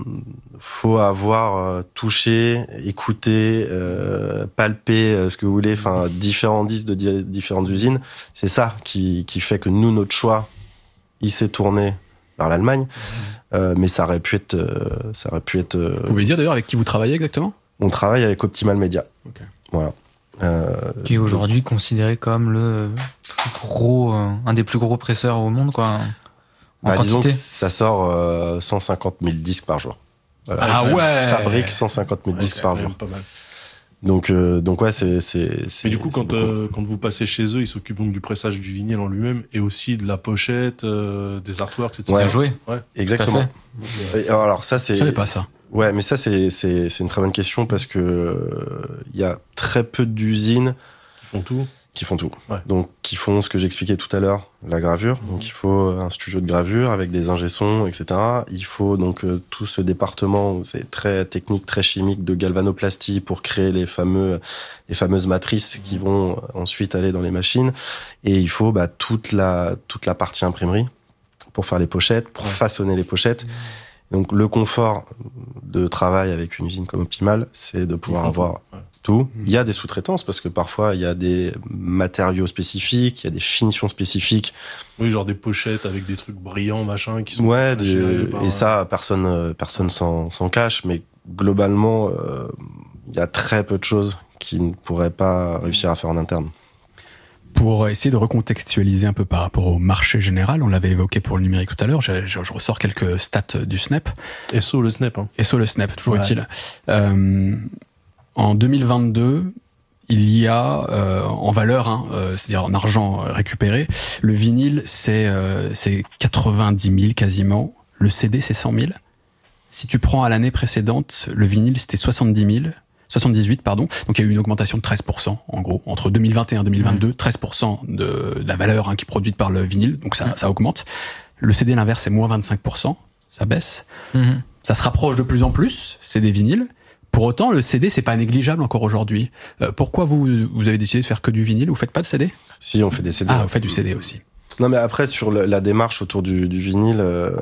faut avoir euh, touché, écouté, euh, palpé, euh, ce que vous voulez, enfin différents disques de di- différentes usines. C'est ça qui qui fait que nous, notre choix, il s'est tourné vers l'Allemagne, mmh. euh, mais ça aurait pu être euh, ça aurait pu être. Euh, vous pouvez dire d'ailleurs avec qui vous travaillez exactement? On travaille avec Optimal Media. Okay. Voilà. Euh, qui est aujourd'hui donc, considéré comme le plus gros, euh, un des plus gros presseurs au monde, quoi. En bah, quantité. Disons que ça sort euh, cent cinquante mille disques par jour. Voilà. Ah ouais. Fabrique cent cinquante mille ouais, disques par jour. Pas mal. Donc, euh, donc ouais, c'est, c'est, c'est. Mais du coup, quand, euh, quand vous passez chez eux, ils s'occupent donc du pressage du vinyle en lui-même et aussi de la pochette, euh, des artworks, et cetera. Ouais, jouer. Ouais. Exactement. Et alors ça, c'est. Je savais pas ça. Ouais, mais ça, c'est, c'est, c'est une très bonne question parce que il y a très peu d'usines qui font tout. Qui font tout. Ouais. Donc, qui font ce que j'expliquais tout à l'heure, la gravure. Mmh. Donc, il faut un studio de gravure avec des ingé-sons, et cetera. Il faut donc euh, tout ce département où c'est très technique, très chimique de galvanoplastie pour créer les fameux, les fameuses matrices mmh. qui vont ensuite aller dans les machines. Et il faut bah, toute la toute la partie imprimerie pour faire les pochettes, pour ouais. façonner les pochettes. Mmh. Donc, le confort de travail avec une usine comme Optimal, c'est de pouvoir avoir ouais. tout. Il y a des sous-traitances parce que parfois il y a des matériaux spécifiques, il y a des finitions spécifiques. Oui, genre des pochettes avec des trucs brillants, machin, qui sont. Ouais, des, par... et ça, personne, personne s'en, s'en cache. Mais globalement, euh, il y a très peu de choses qui ne pourraient pas réussir à faire en interne. Pour essayer de recontextualiser un peu par rapport au marché général, on l'avait évoqué pour le numérique tout à l'heure, je, je, je ressors quelques stats du S N E P. S O le S N E P. Hein. S O le S N E P, toujours ouais. utile. Euh, en deux mille vingt-deux, il y a euh, en valeur, hein, euh, c'est-à-dire en argent récupéré, le vinyle c'est, euh, c'est quatre-vingt-dix mille quasiment, le C D c'est cent mille. Si tu prends à l'année précédente, le vinyle c'était soixante-dix mille. soixante-dix-huit, pardon. Donc, il y a eu une augmentation de treize pour cent, en gros. Entre deux mille vingt et un et deux mille vingt-deux, mmh. treize pour cent de, de la valeur hein, qui est produite par le vinyle. Donc, ça, mmh. ça augmente. Le C D, l'inverse, c'est moins vingt-cinq pour cent. Ça baisse. Mmh. Ça se rapproche de plus en plus, C D vinyle. Pour autant, le C D, c'est pas négligeable encore aujourd'hui. Euh, pourquoi vous, vous avez décidé de faire que du vinyle? Vous faites pas de C D? Si, on fait des C D. Ah, vous faites du C D aussi. Non, mais après, sur le, la démarche autour du, du vinyle, euh,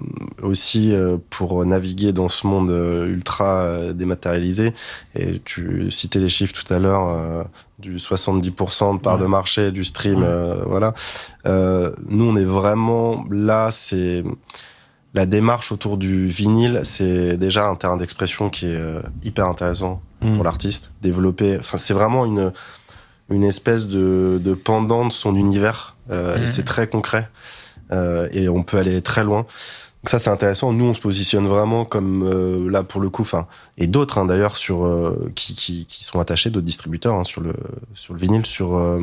aussi euh, pour naviguer dans ce monde euh, ultra euh, dématérialisé, et tu citais les chiffres tout à l'heure, euh, du soixante-dix pour cent de part ouais. de marché, du stream, ouais. euh, voilà. Euh, nous, on est vraiment là, c'est... La démarche autour du vinyle, c'est déjà un terrain d'expression qui est euh, hyper intéressant mmh. pour l'artiste. Développer, enfin, c'est vraiment une... une espèce de, de pendant de son univers. Euh, mmh. Et c'est très concret. Euh, et on peut aller très loin. Donc ça, c'est intéressant. Nous, on se positionne vraiment comme, euh, là, pour le coup, enfin, et d'autres, hein, d'ailleurs, sur, euh, qui, qui, qui sont attachés, d'autres distributeurs, hein, sur le, sur le vinyle, sur, euh,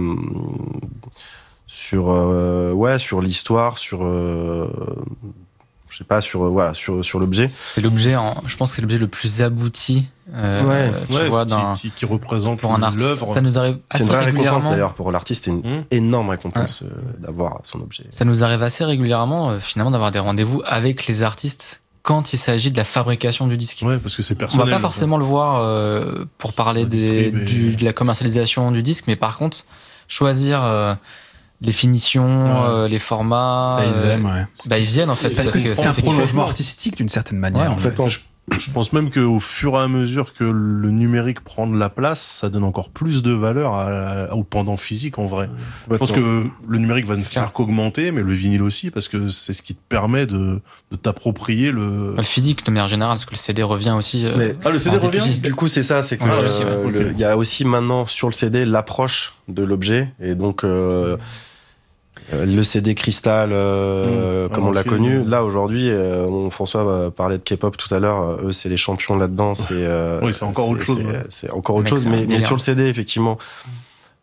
sur, euh, ouais, sur l'histoire, sur, euh, je sais pas, sur, euh, voilà, sur, sur l'objet. C'est l'objet, en, je pense que c'est l'objet le plus abouti. Euh, ouais, tu ouais, vois, qui, d'un, qui, qui représente pour un artiste. L'œuvre. Ça nous arrive assez c'est une vraie régulièrement. récompense d'ailleurs pour l'artiste, c'est une mmh. énorme récompense ouais. euh, d'avoir son objet. Ça nous arrive assez régulièrement, euh, finalement, d'avoir des rendez-vous avec les artistes quand il s'agit de la fabrication du disque. Ouais, parce que c'est personnel. On va pas forcément ça. le voir euh, pour parler des, du, de la commercialisation du disque, mais par contre, choisir euh, les finitions, ouais. euh, les formats. Ça, ils aiment, ouais. Bah, ils viennent en fait. Parce que c'est un prolongement artistique d'une certaine manière. Ouais, en fait, je, je pense même qu'au fur et à mesure que le numérique prend de la place, ça donne encore plus de valeur à, à, au pendant physique en vrai. Ouais, je pense que le numérique va ne faire qu'augmenter, mais le vinyle aussi, parce que c'est ce qui te permet de, de t'approprier le... Le physique de manière générale, parce que le C D revient aussi. Euh, mais, ah, le C D revient? Du coup, c'est ça, c'est que ouais, euh, aussi, ouais. le, okay. y a aussi maintenant sur le C D l'approche de l'objet, et donc... Euh, le C D cristal, euh, mmh. comme ah, on l'a connu. Là aujourd'hui, euh, on, François parlait de K-pop tout à l'heure. Eux, c'est les champions là-dedans. C'est, euh, oui, c'est encore c'est, autre chose. C'est, ouais. c'est encore autre chose. Mais, mais sur le C D, effectivement,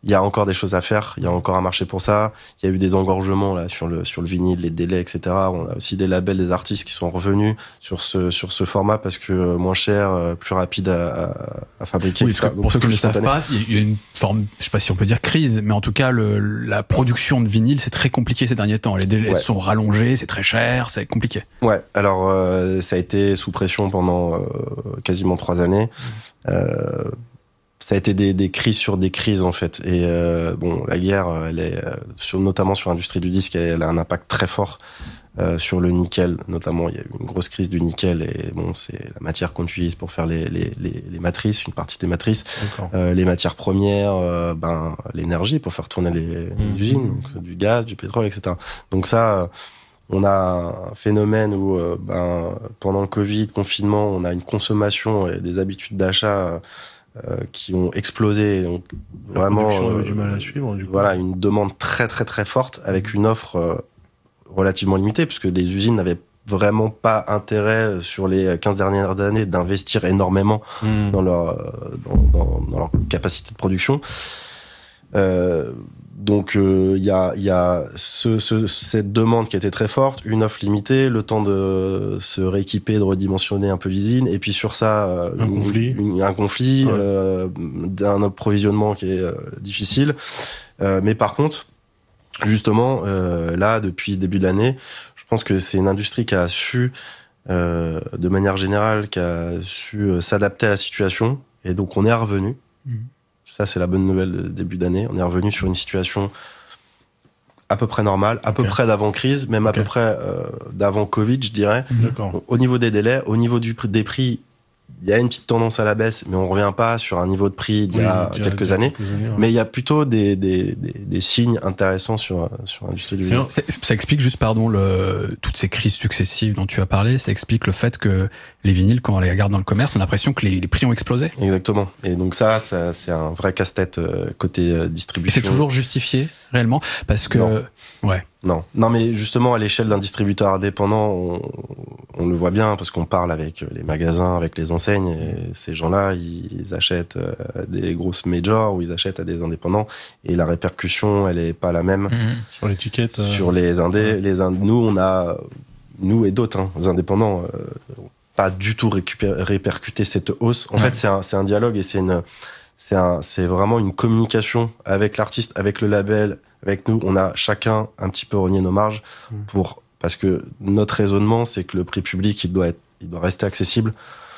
Il y a encore des choses à faire, il y a encore un marché pour ça. Il y a eu des engorgements là sur le sur le vinyle, les délais, et cetera. On a aussi des labels, des artistes qui sont revenus sur ce sur ce format parce que moins cher, plus rapide à, à, à fabriquer. Oui, parce que pour ceux qui ne le savent pas, il y a une forme, je sais pas si on peut dire crise, mais en tout cas le la production de vinyle c'est très compliqué ces derniers temps. Les délais ouais. sont rallongés, c'est très cher, c'est compliqué. Ouais. Alors euh, ça a été sous pression pendant euh, quasiment trois années. Mmh. Euh, Ça a été des, des crises sur des crises en fait. Et euh, bon, la guerre, elle est sur, notamment sur l'industrie du disque, elle a un impact très fort euh, sur le nickel. Notamment, il y a eu une grosse crise du nickel et bon, c'est la matière qu'on utilise pour faire les, les, les, les matrices, une partie des matrices, euh, les matières premières, euh, ben l'énergie pour faire tourner les, les mmh. usines, donc, du gaz, du pétrole, et cetera. Donc ça. On a un phénomène où, euh, ben, pendant le Covid, confinement, on a une consommation et des habitudes d'achat euh, qui ont explosé. Donc, la vraiment, production euh, a eu du mal à suivre. Du coup. Voilà, une demande très très très forte avec une offre euh, relativement limitée, puisque les usines n'avaient vraiment pas intérêt sur les quinze dernières années d'investir énormément mmh. dans leur dans, dans, dans leur capacité de production. Euh, Donc il euh, y a il y a ce, ce cette demande qui était très forte, une offre limitée, le temps de se rééquiper, de redimensionner un peu l'usine, et puis sur ça euh, un une, conflit, une, un conflit, ouais. euh, d'un approvisionnement qui est euh, difficile. Euh, mais par contre, justement euh, là depuis le début de l'année, je pense que c'est une industrie qui a su euh, de manière générale, qui a su euh, s'adapter à la situation, et donc on est revenu. Mmh. Ça, c'est la bonne nouvelle de début d'année. On est revenu sur une situation à peu près normale, à okay. peu près d'avant-crise, même okay. à peu près euh, d'avant-Covid, je dirais. D'accord. Au niveau des délais, au niveau du, des prix, il y a une petite tendance à la baisse, mais on revient pas sur un niveau de prix d'il oui, y a quelques, quelques années. Quelques années ouais. Mais il y a plutôt des, des, des, des signes intéressants sur, sur l'industrie du vinyle. Ça explique juste, pardon, le, toutes ces crises successives dont tu as parlé, ça explique le fait que les vinyles, quand on les regarde dans le commerce, on a l'impression que les, les prix ont explosé. Exactement. Et donc ça, ça c'est un vrai casse-tête euh, côté euh, distribution. Et c'est toujours justifié, réellement, parce que... Non. Ouais. Non, non, mais justement à l'échelle d'un distributeur indépendant, on, on le voit bien parce qu'on parle avec les magasins, avec les enseignes, et ces gens-là, ils achètent à des grosses majors ou ils achètent à des indépendants, et la répercussion, elle est pas la même mmh. sur l'étiquette, euh... sur les indés. Ouais. Les ind... nous, on a, nous et d'autres hein, les indépendants, euh, pas du tout récupér... répercuté cette hausse. En ouais. fait, c'est un, c'est un dialogue et c'est une, c'est un, c'est vraiment une communication avec l'artiste, avec le label. Avec nous, on a chacun un petit peu rogné nos marges pour, parce que notre raisonnement, c'est que le prix public, il doit être, il doit rester accessible.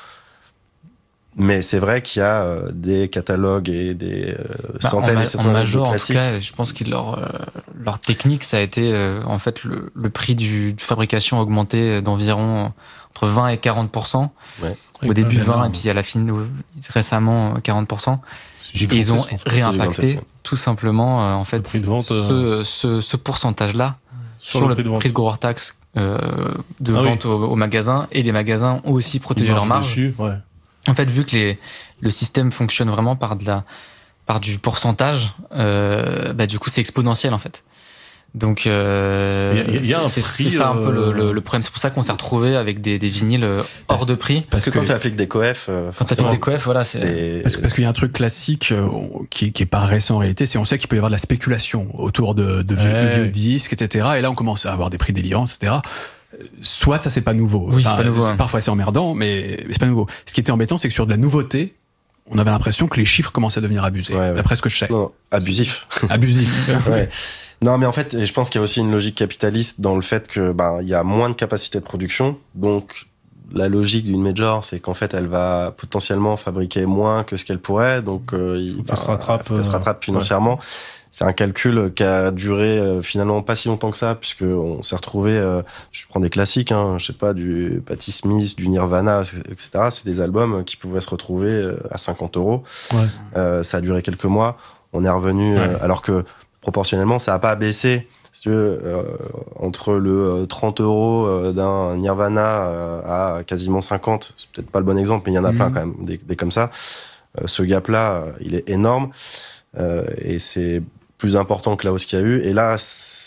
Mais c'est vrai qu'il y a euh, des catalogues et des euh, bah, centaines en ma- et centaines en major, de classiques. En tout cas, je pense que leur, euh, leur technique, ça a été, euh, en fait, le, le prix du, de fabrication a augmenté d'environ entre vingt et quarante pour cent. Ouais. Au début vingt, et puis à la fin, récemment, quarante pour cent. Et ils ont réimpacté tout simplement euh, en fait prix de vente, ce, euh... ce, ce pourcentage-là sur, sur le, le prix de, prix de gros hors taxe euh, de ah vente oui. au, au magasin, et les magasins ont aussi protégé leur marge. Dessus, ouais. En fait, vu que les, le système fonctionne vraiment par de la par du pourcentage, euh, bah du coup c'est exponentiel en fait. Donc euh, il y a, il y a un c'est, prix, c'est ça un peu euh... le, le, le problème. C'est pour ça qu'on s'est retrouvé avec des, des vinyles hors parce, de prix. Parce, parce que, que quand tu appliques des coefs, euh, quand tu appliques des coefs, voilà, c'est, c'est... parce, parce qu'il y a un truc classique euh, qui, qui est pas récent en réalité, c'est on sait qu'il peut y avoir de la spéculation autour de, de vieux, ouais. vieux disques, et cetera. Et là, on commence à avoir des prix délirants, et cetera. Soit ça c'est pas nouveau. Oui, enfin, c'est pas nouveau. C'est, hein. Parfois c'est emmerdant, mais, mais c'est pas nouveau. Ce qui était embêtant, c'est que sur de la nouveauté, on avait l'impression que les chiffres commençaient à devenir abusés. Ouais, ouais. D'après ce que je sais. Non, abusif. Abusif. ouais. Non, mais en fait, je pense qu'il y a aussi une logique capitaliste dans le fait que ben il y a moins de capacité de production, donc la logique d'une major, c'est qu'en fait, elle va potentiellement fabriquer moins que ce qu'elle pourrait, donc euh, il, ben, se rattrape, elle se rattrape financièrement. Ouais. C'est un calcul qui a duré euh, finalement pas si longtemps que ça, puisque on s'est retrouvé. Euh, je prends des classiques, hein, je sais pas, du Patti Smith, du Nirvana, et cetera. C'est des albums qui pouvaient se retrouver euh, à cinquante euros. Ouais. Euh, ça a duré quelques mois. On est revenu, ouais. euh, alors que proportionnellement, ça a pas baissé. Si tu veux, euh, entre le euh, trente euros euh, d'un Nirvana euh, à quasiment cinquante, c'est peut-être pas le bon exemple, mais il y en a mmh. plein quand même, des, des comme ça. Euh, ce gap-là, euh, il est énorme, euh, et c'est plus important que la hausse qu'il y a eu. Et là,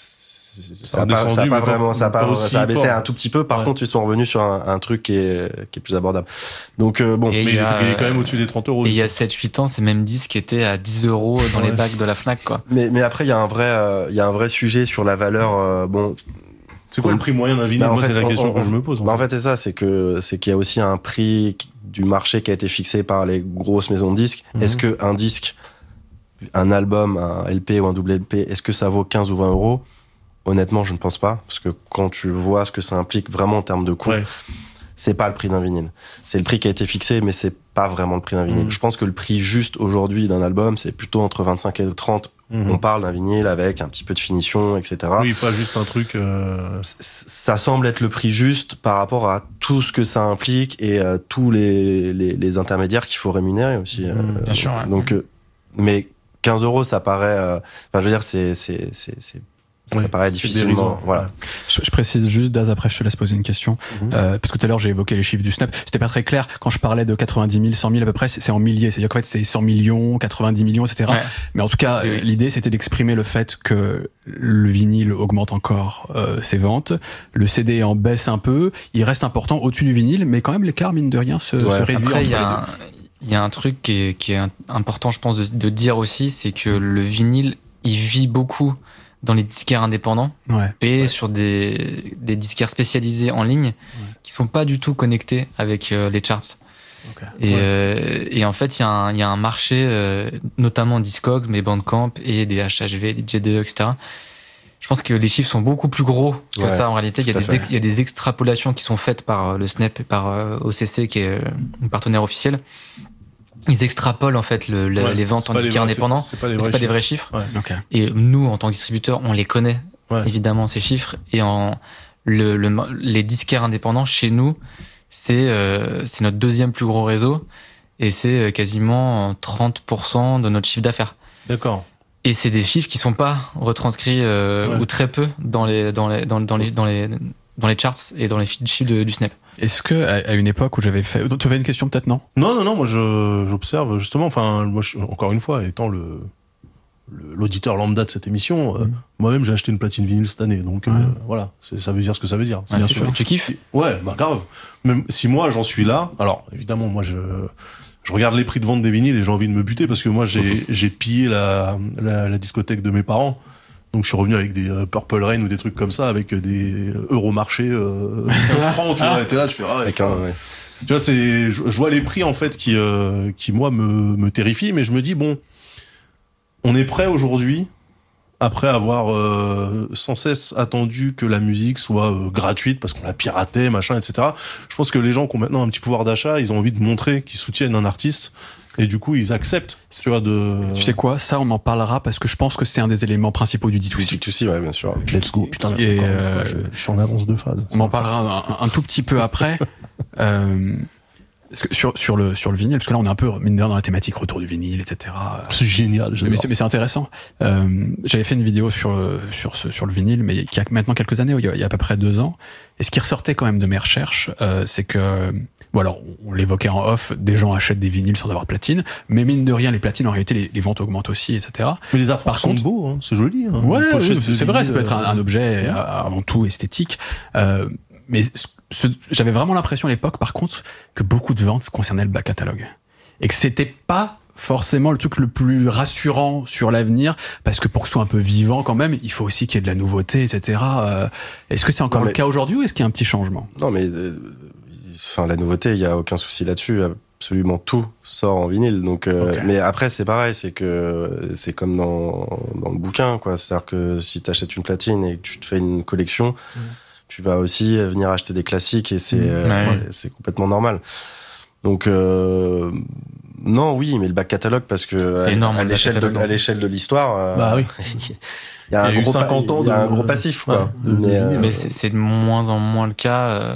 ça, ça a pas, ça a pas vraiment, ça a pas, ça a baissé fort. Un tout petit peu. Par ouais. contre, ils sont revenus sur un, un truc qui est, qui est plus abordable. Donc, euh, bon. Et mais il, a, il est quand même au-dessus des trente euros. Et il y a sept huit ans, ces mêmes disques étaient à dix euros dans ouais. les bacs de la Fnac, quoi. Mais, mais après, il y a un vrai, euh, il y a un vrai sujet sur la valeur, euh, bon. C'est quoi le prix moyen d'un vinyle? Bah, Moi, fait, c'est la on, question on, que je me pose. En, bah, fait. en fait, c'est ça, c'est que, c'est qu'il y a aussi un prix du marché qui a été fixé par les grosses maisons de disques. Mm-hmm. Est-ce que un disque, un album, un L P ou un double L P, est-ce que ça vaut quinze ou vingt euros? Honnêtement, je ne pense pas, parce que quand tu vois ce que ça implique vraiment en termes de coût, ouais. c'est pas le prix d'un vinyle. C'est le prix qui a été fixé, mais c'est pas vraiment le prix d'un vinyle. Mmh. Je pense que le prix juste aujourd'hui d'un album, c'est plutôt entre vingt-cinq et trente. Mmh. On parle d'un vinyle avec un petit peu de finition, et cetera. Oui, pas juste un truc... Euh... Ça semble être le prix juste par rapport à tout ce que ça implique et euh, tous les, les, les intermédiaires qu'il faut rémunérer aussi. Mmh, euh, bien sûr. Ouais. Donc, euh, mais quinze euros, ça paraît... Euh, enfin, je veux dire, c'est... c'est, c'est, c'est ça oui, paraît difficilement. Voilà. Je, je précise juste, Daz, après je te laisse poser une question. Mm-hmm. Euh, parce que tout à l'heure j'ai évoqué les chiffres du Snap. C'était pas très clair. Quand je parlais de quatre-vingt-dix mille, cent mille à peu près, c'est, c'est en milliers. C'est-à-dire qu'en fait c'est cent millions, quatre-vingt-dix millions, et cetera. Ouais. Mais en tout cas, oui. l'idée c'était d'exprimer le fait que le vinyle augmente encore euh, ses ventes. Le C D en baisse un peu. Il reste important au-dessus du vinyle, mais quand même l'écart, mine de rien, se, ouais. se réduit. Après, il y a il y a un truc qui est, qui est important, je pense, de, de dire aussi, c'est que le vinyle, il vit beaucoup dans les disquaires indépendants ouais, et ouais. sur des, des disquaires spécialisés en ligne ouais. qui sont pas du tout connectés avec euh, les charts. Okay. Et, ouais. euh, et en fait, il y, y a un marché, euh, notamment Discogs, mais Bandcamp et des H H V, des J D E, et cetera. Je pense que les chiffres sont beaucoup plus gros que ouais, ça en réalité. Il y, a des, il y a des extrapolations qui sont faites par le Snap et par euh, O C C, qui est euh, un partenaire officiel. Ils extrapolent en fait le, le, ouais, les ventes en disquaire indépendant. C'est pas, c'est pas, c'est pas des vrais chiffres. Ouais. Okay. Et nous, en tant que distributeurs, on les connaît ouais. évidemment ces chiffres. Et en le, le les disquaires indépendants chez nous, c'est euh, c'est notre deuxième plus gros réseau et c'est quasiment trente pour cent de notre chiffre d'affaires. D'accord. Et c'est des chiffres qui sont pas retranscrits euh, ouais. ou très peu dans les dans les dans, dans les dans les dans les charts et dans les chiffres de, du Snap. Est-ce que à une époque où j'avais fait, tu avais une question peut-être, non? Non, non, non. Moi, je j'observe justement. Enfin, moi, je, encore une fois, étant le, le l'auditeur lambda de cette émission, mmh. euh, moi-même, j'ai acheté une platine vinyle cette année. Donc ouais. euh, voilà, c'est, ça veut dire ce que ça veut dire. Ah, bien sûr. Tu kiffes? Ouais, bah grave. Même si moi, j'en suis là. Alors, évidemment, moi, je je regarde les prix de vente des vinyles et j'ai envie de me buter parce que moi, j'ai j'ai pillé la, la la discothèque de mes parents. Donc je suis revenu avec des euh, Purple Rain ou des trucs comme ça, avec des Euromarché euh, quinze francs, tu vois, et t'es là, tu fais ah, ouais, ouais. Tu vois, c'est, je, je vois les prix en fait qui, euh, qui moi me, me terrifient, mais je me dis bon, on est prêt aujourd'hui, après avoir euh, sans cesse attendu que la musique soit euh, gratuite parce qu'on la piratait, machin, et cetera. Je pense que les gens qui ont maintenant un petit pouvoir d'achat, ils ont envie de montrer qu'ils soutiennent un artiste. Et du coup, ils acceptent, tu vois, de... Tu sais quoi, ça, on en parlera parce que je pense que c'est un des éléments principaux du D deux C. D deux C, ouais, bien sûr. Let's go. Putain, et euh, je, je suis en avance de phase. On en parlera un, un tout petit peu après. euh, parce que sur, sur le, sur le vinyle, parce que là, on est un peu, mine de rien, dans la thématique retour du vinyle, et cetera. C'est génial, mais c'est, mais c'est intéressant. Euh, j'avais fait une vidéo sur, sur ce, sur le vinyle, mais qui a maintenant quelques années, il y a, il y a à peu près deux ans. Et ce qui ressortait quand même de mes recherches, euh, c'est que, bon alors, on l'évoquait en off, des gens achètent des vinyles sans avoir de platine, mais mine de rien, les platines, en réalité, les, les ventes augmentent aussi, et cetera. Mais les artworks sont beaux, hein, c'est joli. Hein, ouais, oui, c'est, c'est vrai, ça peut être un, un objet euh, avant tout esthétique. Euh, mais ce, j'avais vraiment l'impression à l'époque, par contre, que beaucoup de ventes concernaient le back catalogue. Et que c'était pas forcément le truc le plus rassurant sur l'avenir, parce que pour que ce soit un peu vivant quand même, il faut aussi qu'il y ait de la nouveauté, et cetera. Euh, est-ce que c'est encore non, mais... le cas aujourd'hui ou est-ce qu'il y a un petit changement? Non, mais euh, enfin la nouveauté, il y a aucun souci là-dessus. Absolument tout sort en vinyle. Donc, euh, okay. Mais après c'est pareil, c'est que c'est comme dans dans le bouquin, quoi. C'est-à-dire que si t'achètes une platine et que tu te fais une collection, mmh. tu vas aussi venir acheter des classiques et c'est mmh. euh, ouais. c'est complètement normal. Donc euh, non, oui, mais le back catalogue, parce que c'est à, énorme, à l'échelle de, à l'échelle de l'histoire, euh, bah oui. il y a, il y a un gros cinquante ans, il y a un gros passif, quoi. Ouais, de, mais, euh, mais c'est, c'est de moins en moins le cas. Euh,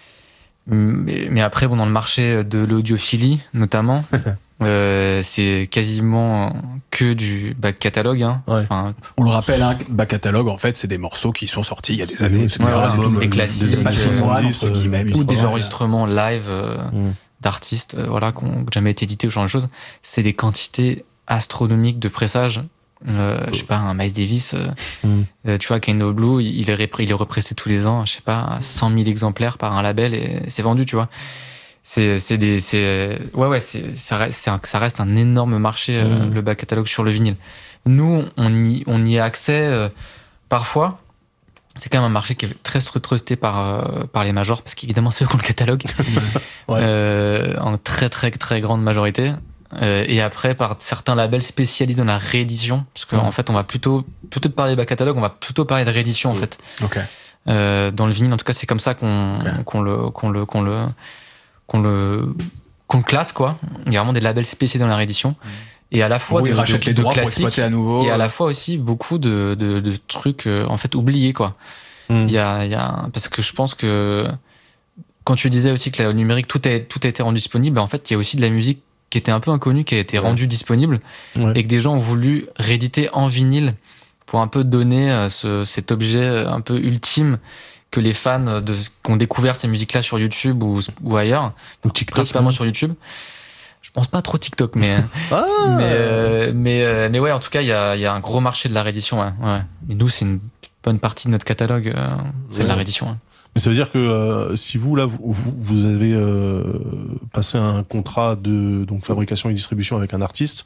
mais, mais après, bon, dans le marché de l'audiophilie, notamment, euh, c'est quasiment que du back catalogue. Hein. Ouais. Enfin, on le rappelle, hein, back catalogue, en fait, c'est des morceaux qui sont sortis il y a des années, et cetera. Ouais, ouais, des classiques, des soixante-dix, euh, guillemets, ou des enregistrements live. Euh, mm. d'artistes euh, voilà, qui n'ont jamais été édités ou ce genre de choses. C'est des quantités astronomiques de pressages Euh, je sais pas, un Miles Davis, euh, Mm. euh, tu vois, Kind of Blue, il est, répr- il est repressé tous les ans, je sais pas, cent mille exemplaires par un label et c'est vendu, tu vois. C'est, c'est des, c'est, ouais, ouais, c'est, ça reste, c'est un, ça reste un énorme marché, euh, Mm. le back catalogue sur le vinyle. Nous, on y, on y a accès, euh, parfois. C'est quand même un marché qui est très trusté par, euh, par les majors, parce qu'évidemment, c'est eux qui ont le catalogue. Ouais. euh, en très, très, très grande majorité. Euh, et après, par certains labels spécialisés dans la réédition, parce qu'en Ouais. fait, on va plutôt, plutôt de parler de back catalogue, on va plutôt parler de réédition, en Ouais. fait. Ok. Euh, dans le vinyle, en tout cas, c'est comme ça qu'on, Ouais. qu'on le, qu'on le, qu'on le, qu'on le, qu'on le classe, quoi. Il y a vraiment des labels spécialisés dans la réédition. Et à la fois Où de, ils rachètent de, les de droits pour classiques, exploiter à nouveau. et à la fois aussi beaucoup de, de, de trucs, euh, en fait, oubliés, quoi. Mm. Il y a, il y a, parce que je pense que quand tu disais aussi que le numérique, tout a, tout a été rendu disponible, en fait, il y a aussi de la musique qui était un peu inconnue, qui a été Ouais. rendue disponible, Ouais. et que des gens ont voulu rééditer en vinyle pour un peu donner euh, ce, cet objet un peu ultime que les fans de, qui ont découvert ces musiques-là sur YouTube ou, ou ailleurs, Ou TikTok, principalement même. sur YouTube. Je pense pas trop TikTok, mais, Ah mais, euh, mais, euh, mais ouais, en tout cas, il y a, il y a un gros marché de la réédition, ouais, ouais. Et nous, c'est une bonne partie de notre catalogue, euh, c'est de la Ouais. réédition, ouais. Mais ça veut dire que euh, si vous là vous, vous, vous avez euh, passé un contrat de donc fabrication et distribution avec un artiste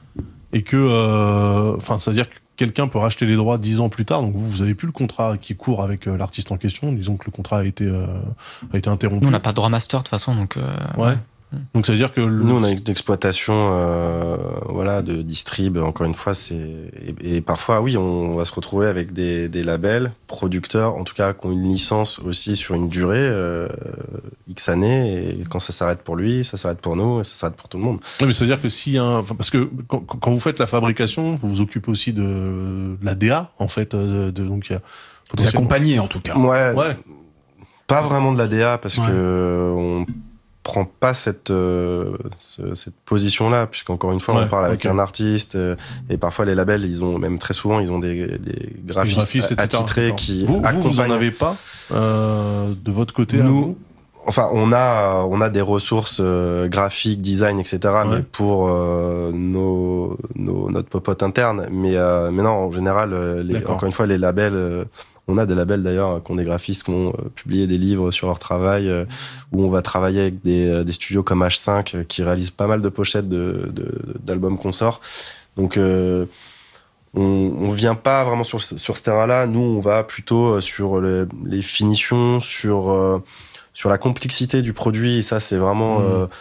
et que euh, enfin ça veut dire que quelqu'un peut racheter les droits dix ans plus tard, donc vous vous avez plus le contrat qui court avec euh, l'artiste en question, disons que le contrat a été euh, a été interrompu. Nous, on n'a pas de droit master, de toute façon, donc, euh, Ouais. Donc ça veut dire que le- Nous, on a une exploitation, euh, voilà, de distrib. Encore une fois, c'est et, et parfois, oui, on va se retrouver avec des, des labels, producteurs, en tout cas, qui ont une licence aussi sur une durée euh, X années. Et quand ça s'arrête pour lui, ça s'arrête pour nous, et ça s'arrête pour tout le monde. Ouais, mais ça veut dire que si un, enfin, parce que quand, quand vous faites la fabrication, vous vous occupez aussi de, de la D A en fait, de, de donc il y a Vous potentiellement- accompagnez en tout cas. Ouais, Ouais. pas vraiment de la D A parce Ouais. que on prend pas cette euh, ce- cette position là, puisqu'encore une fois, Ouais, on parle avec ok. un artiste euh, et parfois les labels, ils ont même très souvent, ils ont des, des graphistes, graphistes, et cetera. attitrés D'accord. qui vous, vous, vous en accompagnent. avez pas euh, de votre côté à Nous, vous Enfin, on a on a des ressources euh, graphiques, design, et cetera. Ouais. Mais pour euh, nos, nos notre popote interne. Mais euh, mais non, en général, euh, les, D'accord. encore une fois, les labels. euh, on a des labels d'ailleurs qui ont des graphistes qui ont euh, publié des livres sur leur travail, euh, où on va travailler avec des, euh, des studios comme H cinq euh, qui réalisent pas mal de pochettes de, de, d'albums qu'on sort. Donc euh, on, on vient pas vraiment sur sur ce terrain-là. Nous, on va plutôt euh, sur les, les finitions, sur euh, sur la complexité du produit. Et ça, c'est vraiment Mmh. euh,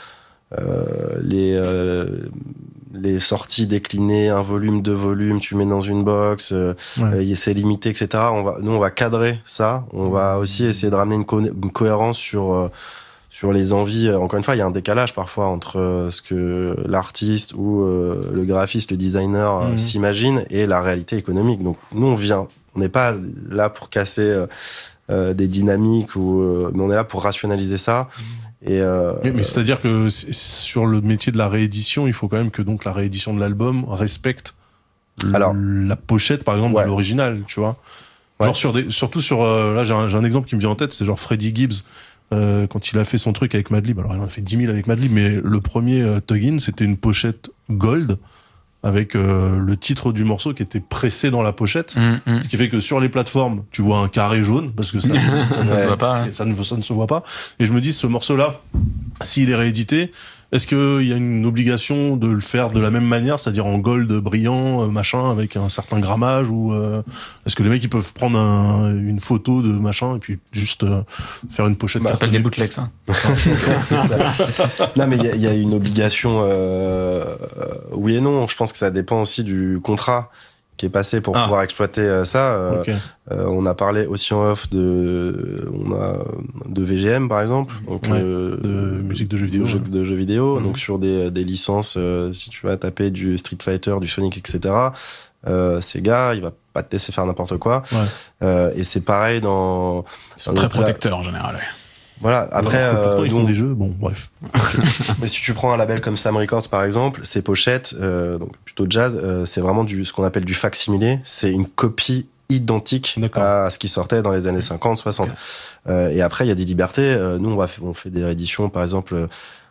euh, les euh, les sorties déclinées, un volume, deux volumes, tu mets dans une box, euh, Ouais. euh, c'est limité, et cetera. On va, nous, on va cadrer ça. On va aussi essayer de ramener une, co- une cohérence sur euh, sur les envies. Encore une fois, il y a un décalage parfois entre euh, ce que l'artiste ou euh, le graphiste, le designer euh, Mhm. s'imagine et la réalité économique. Donc, nous, on vient. On n'est pas là pour casser euh, euh, des dynamiques ou, euh, mais on est là pour rationaliser ça. Et euh, Mais, mais c'est-à-dire que c'est- sur le métier de la réédition, il faut quand même que donc la réédition de l'album respecte l- Alors, la pochette, par exemple, ouais. de l'original, tu vois. Genre Ouais. sur des, surtout sur euh, là j'ai un, j'ai un exemple qui me vient en tête, c'est genre Freddie Gibbs euh, quand il a fait son truc avec Madlib. Alors il en a fait dix mille avec Madlib, mais le premier euh, Tuggin, c'était une pochette gold avec euh, le titre du morceau qui était pressé dans la pochette. Hum, hum. Ce qui fait que sur les plateformes, tu vois un carré jaune parce que ça, ça, ne- Ça se Ouais. voit pas, hein. ça ne, ça ne se voit pas. Et je me dis, ce morceau-là, s'il est réédité, est-ce qu'il y a une obligation de le faire de la même manière, c'est-à-dire en gold brillant, euh, machin, avec un certain grammage, ou euh, est-ce que les mecs ils peuvent prendre un, une photo de machin et puis juste euh, faire une pochette Bah, Ça s'appelle des cartonnée. bootlegs, ça. C'est ça. Non, mais il y a, il y a une obligation, euh, euh, oui et non. Je pense que ça dépend aussi du contrat qui est passé pour Ah. pouvoir exploiter euh, ça. Euh, Ok. euh, on a parlé aussi en off de, on a de V G M par exemple, donc Ouais, euh, de musique de jeux vidéo, de jeux, ouais. de jeux vidéo. Mhm. Donc sur des, des licences, euh, si tu vas taper du Street Fighter, du Sonic, et cetera. Euh, Sega, il va pas te laisser faire n'importe quoi. Ouais. Euh, et c'est pareil dans. Ils sont dans très notre- protecteurs en général. ouais. Voilà. Après, Alors que pourtant, euh, ils nous, font des jeux, bon, bref. mais si tu prends un label comme Sam Records par exemple, ses pochettes, euh, donc plutôt jazz, euh, c'est vraiment du ce qu'on appelle du facsimilé. C'est une copie identique D'accord. à ce qui sortait dans les années cinquante, soixante. Ok. Euh, et après, il y a des libertés. Euh, nous, on, va, f- on fait des rééditions, par exemple.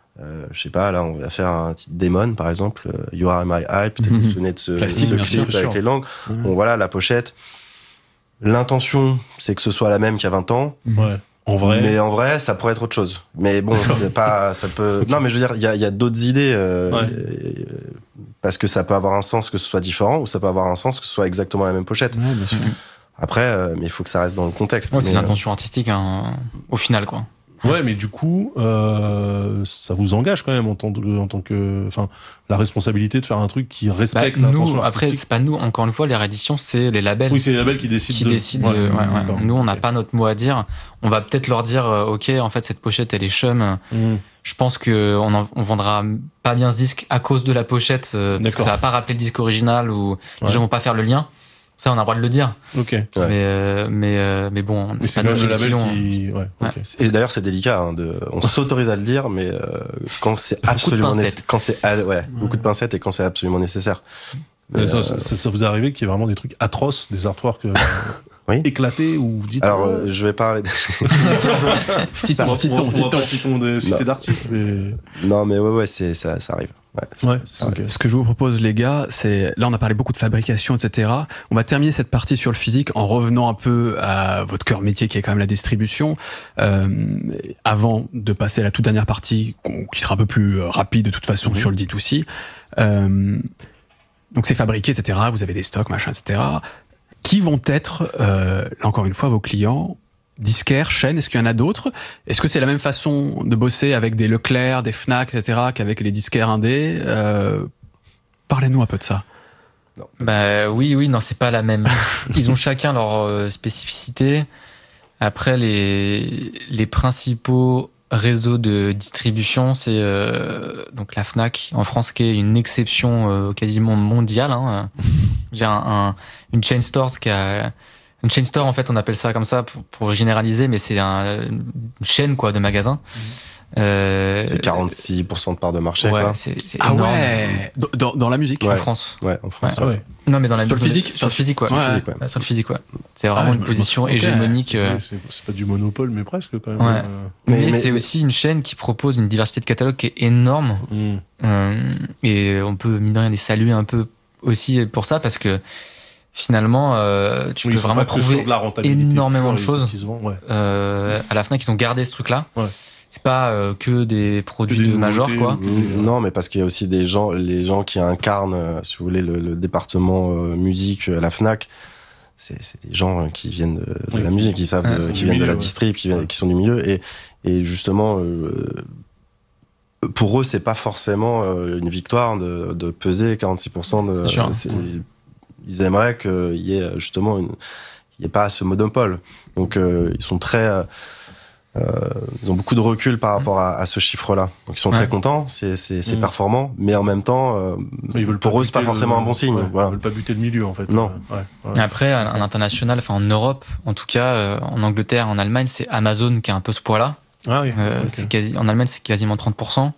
Euh, je sais pas, là, on va faire un titre Damon, par exemple, euh, You Are My Eye, peut-être Mhm. vous vous souvenez de ce, Classique, ce bien clip sûr, avec sûr. les langues. Mhm. Bon, voilà, la pochette. L'intention, c'est que ce soit la même qu'il y a vingt ans. Ouais. En vrai. Mais en vrai, ça pourrait être autre chose. Mais bon, c'est pas, ça peut. Non, mais je veux dire, il y a, il y a d'autres idées euh, Ouais. et- parce que ça peut avoir un sens que ce soit différent, ou ça peut avoir un sens que ce soit exactement la même pochette. Ouais, bien sûr. Après, euh, mais il faut que ça reste dans le contexte. Ouais, c'est Mais, euh, l'intention artistique hein, au final quoi. Ouais, mais du coup, euh, ça vous engage quand même en tant que, en tant que, enfin, la responsabilité de faire un truc qui Bah, respecte l'intention nous, après, artistique. c'est pas nous, encore une fois, les rééditions, c'est les labels Oui, c'est les labels qui décident qui de. décident. de- Ouais, ouais, ouais. d'accord. Nous, on n'a Ok. pas notre mot à dire. On va peut-être leur dire, euh, ok, en fait, cette pochette, elle est chum. Mmh. Je pense que on, en- on vendra pas bien ce disque à cause de la pochette, euh, parce que D'accord. ça va pas rappeler le disque original ou les Ouais. gens vont pas faire le lien. Ça, on a le droit de le dire. Ok. Ouais. Mais, euh, mais, euh, mais bon, Mais c'est c'est pas quand notre même le label décision. qui. Ouais. Ouais. Ok. Et d'ailleurs, c'est délicat. Hein, de... On s'autorise à le dire, mais euh, quand c'est absolument pincettes. nécessaire, quand c'est al- ouais, beaucoup de pincettes et quand c'est absolument nécessaire. Mais, ça, euh, ça, ça, ça vous est arrivé qu'il y ait vraiment des trucs atroces, des artworks euh, Oui. éclatés où vous dites. Alors, oh, euh, je vais parler. De... Citons, on- citons, on- on va citons. pas citons des- citer Non. d'artistes, mais. non, mais ouais, ouais, c'est ça, ça arrive. Ouais. c'est- Ouais. ça Ok. arrive. Ce que je vous propose, les gars, c'est là on a parlé beaucoup de fabrication, et cetera. On va terminer cette partie sur le physique en revenant un peu à votre cœur métier qui est quand même la distribution. Euh, avant de passer à la toute dernière partie, qu'on- qui sera un peu plus euh, rapide de toute façon Mhm. sur le D deux C. Euh, donc c'est fabriqué, et cetera. Vous avez des stocks, machin, et cetera. Qui vont être, euh, là encore une fois, vos clients? Disquaires, chaînes, est-ce qu'il y en a d'autres? Est-ce que c'est la même façon de bosser avec des Leclerc, des Fnac, et cetera, qu'avec les disquaires indés? Euh, Parlez-nous un peu de ça. Bah oui, oui, non, c'est pas la même. Ils ont chacun leur euh, spécificité. Après, les, les principaux réseaux de distribution, c'est euh, donc la Fnac en France, qui est une exception euh, quasiment mondiale. Hein. J'ai un, un- une chain store qui a une chain store en fait, on appelle ça comme ça pour, pour généraliser, mais c'est un, une chaîne quoi de magasins. Euh, C'est quarante-six pour cent de part de marché, ouais, quoi. c'est c'est Ah énorme ouais, dans, dans, dans la musique. en Ouais. France. Ouais, en France. Ah ouais. Non, mais dans la Sur le physique, sur le physique, ouais. Sur le Ouais. physique, ouais. Ouais, sur le physique, ouais. C'est vraiment Ah, je une me- je me position souviens. Ok. hégémonique. euh, Ouais, c'est c'est pas du monopole, mais presque quand même. Ouais. Euh, mais Mais- mais- c'est mais- aussi une chaîne qui propose une diversité de catalogues qui est énorme. mmh. Euh, et on peut, mine de rien, les saluer un peu aussi pour ça, parce que finalement, euh, tu Oui, peux ils sont vraiment pas que trouver sur de la rentabilité énormément pure de et choses. qui se vendent, ouais. euh, à la Fnac, ils ont gardé ce truc-là. Ouais. C'est pas euh, que des produits Que des de major, nouveautés, quoi. ou- Mm, Non, mais parce qu'il y a aussi des gens, les gens qui incarnent, euh, si vous voulez, le, le département euh, musique à la Fnac. C'est c'est des gens euh, qui viennent de, de Oui, la qui- musique, qui savent, Ah, de- du qui viennent de la milieu, ouais. distrib, qui, viennent, Ouais. qui sont du milieu, et, et justement, euh, pour eux, c'est pas forcément euh, une victoire de, de peser quarante-six pour cent de. C'est sûr. c'est- Ils aimeraient qu'il y ait justement une, qu'il n'y ait pas ce monopole. Donc, euh, ils sont très. euh, Euh, ils ont beaucoup de recul par rapport à, à ce chiffre-là. Donc ils sont Ouais. très contents, c'est c'est c'est Mm. performant, mais en même temps, euh, Ils veulent pour eux c'est pas buter forcément le- un bon signe. ouais, Voilà. Ils veulent pas buter le milieu en fait. Non. Euh, ouais, ouais. Et après, à l'international, enfin en Europe, en tout cas, euh, en Angleterre, en Allemagne, c'est Amazon qui a un peu ce poids-là. Ah oui. Euh, ok. c'est quasi, en Allemagne, c'est quasiment trente pour cent.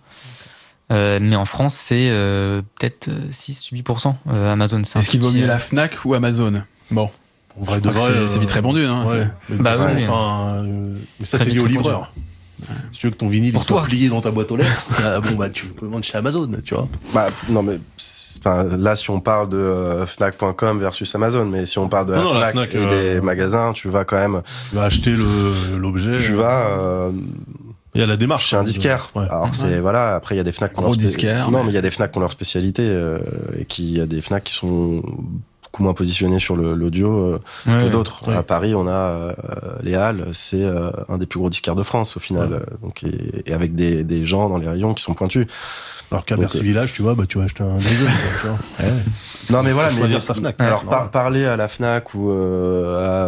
Euh, mais en France, c'est euh, peut-être six à huit pour cent euh, Amazon. C'est un Est-ce qu'il vaut petit, mieux euh, la Fnac ou Amazon? Bon, En vrai je de crois que vrai, c'est- c'est euh, vite répondu. Hein, Ouais. c'est- Mais Bah de toute façon, oui. enfin, euh, mais ça Très c'est lié vite au répondu. livreur. Si tu veux que ton vinyle il Pour soit toi. plié dans ta boîte aux lettres, ah, bon bah tu peux vendre chez Amazon, tu vois. Bah non mais c'est- enfin, là si on parle de euh, Fnac point com versus Amazon, mais si on parle de la, Non, non, la Fnac, Fnac, et euh, des magasins, tu vas quand même, Tu vas acheter le l'objet. tu vas euh, Il y a la démarche. chez un hein, de- disquaire. Ouais. Alors c'est voilà, après il y a des Fnac qui ont Gros leur spé- disquaire, Non mais- mais il y a des Fnac qui ont leur spécialité euh, et qui il y a des Fnac qui sont beaucoup moins positionnés sur le- l'audio euh, ouais, que ouais. d'autres. Ouais. À Paris, on a euh, les Halles, c'est euh, un des plus gros disquaires de France au final. Ouais. Euh, Donc et, et avec des, des gens dans les rayons qui sont pointus. Alors qu'à Donc, Bercy euh, Village, tu vois, bah tu vas acheter un Diesel, tu vois. Ouais. Non mais voilà, Faut mais choisir sa Fnac. alors Ouais. par- parler à la Fnac ou euh, à,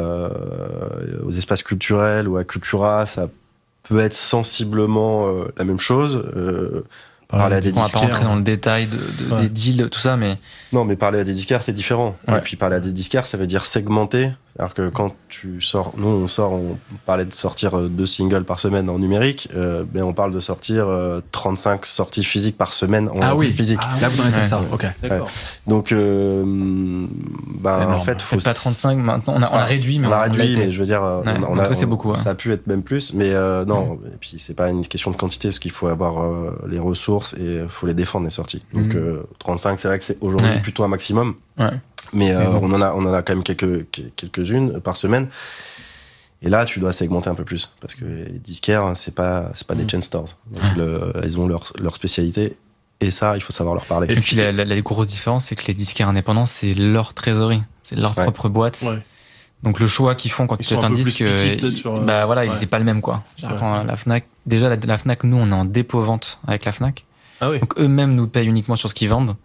euh, aux espaces culturels ou à Cultura, ça peut être sensiblement euh, la même chose. Euh, parler à des On va pas disquaires. rentrer dans le détail de, de- Ouais. des deals, tout ça, mais Non, mais parler à des disquaires, c'est différent. Ouais. Et puis parler à des disquaires, ça veut dire segmenter. C'est-à-dire que quand tu sors, nous on sort, on parlait de sortir deux singles par semaine en numérique, euh, ben on parle de sortir euh, trente-cinq sorties physiques par semaine en ah oui. physique. Ah, là vous en êtes à ça, ok. D'accord. Ouais. Donc, euh, ben en fait, faut peut-être pas trente-cinq maintenant. On a, on a réduit, mais on a réduit, on mais je veux dire, ouais, on a, on a c'est beaucoup. Ouais. Ça a pu être même plus, mais euh, non. Mm. Et puis c'est pas une question de quantité, parce qu'il faut avoir euh, les ressources et il faut les défendre les sorties. Donc mm. euh, trente-cinq, c'est vrai que c'est aujourd'hui ouais. plutôt un maximum. Ouais. Mais, euh, mais bon. on en a, on en a quand même quelques, quelques-unes par semaine. Et là, tu dois segmenter un peu plus, parce que les disquaires, c'est pas, c'est pas mmh. des chain stores. Donc, ouais. le, ils ont leur, leur spécialité, et ça, il faut savoir leur parler. Et puis la, la, la grosse différence, c'est que les disquaires indépendants, c'est leur trésorerie, c'est leur ouais. propre boîte. Ouais. Donc le choix qu'ils font quand ils tu fais un disque, euh, sur, euh, bah voilà, ouais. c'est pas le même quoi. Genre ouais. quand la Fnac, déjà la, la Fnac, nous on est en dépôt vente avec la Fnac. Ah oui. Donc eux-mêmes nous payent uniquement sur ce qu'ils vendent.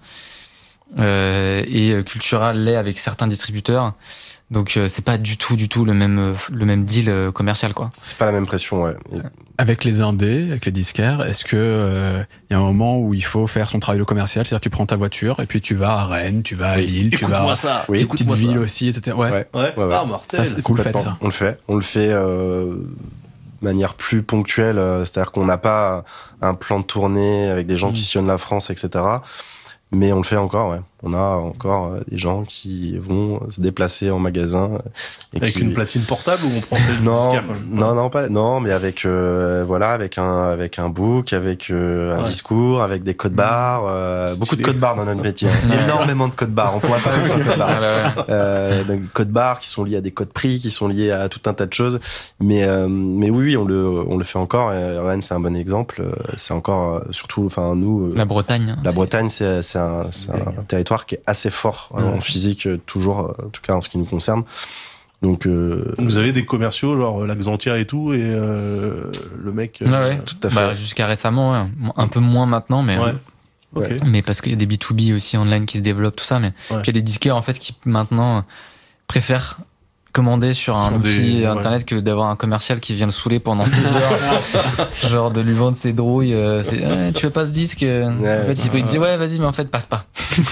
Euh, et Cultura l'est avec certains distributeurs. Donc euh, c'est pas du tout du tout le même le même deal euh, commercial quoi. C'est pas la même pression ouais. Et... Avec les indés, avec les disquaires, est-ce que euh, y a un moment où il faut faire son travail de commercial, c'est-à-dire tu prends ta voiture et puis tu vas à Rennes, tu vas à Lille, oui. tu vas à ça. Oui. petite ville aussi, et cetera. Ouais. Ouais. ouais. ouais, ouais. Ah mortel. Ça, c'est cool, faites ça. On le fait, on le fait euh, de manière plus ponctuelle, euh, c'est-à-dire qu'on n'a pas un plan de tournée avec des gens mmh. qui sillonnent la France, et cetera. Mais on le fait encore, ouais. On a encore des gens qui vont se déplacer en magasin. Et avec qui... une platine portable ou on prend celle non, disquaire, non, non, pas, non, mais avec, euh, voilà, avec un, avec un book, avec euh, un ouais. discours, avec des codes barres, euh, beaucoup de codes barres dans notre métier. Hein. Énormément de codes barres. On pourrait pas faire de codes barres. Euh, donc, codes barres qui sont liés à des codes prix, qui sont liés à tout un tas de choses. Mais, euh, mais oui, oui, on le, on le fait encore. Et Rennes, c'est un bon exemple. C'est encore, surtout, enfin, nous. La Bretagne. La Bretagne, c'est, c'est un, c'est un territoire qui est assez fort ouais. en physique, toujours, en tout cas en ce qui nous concerne. Donc, euh... Donc vous avez des commerciaux genre la Xantia et tout, et euh, le mec. Ouais, euh, ouais. Tout à fait. Bah, jusqu'à récemment, ouais. un peu moins maintenant, mais. Ouais. Euh, okay. Mais parce qu'il y a des B deux B aussi online qui se développent, tout ça. Mais ouais. puis il y a des disquaires en fait qui maintenant préfèrent commander sur un sur outil des... internet ouais. que d'avoir un commercial qui vient le saouler pendant deux heures, genre de lui vendre ses drouilles. Euh, c'est, ouais, tu veux pas ce disque ouais, en fait, il peut dire ouais, vas-y, mais en fait, passe pas.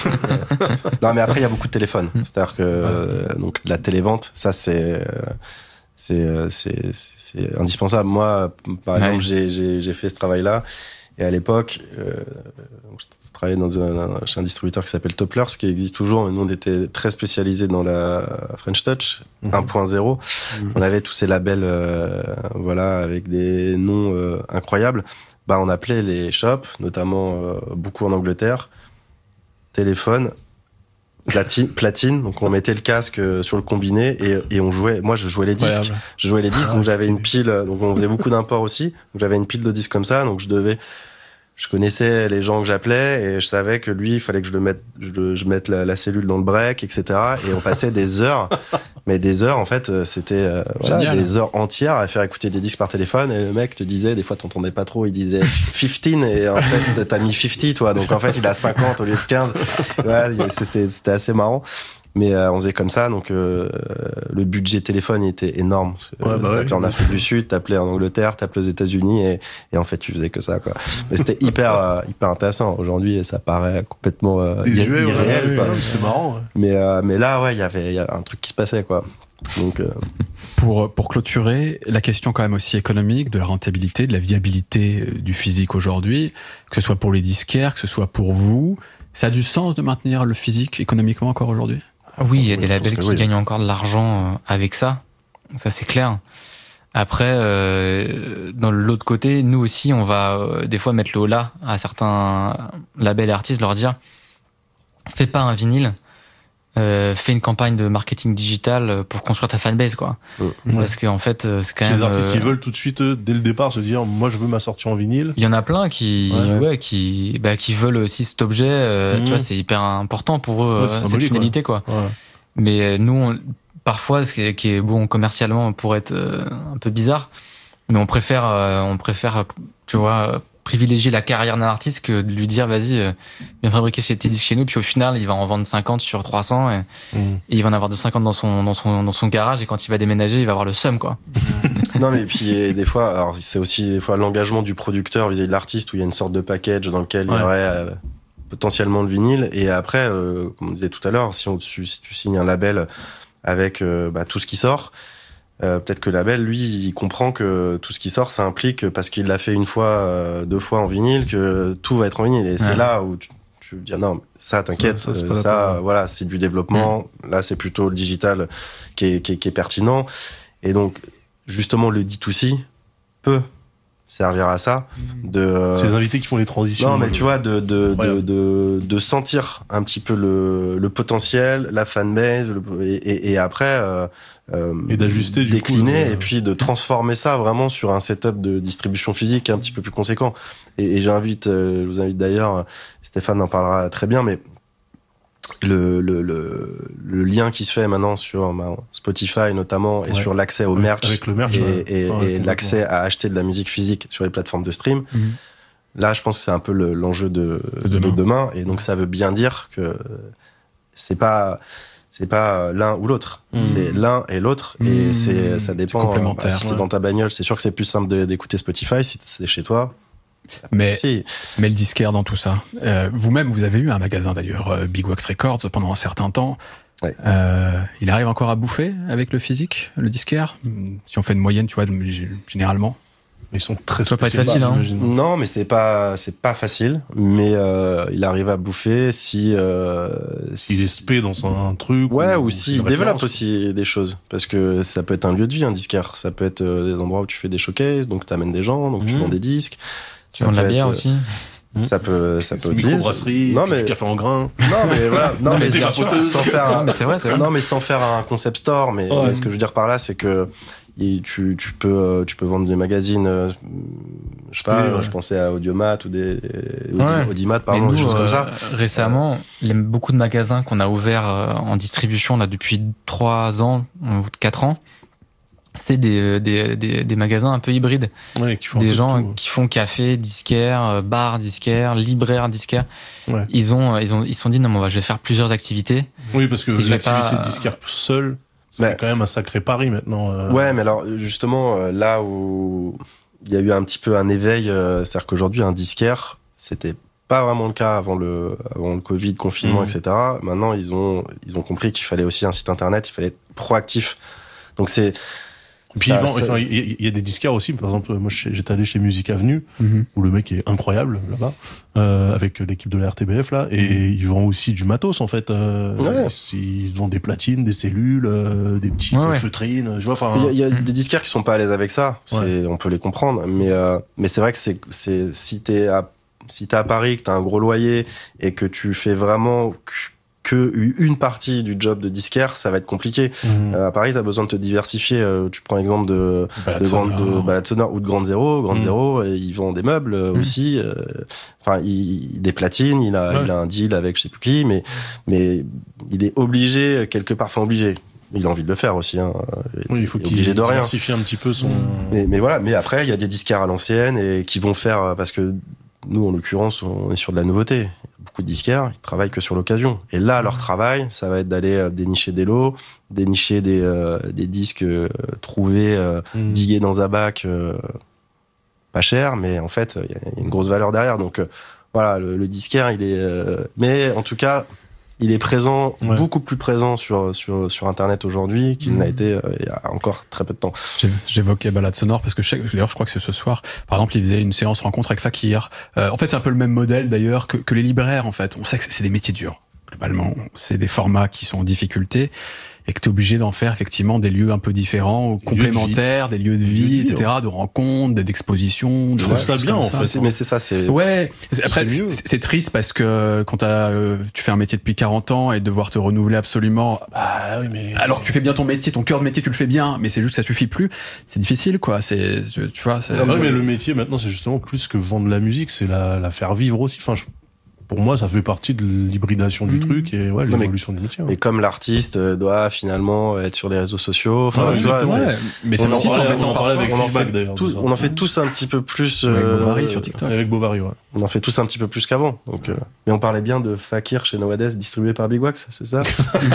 Non, mais après, il y a beaucoup de téléphones. C'est-à-dire que euh, donc la télévente, ça c'est c'est c'est c'est indispensable. Moi, par exemple, ouais. j'ai j'ai j'ai fait ce travail-là. Et à l'époque, euh, je travaillais dans un, chez un distributeur qui s'appelle Toplers, qui existe toujours, mais nous on était très spécialisés dans la French Touch mmh. un point zéro. Mmh. On avait tous ces labels, euh, voilà, avec des noms euh, incroyables. Bah, on appelait les shops, notamment euh, beaucoup en Angleterre, téléphone, platine, platine. Donc on mettait le casque sur le combiné et, et on jouait. Moi, je jouais les disques. Incroyable. Je jouais les disques, ah, donc j'avais une pile. Donc on faisait beaucoup d'imports aussi. Donc j'avais une pile de disques comme ça. Donc je devais. Je connaissais les gens que j'appelais et je savais que lui, il fallait que je le mette, je, je mette la, la cellule dans le break, et cetera. Et on passait des heures, mais des heures en fait, c'était euh, voilà, des heures entières à faire écouter des disques par téléphone. Et le mec te disait, des fois t'entendais pas trop, il disait quinze et en fait t'as mis cinquante toi, donc en fait il a cinquante au lieu de quinze. Voilà, c'était, c'était assez marrant. Mais euh, on faisait comme ça, donc euh, le budget téléphone était énorme. Ouais, bah t'appelais ouais, en Afrique du Sud, t'appelais en Angleterre, t'appelais aux États-Unis, et, et en fait tu faisais que ça, quoi. Mais c'était hyper euh, hyper intéressant. Aujourd'hui, ça paraît complètement euh, irréel, irréel, ouais, quoi. Ouais, c'est marrant. Ouais. Mais euh, mais là, ouais, il y avait y a un truc qui se passait, quoi. Donc euh... pour pour clôturer, la question quand même aussi économique, de la rentabilité, de la viabilité du physique aujourd'hui, que ce soit pour les disquaires, que ce soit pour vous, ça a du sens de maintenir le physique économiquement encore aujourd'hui? Oui, il y a des labels qui oui. gagnent encore de l'argent avec ça, ça c'est clair. Après, euh, dans l'autre côté, nous aussi, on va euh, des fois mettre le haut là à certains labels et artistes, leur dire fais pas un vinyle, euh, fais une campagne de marketing digital pour construire ta fanbase, quoi. Mmh. Parce qu'en fait, c'est quand si même. Les artistes, euh, ils veulent tout de suite, eux, dès le départ, se dire moi, je veux ma sortie en vinyle. Il y en a plein qui, ouais, ouais qui, bah, qui veulent aussi cet objet. Euh, mmh. Tu vois, c'est hyper important pour eux, ouais, euh, cette finalité, quoi. quoi. Ouais. Mais nous, on, parfois, ce qui est, qui est bon commercialement pour être euh, un peu bizarre, mais on préfère, euh, on préfère, tu vois, privilégier la carrière d'un artiste que de lui dire vas-y, euh, viens fabriquer tes disques chez nous, puis au final, il va en vendre cinquante sur trois cents et, mmh. et il va en avoir deux cent cinquante dans son, dans son, dans son garage, et quand il va déménager, il va avoir le seum, quoi. Non, mais puis des fois, alors c'est aussi des fois l'engagement du producteur vis-à-vis de l'artiste, où il y a une sorte de package dans lequel ouais. il y aurait euh, potentiellement le vinyle, et après, euh, comme on disait tout à l'heure, si, on, si tu signes un label avec euh, bah, tout ce qui sort. Euh, peut-être que le label, lui, il comprend que tout ce qui sort, ça implique, parce qu'il l'a fait une fois, euh, deux fois en vinyle, que tout va être en vinyle. Et ouais. c'est là où tu, tu veux dire, non, ça, t'inquiète, ça, ça, ça, ça voilà, c'est du développement. Mmh. Là, c'est plutôt le digital qui est, qui est, qui est pertinent. Et donc, justement, le D deux C peut servir à ça. De, euh... c'est les invités qui font les transitions. Non, mais tu vois, de, de, de, de, de sentir un petit peu le, le potentiel, la fanbase, le, et, et, et après, euh, euh, et d'ajuster, du décliner, coup, et puis de transformer ça vraiment sur un setup de distribution physique un petit peu plus conséquent. Et, et j'invite, euh, je vous invite d'ailleurs, Stéphane en parlera très bien, mais le, le, le, le lien qui se fait maintenant sur Spotify notamment et ouais. sur l'accès au merch, avec le merch et, ouais. et, ouais, et l'accès à acheter de la musique physique sur les plateformes de stream. Mm-hmm. Là, je pense que c'est un peu le, l'enjeu de, de, demain. de demain. Et donc, ça veut bien dire que c'est pas, c'est pas l'un ou l'autre. Mmh. C'est l'un et l'autre. Mmh. Et c'est, ça dépend. C'est complémentaire. Bah, si t'es ouais. dans ta bagnole, c'est sûr que c'est plus simple de, d'écouter Spotify. Si c'est chez toi. Mais, si. mais le disquaire dans tout ça. Euh, vous-même, vous avez eu un magasin d'ailleurs, euh, Big Wax Records, pendant un certain temps. Ouais. Euh, il arrive encore à bouffer avec le physique, le disquaire? Si on fait une moyenne, tu vois, généralement. Ils sont très ça va pas être facile, hein. Non, mais c'est pas, c'est pas facile. Mais euh, il arrive à bouffer si. Euh, S'il est spé dans un truc. Ouais, ou, ou s'il développe aussi des choses, parce que ça peut être un lieu de vie, un disquaire. Ça peut être euh, des endroits où tu fais des showcases, donc t'amènes des gens, donc mmh. tu vends des disques. Tu vends de la bière être, aussi. Ça peut, ça peut aussi. Microbrasserie, non mais du café en grain. Non mais voilà, non, non mais, mais sans faire, un, non, mais c'est vrai, c'est vrai. Non mais sans faire un concept store. Mais, ouais. mais ce que je veux dire par là, c'est que et tu, tu peux, tu peux vendre des magazines. Euh, je sais pas, oui, ouais. je pensais à Audiomat ou des ouais. Audimat, pardon, nous, des choses euh, comme ça. Récemment, les, beaucoup de magasins qu'on a ouverts euh, en distribution là depuis trois ans ou quatre ans. C'est des, des, des, des magasins un peu hybrides. Ouais, qui font des gens tout. Qui font café, disquaire, bar, disquaire, libraire, disquaire. Ouais. Ils ont, ils ont, ils se sont dit, non, mais je vais faire plusieurs activités. Oui, parce que l'activité pas... de disquaire seule, c'est mais... quand même un sacré pari maintenant. Euh... Ouais, mais alors, justement, là où il y a eu un petit peu un éveil, euh, c'est-à-dire qu'aujourd'hui, un disquaire, c'était pas vraiment le cas avant le, avant le Covid, confinement, mmh. et cetera. Maintenant, ils ont, ils ont compris qu'il fallait aussi un site internet, il fallait être proactif. Donc c'est, Et puis, ça, il, enfin, il y a des disquaires aussi. Par exemple, moi, j'étais allé chez Musique Avenue, mm-hmm. où le mec est incroyable, là-bas, euh, avec l'équipe de la R T B F, là. Et mm-hmm. ils vendent aussi du matos, en fait. Euh, ouais. Ils vendent des platines, des cellules, euh, des petites ouais, ouais. feutrines. Tu vois, enfin. Il y a, il y a mm-hmm. des disquaires qui sont pas à l'aise avec ça. C'est, ouais. on peut les comprendre. Mais, euh, mais c'est vrai que c'est, c'est, si t'es à, si t'es à Paris, que t'as un gros loyer, et que tu fais vraiment que une partie du job de disquaire, ça va être compliqué. Mmh. Euh, à Paris, t'as besoin de te diversifier. Euh, tu prends l'exemple de Balade de, grande, de Balade Sonore ou de Grande Zéro. Grande mmh. Zéro, et ils vendent des meubles mmh. aussi. Enfin, euh, il des platines. Il a, ouais. il a un deal avec je sais plus qui, mais mais il est obligé quelque part. Enfin, obligé. Il a envie de le faire aussi. Hein. Oui, il faut qu'il diversifie un petit peu son. Mais, mais voilà. Mais après, il y a des disquaires à l'ancienne et qui vont faire parce que nous, en l'occurrence, on est sur de la nouveauté. Beaucoup de disquaires, ils travaillent que sur l'occasion. Et là, leur travail, ça va être d'aller euh, dénicher des lots, dénicher des, euh, des disques euh, trouvés, euh, mmh. digués dans un bac, euh, pas cher, mais en fait, il y a une grosse valeur derrière. Donc, euh, voilà, le, le disquaire, il est... Euh, mais en tout cas, il est présent, ouais. beaucoup plus présent sur, sur, sur Internet aujourd'hui qu'il mmh. n'a été euh, il y a encore très peu de temps. J'évoquais Balade Sonore parce que je sais, d'ailleurs, je crois que c'est ce soir. Par exemple, il faisait une séance rencontre avec Fakir. Euh, en fait, c'est un peu le même modèle d'ailleurs que, que les libraires, en fait. On sait que c'est des métiers durs. Globalement, c'est des formats qui sont en difficulté et que t'es obligé d'en faire effectivement des lieux un peu différents, des complémentaires, lieux de des lieux de vie, lieux de vie et cetera, ouais. de rencontres, d'expositions. Je trouve ça bien en fait. C'est, mais c'est ça, c'est. Ouais. Après, c'est, c'est, c'est triste parce que quand t'as, euh, tu fais un métier depuis quarante ans et devoir te renouveler absolument. Ah oui, mais. Alors que tu fais bien ton métier, ton cœur de métier, tu le fais bien, mais c'est juste que ça suffit plus. C'est difficile, quoi. C'est, tu, tu vois. C'est. Non, mais le métier maintenant, c'est justement plus que vendre la musique, c'est la, la faire vivre aussi. Enfin, je... Pour moi, ça fait partie de l'hybridation du mmh. truc et ouais, l'évolution mais, du métier. Et ouais. comme l'artiste doit finalement être sur les réseaux sociaux, enfin, ouais, tu vois, ouais. mais c'est aussi on, on en parlait avec Fishback d'ailleurs. Tous, on en fait tous un petit peu plus. Avec euh, Bovary sur TikTok. Avec Bovary, ouais. On en fait tous un petit peu plus qu'avant. Donc, euh, mais on parlait bien de Fakir chez Noades, distribué par Big Wax, c'est ça?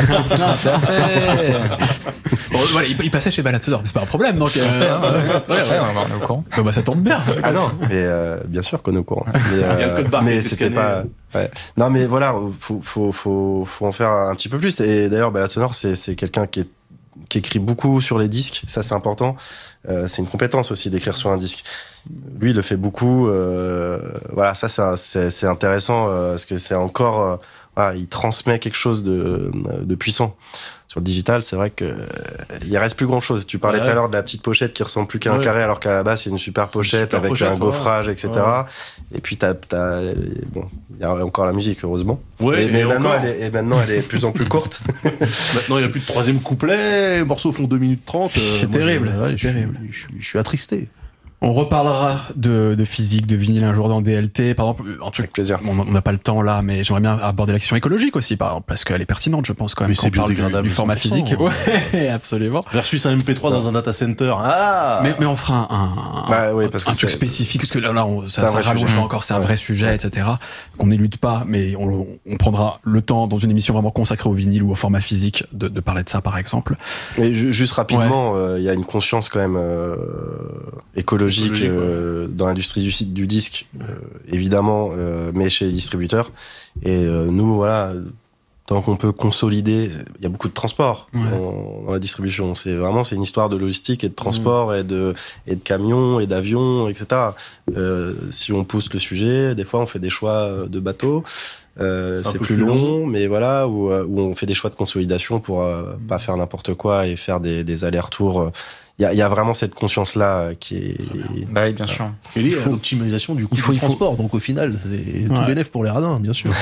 Bon, voilà, il, il passait chez Balade Sonore, c'est pas un problème, donc. Euh, euh, ouais, ouais, on est au courant. Bah, ça tombe bien. Ah non, mais euh, bien sûr qu'on est au courant. Mais, euh, mais c'était pas. Ouais. Non, mais voilà, faut, faut, faut, faut en faire un petit peu plus. Et d'ailleurs, Balade Sonore, c'est, c'est quelqu'un qui est, qui écrit beaucoup sur les disques. Ça, c'est important. Euh, c'est une compétence aussi d'écrire sur un disque. Lui, il le fait beaucoup. Euh, voilà, ça, c'est, c'est, c'est intéressant euh, parce que c'est encore, euh, voilà, il transmet quelque chose de, de puissant. Sur le digital, c'est vrai que euh, il reste plus grand chose. Tu parlais ouais. tout à l'heure de la petite pochette qui ressemble plus qu'à un ouais. carré, alors qu'à la base c'est une super pochette une super avec pochette, un gaufrage, ouais. et cetera. Ouais. Et puis t'as, t'as, bon, il y a encore la musique heureusement. Ouais. Mais, mais maintenant, elle est, et maintenant, elle est de plus en plus courte. Maintenant, il y a plus de troisième couplet. Les morceaux font deux minutes trente. C'est euh, terrible. Je, ouais, c'est je, terrible. Je, je, je suis attristé. On reparlera de, de physique, de vinyle un jour dans D L T. Par exemple, en truc, plaisir. On n'a pas le temps là, mais j'aimerais bien aborder la question écologique aussi, par exemple, parce qu'elle est pertinente, je pense, quand même, mais quand on parle du, du format physique. Ouais, absolument. Versus un M P trois dans un data center. Ah! Mais, mais on fera un, un, bah, oui, parce un que truc spécifique, parce que là, là on, ça, ça rallonge encore, c'est un ouais. vrai sujet, ouais. et cetera, qu'on n'élude pas, mais on, on prendra le temps dans une émission vraiment consacrée au vinyle ou au format physique de, de parler de ça, par exemple. Mais juste rapidement, il ouais. euh, y a une conscience quand même euh, écologique, écologique euh, ouais. dans l'industrie du, du disque, euh, évidemment, euh, mais chez les distributeurs. Et euh, nous, voilà, tant qu'on peut consolider, il y a beaucoup de transport ouais. dans, dans la distribution. C'est vraiment, c'est une histoire de logistique et de transport mmh. et de et de camions et d'avions, et cetera. Euh, si on pousse le sujet, des fois, on fait des choix de bateaux. Euh, c'est, c'est plus, plus long, long, mais voilà, où, où on fait des choix de consolidation pour euh, pas faire n'importe quoi et faire des, des allers-retours. Il y a, il y a vraiment cette conscience-là qui est... Bah oui, bien sûr. Et il faut l'optimisation du coût du transport, faut... donc au final, c'est ouais. tout bénef pour les radins, bien sûr.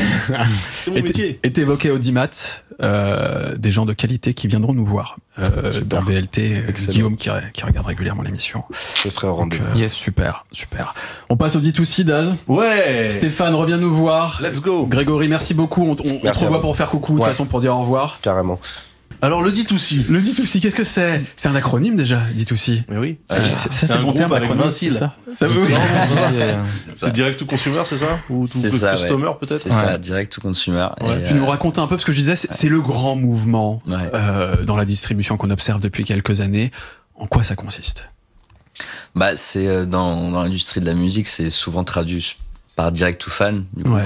C'est mon métier. Et t'évoquais Audimat, euh, des gens de qualité qui viendront nous voir euh, dans D L T. Excellent. Guillaume qui, qui regarde régulièrement l'émission. Je serai au rendez-vous. Euh, yes. Super, super. On passe au D deux C, Daz. Ouais. Stéphane, reviens nous voir. Let's go. Grégory, merci beaucoup. On, on, merci on te revoit pour faire coucou, de toute ouais. façon, pour dire au revoir. Carrément. Alors le D deux C. Le D deux C, qu'est-ce que c'est? C'est un acronyme déjà, D deux C. Mais oui. Euh, c'est, c'est, c'est un groupe terme avec vingt cils. Ça, ça veut C'est direct to consumer, c'est ça? Ou to ça, customer ouais. peut-être? C'est ouais. ça, direct to consumer. Ouais. Et tu euh... nous racontes un peu, parce que je disais, c'est, c'est le grand mouvement ouais. euh, dans la distribution qu'on observe depuis quelques années. En quoi ça consiste? Bah, c'est euh, dans, dans l'industrie de la musique, c'est souvent traduit par direct to fan, du coup. Ouais.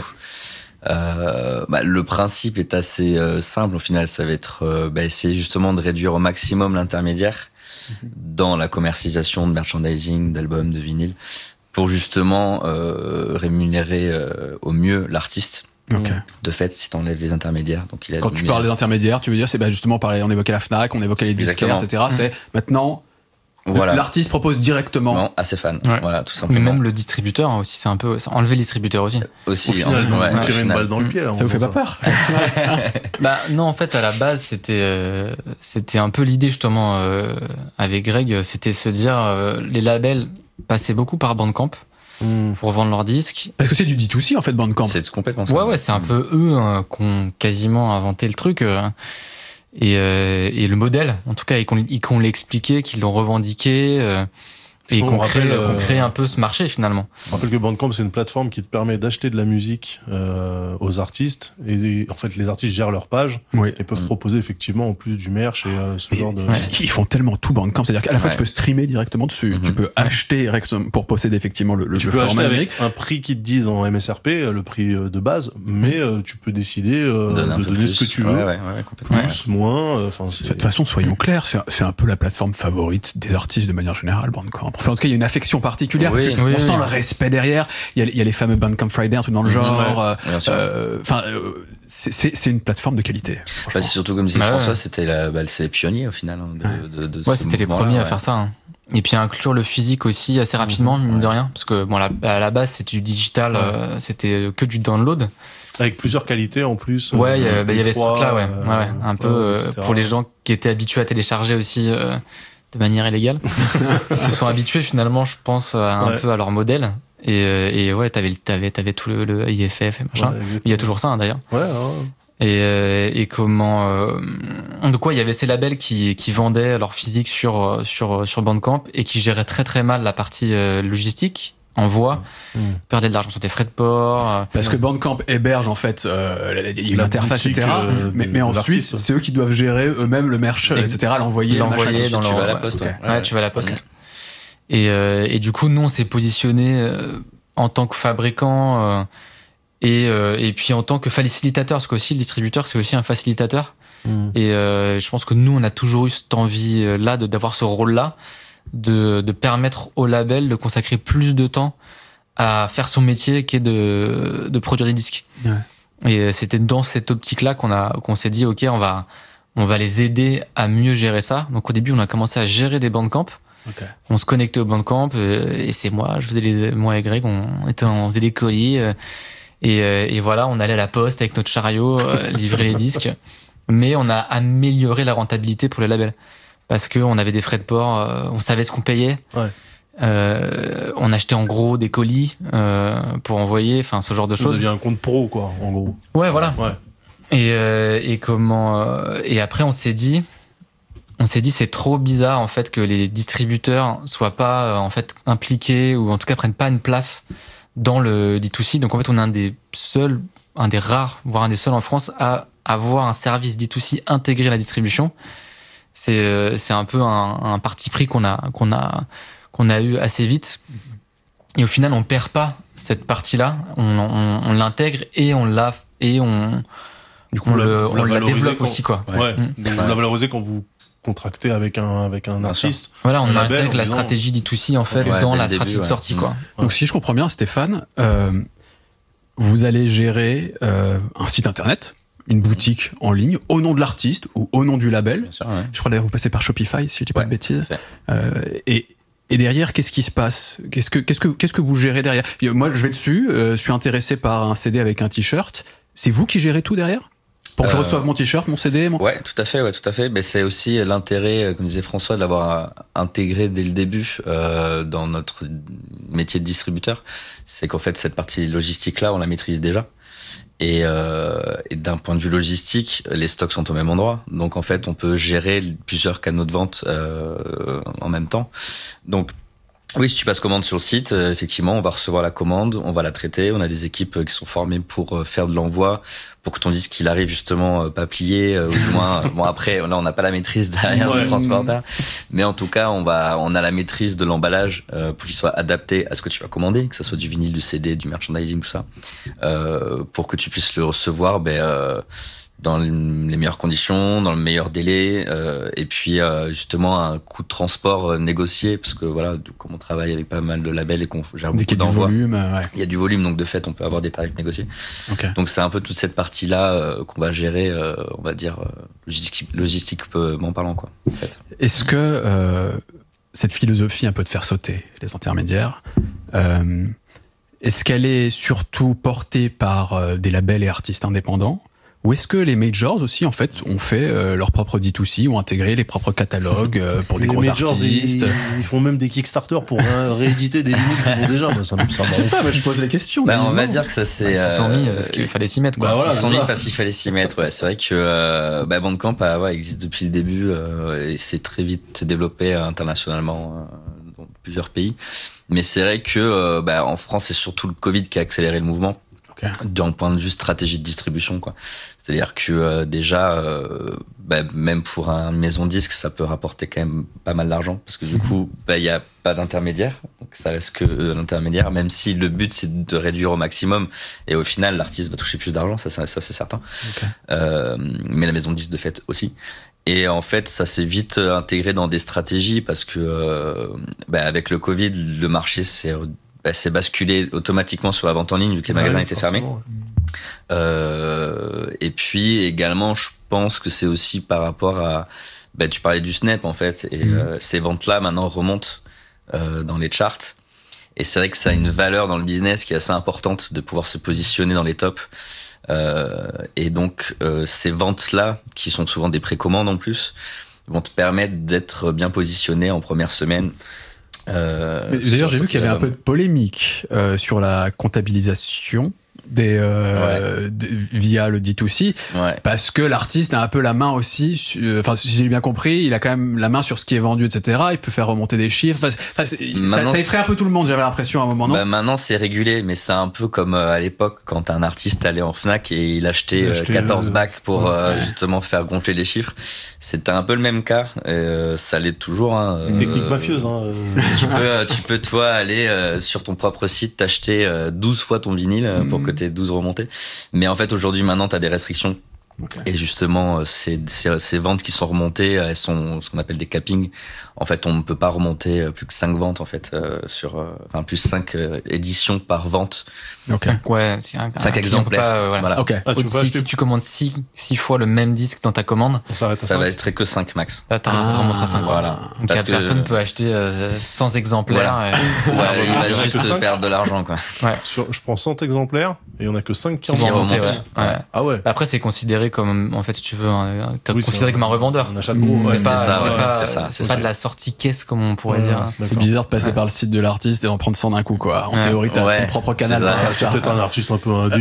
Euh, bah, le principe est assez euh, simple. Au final, ça va être euh, bah, essayer justement de réduire au maximum l'intermédiaire mmh. dans la commercialisation de merchandising, d'albums, de vinyles, pour justement euh, rémunérer euh, au mieux l'artiste. Okay. De fait, si t'enlèves les intermédiaires, donc il a quand tu parles des intermédiaires, tu veux dire c'est bah, justement parler. On évoquait la Fnac, on évoquait les disquaires, et cetera. Mmh. C'est maintenant. Voilà. L'artiste propose directement non, à ses fans. Ouais. Voilà, tout simplement. Mais même le distributeur hein, aussi, c'est un peu enlever le distributeur aussi. Aussi, au final, en, ouais, ouais, tirer une balle dans le pied. Là, ça vous fait ça. Pas peur? Bah non, en fait, à la base, c'était euh, c'était un peu l'idée justement euh, avec Greg, c'était se dire euh, les labels passaient beaucoup par Bandcamp. Mmh. Pour vendre leurs disques. Parce que c'est du D deux C en fait, Bandcamp. C'est complètement ça. Ouais, ouais, c'est un mmh. peu eux hein, qui ont quasiment inventé le truc. Euh, Et, euh, et le modèle, en tout cas, et qu'on, et qu'on l'ait expliqué, qu'ils l'ont revendiqué, euh, et qu'on crée, euh, qu'on crée un peu ce marché finalement. Je rappelle que Bandcamp, c'est une plateforme qui te permet d'acheter de la musique euh, aux artistes, et en fait, les artistes gèrent leur page oui. et peuvent mmh. proposer effectivement en plus du merch et euh, ce et genre de. Ouais. Ils font tellement tout Bandcamp, c'est-à-dire qu'à la fois ouais. tu peux streamer directement dessus, mmh. tu peux acheter pour posséder effectivement le, le tu peux acheter avec un prix qui te disent en M S R P, le prix de base, mais euh, tu peux décider euh, de donner plus. ce que tu veux, ouais, ouais, ouais, complètement. plus, moins. Enfin, de toute façon, soyons clairs, c'est, c'est un peu la plateforme favorite des artistes de manière générale, Bandcamp. Enfin, en tout cas, il y a une affection particulière. Oui, parce que oui, on oui. sent le respect derrière. Il y a, il y a les fameux Bandcamp Friday, un truc dans le genre. Enfin, ouais, euh, euh, c'est, c'est, c'est une plateforme de qualité. Bah, c'est surtout comme disait bah, François, ouais. c'était la, bah, c'est les pionniers au final. Hein, de, ouais. de, de, de ouais, c'était les premiers ouais. à faire ça. Hein. Et puis inclure le physique aussi assez rapidement, mine ouais. de rien, parce que bon, à la base c'était du digital, ouais. euh, c'était que du download. Avec plusieurs qualités en plus. Ouais, il euh, y, bah, y avait ce truc-là, ouais, euh, ouais, ouais, un peu euh, pour les gens qui étaient habitués à télécharger aussi euh, de manière illégale. Ils se sont habitués finalement, je pense, à, un ouais. peu à leur modèle. Et, et ouais, t'avais, t'avais, t'avais tout le, le I F F et machin. Ouais, il y a toujours ça hein, d'ailleurs. Ouais. ouais. Et, euh, et comment euh, de quoi il y avait ces labels qui qui vendaient leur physique sur sur sur Bandcamp et qui géraient très très mal la partie euh, logistique. Envoie, mmh. perdaient de l'argent sur tes frais de port. Euh, Parce que Bandcamp héberge en fait euh, il y a une interface, et cetera. Euh, mais, mais ensuite, c'est eux qui doivent gérer eux-mêmes le merch, et cetera. L'envoyer, l'envoyer dans tu leur... vas à la poste. Ouais, ouais, ouais tu vas à la poste. Ouais. Et euh, et du coup, nous on s'est positionné euh, en tant que fabricant. Euh, Et, euh, et puis en tant que facilitateur, parce qu'aussi le distributeur, c'est aussi un facilitateur. Mmh. Et euh, je pense que nous, on a toujours eu cette envie-là de, d'avoir ce rôle-là, de, de permettre au label de consacrer plus de temps à faire son métier qui est de, de produire des disques. Ouais. Et c'était dans cette optique-là qu'on a, qu'on s'est dit, OK, on va, on va les aider à mieux gérer ça. Donc au début, on a commencé à gérer des bandcamps. Okay. On se connectait au bandcamp, et c'est moi, je faisais les, moi et Greg, on était, on faisait des colis, et, et voilà, on allait à la poste avec notre chariot, livrer les disques. Mais on a amélioré la rentabilité pour le label. Parce que on avait des frais de port, on savait ce qu'on payait. Ouais. Euh, on achetait en gros des colis euh, pour envoyer, enfin ce genre de choses. Vous aviez un compte pro, quoi, en gros. Ouais, voilà. Ouais. Et euh, et comment euh, et après on s'est dit, on s'est dit c'est trop bizarre en fait que les distributeurs soient pas euh, en fait impliqués ou en tout cas prennent pas une place dans le D deux C. Donc en fait on est un des seuls, un des rares, voire un des seuls en France à avoir un service D deux C intégré à la distribution. C'est euh, c'est un peu un, un parti pris qu'on a qu'on a qu'on a eu assez vite. Et au final, on perd pas cette partie-là. On, on, on l'intègre et on l'a et on, du coup, on, on le, on la développe quand, aussi, quoi. Ouais. ouais. Mmh. Donc, vous la valorisez quand vous contractez avec un, avec un artiste. Voilà, on intègre la disant... stratégie D deux C, en fait, ouais, dans la début, stratégie ouais. de sortie, mmh. quoi. Ouais. Donc, si je comprends bien, Stéphane, euh, vous allez gérer, euh, un site internet, une boutique en ligne, au nom de l'artiste ou au nom du label. Bien sûr, ouais. Je crois d'ailleurs vous passez par Shopify, si je dis pas ouais, de bêtises. Euh, et, Et derrière, qu'est-ce qui se passe? Qu'est-ce que qu'est-ce que qu'est-ce que vous gérez derrière? Moi, je vais dessus, euh, je suis intéressé par un C D avec un t-shirt. C'est vous qui gérez tout derrière? Pour que euh, je reçoive mon t-shirt, mon C D, mon... Ouais, tout à fait, ouais, tout à fait. Mais c'est aussi l'intérêt, comme disait François, de l'avoir intégré dès le début euh, dans notre métier de distributeur. C'est qu'en fait, cette partie logistique-là, on la maîtrise déjà. Et, euh, et d'un point de vue logistique, les stocks sont au même endroit. Donc en fait, on peut gérer plusieurs canaux de vente euh, en même temps. Donc oui, si tu passes commande sur le site, euh, effectivement, on va recevoir la commande, on va la traiter. On a des équipes qui sont formées pour faire de l'envoi, pour que ton disque il arrive justement euh, pas plié, euh, ou du moins. Euh, bon après, là, on n'a pas la maîtrise derrière ouais. du transporteur, mais en tout cas, on va, on a la maîtrise de l'emballage euh, pour qu'il soit adapté à ce que tu vas commander, que ça soit du vinyle, du C D, du merchandising, tout ça, euh, pour que tu puisses le recevoir, ben. Euh, dans les meilleures conditions, dans le meilleur délai, euh, et puis euh, justement un coût de transport euh, négocié, parce que voilà, comme on travaille avec pas mal de labels et qu'on gère beaucoup d'envois, il ouais. y a du volume, donc de fait on peut avoir des tarifs négociés. Okay. Donc c'est un peu toute cette partie-là euh, qu'on va gérer, euh, on va dire euh, logistique, logistiquement parlant, quoi. En fait. Est-ce que euh, cette philosophie un peu de faire sauter les intermédiaires, euh, est-ce qu'elle est surtout portée par euh, des labels et artistes indépendants? Ou est-ce que les majors aussi, en fait, ont fait euh, leur propre D deux C, ou intégré les propres catalogues euh, pour des les gros majors, artistes? Ils, ils font même des Kickstarter pour ré- rééditer des vinyles qu'ils ont déjà. Bah, ça me semble pas, mais je pose la question. Bah, on va dire que ça c'est. Bah, ils se sont mis parce qu'il fallait s'y mettre. Quoi. Bah, voilà, ils se sont mis parce qu'il fallait s'y mettre. Ouais, c'est vrai que euh, bah, Bandcamp ah, ouais, existe depuis le début euh, et c'est très vite développé internationalement euh, dans plusieurs pays. Mais c'est vrai que euh, bah, en France, c'est surtout le Covid qui a accéléré le mouvement. Okay. D'un point de vue stratégie de distribution, quoi. C'est-à-dire que euh, déjà, euh, bah, même pour un maison disque, ça peut rapporter quand même pas mal d'argent, parce que du coup, bah il y a pas d'intermédiaire, donc ça reste que euh, l'intermédiaire. Même si le but c'est de réduire au maximum, et au final l'artiste va toucher plus d'argent, ça, ça, ça c'est certain. Okay. Euh, mais la maison disque de fait aussi. Et en fait, ça s'est vite intégré dans des stratégies parce que, euh, bah, avec le Covid, le marché s'est Bah, c'est basculé automatiquement sur la vente en ligne vu que les ouais, magasins étaient fermés. Ouais. Euh, et puis également, je pense que c'est aussi par rapport à, bah, tu parlais du Snap en fait, et mmh. euh, ces ventes-là maintenant remontent euh, dans les charts. Et c'est vrai que ça a une valeur dans le business qui est assez importante de pouvoir se positionner dans les tops. Euh, et donc euh, ces ventes-là, qui sont souvent des précommandes en plus, vont te permettre d'être bien positionné en première semaine. Euh, Mais d'ailleurs, j'ai vu qu'il y avait un peu de polémique euh, sur la comptabilisation des euh, ouais. de, via le D deux C, ouais. parce que l'artiste a un peu la main aussi. Enfin, si j'ai bien compris, il a quand même la main sur ce qui est vendu, et cetera. Il peut faire remonter des chiffres. Enfin, ça, ça effraie un peu tout le monde. J'avais l'impression à un moment. Non bah maintenant, c'est régulé, mais c'est un peu comme euh, à l'époque quand un artiste allait en Fnac et il achetait, il achetait quatorze euh, bacs pour ouais. euh, justement faire gonfler les chiffres. C'était un peu le même cas. Et, euh, ça l'est toujours. Hein, Une euh, technique mafieuse. Hein, euh. Tu peux, tu peux toi aller euh, sur ton propre site t'acheter euh, douze fois ton vinyle mmh. pour que côté douze remontées. Mais en fait, aujourd'hui, maintenant, t'as des restrictions. Okay. Et justement, ces, ces, ces ventes qui sont remontées, elles sont ce qu'on appelle des cappings. En fait, on ne peut pas remonter plus que cinq ventes, en fait, euh, sur, euh, enfin, plus cinq euh, éditions par vente. Okay. cinq, ouais, c'est un, cinq un exemplaires. Pas, euh, voilà. voilà. Okay. Ah, tu si, acheter... si tu commandes six, six fois le même disque dans ta commande, on s'arrête à ça cinq. va être que cinq max. Là, ah, ça remontera à cinq. Voilà. Donc, la que... personne peut acheter euh, cent exemplaires. Voilà. Et... ouais, il va juste perdre de l'argent, quoi. Ouais. Sur, je prends cent exemplaires et il y en a que cinq qui en remontent. Ouais. Ouais. Ah ouais. Après, c'est considéré comme, en fait, si tu veux, un, t'as oui, considéré comme un revendeur. Un achat de gros. Ouais, c'est pas, c'est ça, c'est ouais, pas, c'est ça, c'est pas de la sortie caisse, comme on pourrait ouais, dire. C'est bizarre de passer ouais. par le site de l'artiste et d'en prendre cent d'un coup, quoi. En ouais. théorie, t'as ouais. ton propre canal. C'est, c'est peut-être un artiste un peu indé,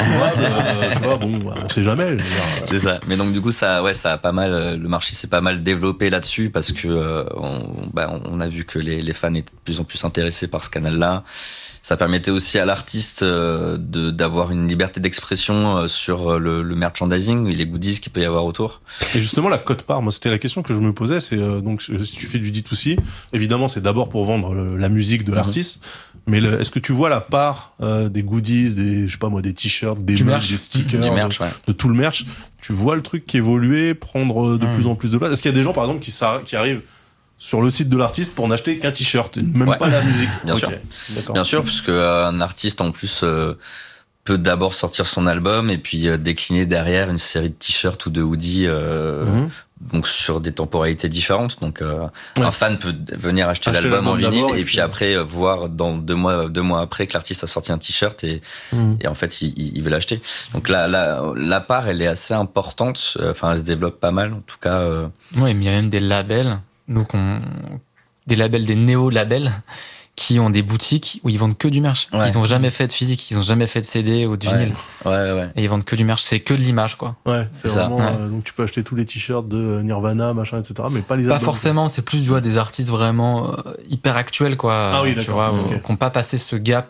euh, tu vois, bon, on sait jamais. C'est ça. Mais donc, du coup, ça, ouais, ça a pas mal, le marché s'est pas mal développé là-dessus parce que, euh, on, bah, on a vu que les, les fans étaient de plus en plus intéressés par ce canal-là. Ça permettait aussi à l'artiste euh, de, d'avoir une liberté d'expression euh, sur le, le merchandising et les goodies qu'il peut y avoir autour. Et justement, la cote-part, moi, c'était la question que je me posais, c'est, euh, donc, si tu fais du D deux C, évidemment, c'est d'abord pour vendre le, la musique de l'artiste, mmh. mais le, est-ce que tu vois la part euh, des goodies, des, je sais pas moi, des t-shirts, des mugs, des stickers, des merch, de, ouais. de tout le merch, tu vois le truc qui évolue, prendre de mmh. plus en plus de place. Est-ce qu'il y a des gens, par exemple, qui, qui arrivent sur le site de l'artiste pour n'acheter qu'un t-shirt, même ouais. pas la musique. Bien okay. sûr. D'accord. Bien sûr, puisque euh, un artiste en plus euh, peut d'abord sortir son album et puis euh, décliner derrière une série de t-shirts ou de hoodies euh, mm-hmm. donc sur des temporalités différentes. Donc euh, ouais. un fan peut venir acheter, acheter l'album, l'album en vinyle et, et puis après euh, voir dans deux mois deux mois après que l'artiste a sorti un t-shirt et mm. et en fait il, il veut l'acheter. Donc là la la part elle est assez importante. Enfin elle se développe pas mal en tout cas. Euh... Ouais, mais il y a même des labels. Nous, qu'on, des labels, des néo-labels, qui ont des boutiques où ils vendent que du merch. Ouais. Ils ont jamais fait de physique, ils ont jamais fait de C D ou de vinyle. Ouais, ouais, ouais. Et ils vendent que du merch, c'est que de l'image, quoi. Ouais, c'est, c'est vraiment, ça. Euh, donc tu peux acheter tous les t-shirts de Nirvana, machin, et cetera, mais pas les albums. Pas forcément, c'est plus, tu vois, des artistes vraiment euh, hyper actuels, quoi. Ah oui, tu d'accord. vois, okay. qui n'ont pas passé ce gap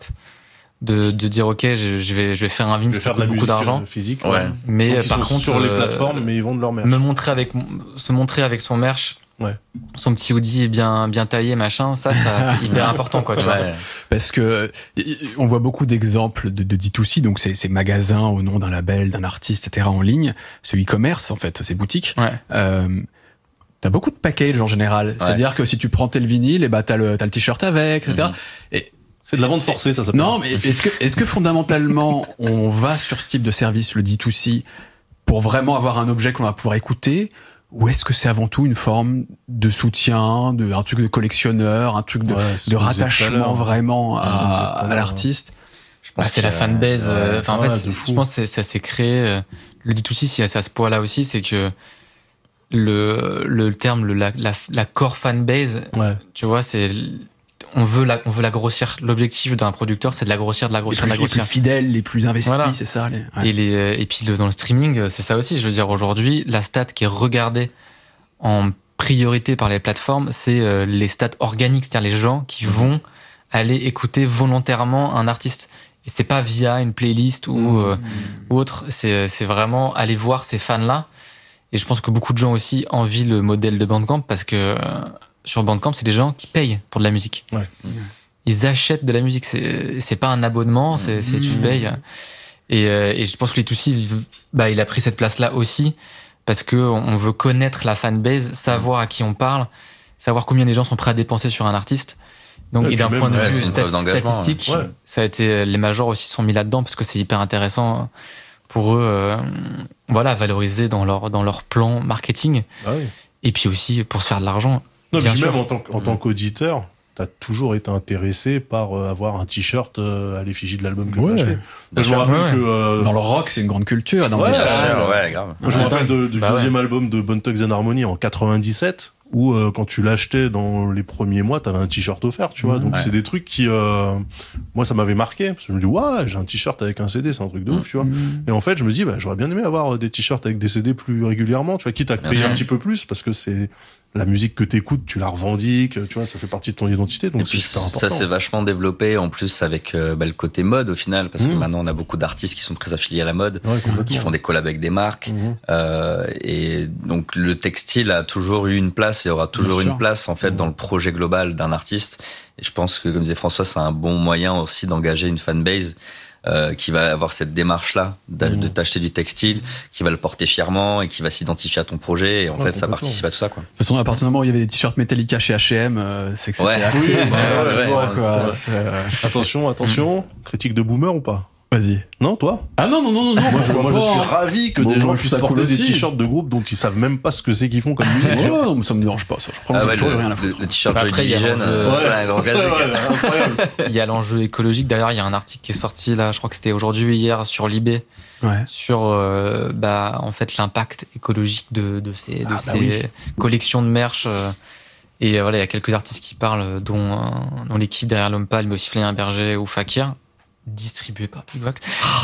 de, de dire, ok, je, je vais, je vais faire un vinyle, ça coûte beaucoup d'argent. Physique, ouais. ouais. Mais donc, par contre. Sur les plateformes, euh, mais ils vendent leur merch. Me montrer avec, se montrer avec son merch. Ouais. Son petit hoodie est bien bien taillé machin, ça, ça c'est hyper important quoi. Tu vois. Ouais. Parce que on voit beaucoup d'exemples de, de D deux C, donc c'est ces magasins au nom d'un label, d'un artiste, et cetera en ligne, ce e-commerce en fait, ces boutiques. Ouais. Euh, t'as beaucoup de packages en général, ouais. c'est-à-dire que si tu prends tel vinyle, et bah t'as le t'as le t-shirt avec, et cetera. Mm-hmm. Et c'est de la vente forcée, ça s'appelle. Non, mais est-ce que est-ce que fondamentalement on va sur ce type de service, le D deux C, pour vraiment avoir un objet qu'on va pouvoir écouter? Ou est-ce que c'est avant tout une forme de soutien, de un truc de collectionneur, un truc de, ouais, de rattachement vraiment à, à, à l'artiste? Je pense bah, que c'est la fanbase. Euh, enfin, ouais, en fait, je pense que ça s'est créé. Le D deux C, si c'est à ce point-là aussi, c'est que le le terme, le, la, la la core fanbase, ouais. tu vois, c'est on veut la, on veut la grossir. L'objectif d'un producteur, c'est de la grossir, de la grossir, de la grossir. Les plus fidèles, les plus investis, voilà. c'est ça. Les... Ouais. Et les, et puis le, dans le streaming, c'est ça aussi. Je veux dire, aujourd'hui, la stat qui est regardée en priorité par les plateformes, c'est euh, les stats organiques, c'est-à-dire les gens qui mmh. vont aller écouter volontairement un artiste. Et c'est pas via une playlist ou, mmh. euh, ou autre. C'est, c'est vraiment aller voir ces fans-là. Et je pense que beaucoup de gens aussi envient le modèle de Bandcamp parce que euh, sur Bandcamp, c'est des gens qui payent pour de la musique. Ouais. Ils achètent de la musique. C'est, c'est pas un abonnement, c'est, c'est tu payes. Et, euh, et je pense que les deux C, bah, il a pris cette place-là aussi parce que on veut connaître la fanbase, savoir à qui on parle, savoir combien les gens sont prêts à dépenser sur un artiste. Donc, ouais, et d'un même, point de ouais, vue stat- statistique, ouais. ça a été, les majors aussi sont mis là-dedans parce que c'est hyper intéressant pour eux, euh, voilà, valoriser dans leur, dans leur plan marketing. Ah oui. Et puis aussi pour se faire de l'argent. Non, bien mais sûr. même en tant, en tant qu'auditeur, t'as toujours été intéressé par euh, avoir un t-shirt euh, à l'effigie de l'album que ouais. t'as acheté. Moi, je me rappelle ouais. que euh... dans le rock, c'est une grande culture. Dans ouais, le ouais, ouais, ouais, grave. Moi, je me rappelle de, du bah deuxième ouais. album de Bone Thugs and Harmony en quatre-vingt-dix-sept, où euh, quand tu l'achetais dans les premiers mois, t'avais un t-shirt offert, tu vois. Donc ouais. c'est des trucs qui, euh... moi, ça m'avait marqué parce que je me dis, ouais, j'ai un t-shirt avec un C D, c'est un truc de mmh. ouf, tu vois. Et en fait, je me dis, bah, j'aurais bien aimé avoir des t-shirts avec des C D plus régulièrement, tu vois, quitte à bien payer sûr. un petit peu plus parce que c'est la musique que t'écoutes, tu la revendiques, tu vois, ça fait partie de ton identité, donc et c'est puis, super important. Ça s'est vachement développé en plus avec euh, bah, le côté mode au final, parce mmh. que maintenant on a beaucoup d'artistes qui sont très affiliés à la mode, ouais, qui font des collabs avec des marques, mmh. euh, et donc le textile a toujours eu une place et aura toujours Bien une sûr. place en fait mmh. dans le projet global d'un artiste. Et je pense que, comme disait François, c'est un bon moyen aussi d'engager une fanbase. euh, qui va avoir cette démarche-là de, Mmh. de t'acheter du textile, qui va le porter fièrement et qui va s'identifier à ton projet. Et en Ouais, fait, ça complètement. participe à tout ça, quoi. De toute façon, à partir du moment où il y avait des t-shirts Metallica chez H et M, euh, c'est que c'était Ouais. acté. Oui, Ouais, bah, ouais, c'est ouais, bon, ouais, quoi. c'est C'est, euh, Attention, attention, critique de boomer ou pas? Vas-y. Non, toi? Ah non, non, non, non, non. Moi, je, moi, je suis pas. ravi que Bon, des moi, gens je puissent trouve ça porter cool des aussi. t-shirts de groupe dont ils savent même pas ce que c'est qu'ils font comme musique. Ouais, non, ça me dérange pas, ça. Je prends Ah ouais, toujours le, rien à le, foutre. le t-shirt Bah, Joy après, il y a Division, l'enjeu- euh, Ouais. c'est un grand Ouais, classique. ouais, incroyable. Il y a l'enjeu écologique. D'ailleurs, il y a un article qui est sorti là, je crois que c'était aujourd'hui ou hier sur l'E B Ouais. sur euh, bah en fait l'impact écologique de, de ces de Ah, bah ces oui. collections de merch. euh, et euh, voilà, il y a quelques artistes qui parlent, dont, euh, dont l'équipe derrière l'Homme Pâle, mais aussi Flavien Berger ou Fakir, distribué par Bigwax.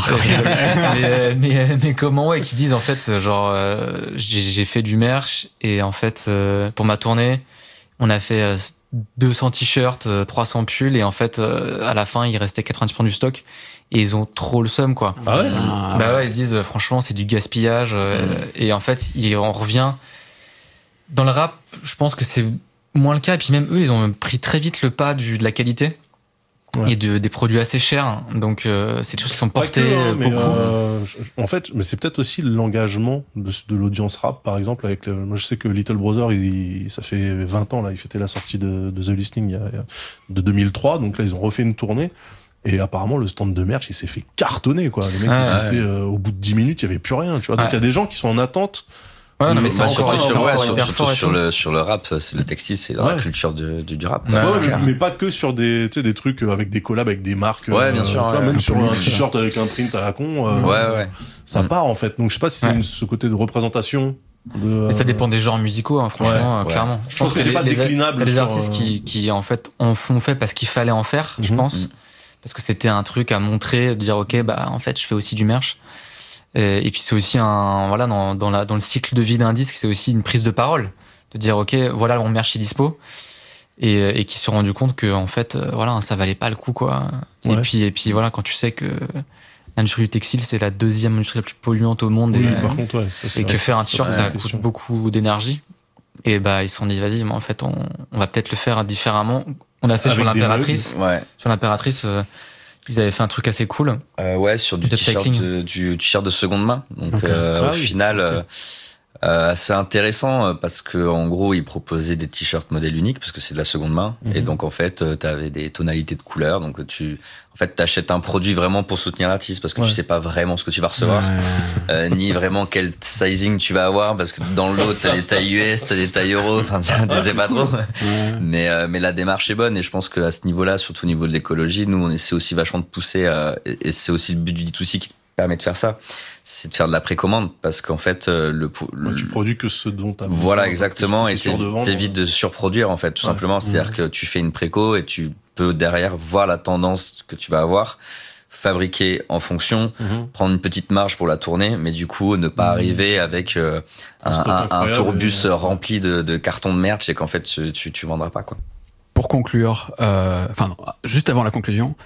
mais, mais, mais comment, ouais, qui disent en fait, genre, euh, j'ai, j'ai fait du merch et en fait, euh, pour ma tournée, on a fait euh, deux cents t-shirts, euh, trois cents pulls et en fait, euh, à la fin, il restait quatre-vingt-dix pour cent du stock et ils ont trop le seum, quoi. Ah ouais? Ah, Bah ouais, ils disent, euh, franchement, c'est du gaspillage. euh, Mm. Et en fait, il, on revient. Dans le rap, je pense que c'est moins le cas. Et puis même eux, ils ont pris très vite le pas du, de la qualité. Ouais. Et de, des produits assez chers. Donc, euh, c'est des choses qui sont Pas portées que, hein, mais, beaucoup. euh, je- en fait, mais c'est peut-être aussi l'engagement de, de l'audience rap, par exemple. Avec le, moi, je sais que Little Brother, il, ça fait vingt ans là, il fêtait la sortie de, de The Listening il y a, il y a- de deux mille trois. Donc là, ils ont refait une tournée. Et apparemment, le stand de merch, il s'est fait cartonner, quoi. Les mecs, Ah, ils ouais. étaient, euh, au bout de dix minutes, il y avait plus rien, tu vois. Donc Ouais. il y a des gens qui sont en attente. Ouais, non, mais Bah, c'est Bah, encore, surtout c'est sur, encore ouais, sur- hyper surtout fort et sur tout. le sur le rap, c'est le textile, c'est dans Ouais. la culture de, du, du rap. Ouais, quoi. Ouais, c'est mais, clair. mais pas que sur des, tu sais, des trucs avec des collabs avec des marques. Ouais, bien sûr, Tu vois, ouais. même Un sur peu un luxe, t-shirt avec un print à la con. euh, Ouais, ouais. Ça Mm. part, en fait. Donc je sais pas si c'est Ouais. une- ce côté de représentation. De, Mais ça dépend des genres musicaux, hein, franchement, Ouais, euh, ouais. clairement. Je pense que c'est les- pas les, déclinable t'as des sur, artistes euh, qui, qui, en fait, en font fait parce qu'il fallait en faire, je Mhm. pense. Parce que c'était un truc à montrer, de dire, OK, bah, en fait, je fais aussi du merch. Et, et puis, c'est aussi un, voilà, dans, dans la, dans le cycle de vie d'un disque, c'est aussi une prise de parole. De dire, OK, voilà, mon merch est dispo. Et, et qui se sont rendus compte que, en fait, euh, voilà, ça valait pas le coup, quoi. Et Ouais. puis, et puis, voilà, quand tu sais que l'industrie du textile, c'est la deuxième industrie la plus polluante au monde. Oui, et, par contre, ouais. ça, c'est et que vrai. faire un t-shirt, Ouais, ça la coûte question. beaucoup d'énergie. Et bah, ils se sont dit, vas-y, mais en fait, on, on va peut-être le faire différemment. On a fait Avec sur des l'impératrice. Ouais. Sur l'impératrice, euh, ils avaient fait un truc assez cool. Euh, ouais, sur du Du t-shirt upcycling. de, du t-shirt de seconde main. Donc Ok. euh, Ah au oui. final, Ok. euh, euh, assez intéressant euh, parce que en gros, ils proposaient des t-shirts modèle unique parce que c'est de la seconde main. Mhm. Et donc en fait, tu avais des tonalités de couleurs. Donc tu, en fait, t'achètes un produit vraiment pour soutenir l'artiste parce que Ouais. tu sais pas vraiment ce que tu vas recevoir. Ouais. Euh, ni vraiment quel sizing tu vas avoir parce que dans le lot t'as des tailles U S, t'as des tailles euro, enfin tu tu sais pas trop. Ouais. Mais euh, mais la démarche est bonne et je pense qu'à ce niveau-là, surtout au niveau de l'écologie, nous on essaie aussi vachement de pousser euh, et, et c'est aussi le but du D deux C qui te permet de faire ça, c'est de faire de la précommande parce qu'en fait euh, le, le Ouais, tu produis que ce dont t'as besoin. voilà exactement et t'es sûr de vendre. t'évites de surproduire en fait tout Ouais. simplement, c'est-à-dire que tu fais une préco et tu peux derrière voir la tendance que tu vas avoir, fabriquer en fonction, Mhm. prendre une petite marge pour la tournée, mais du coup ne pas Mmh. arriver avec euh, Un un, stock un, un incroyable tourbus et- rempli de, de cartons de merch et qu'en fait tu, tu, tu vendras pas quoi. Pour conclure, euh, enfin, non, juste avant la conclusion,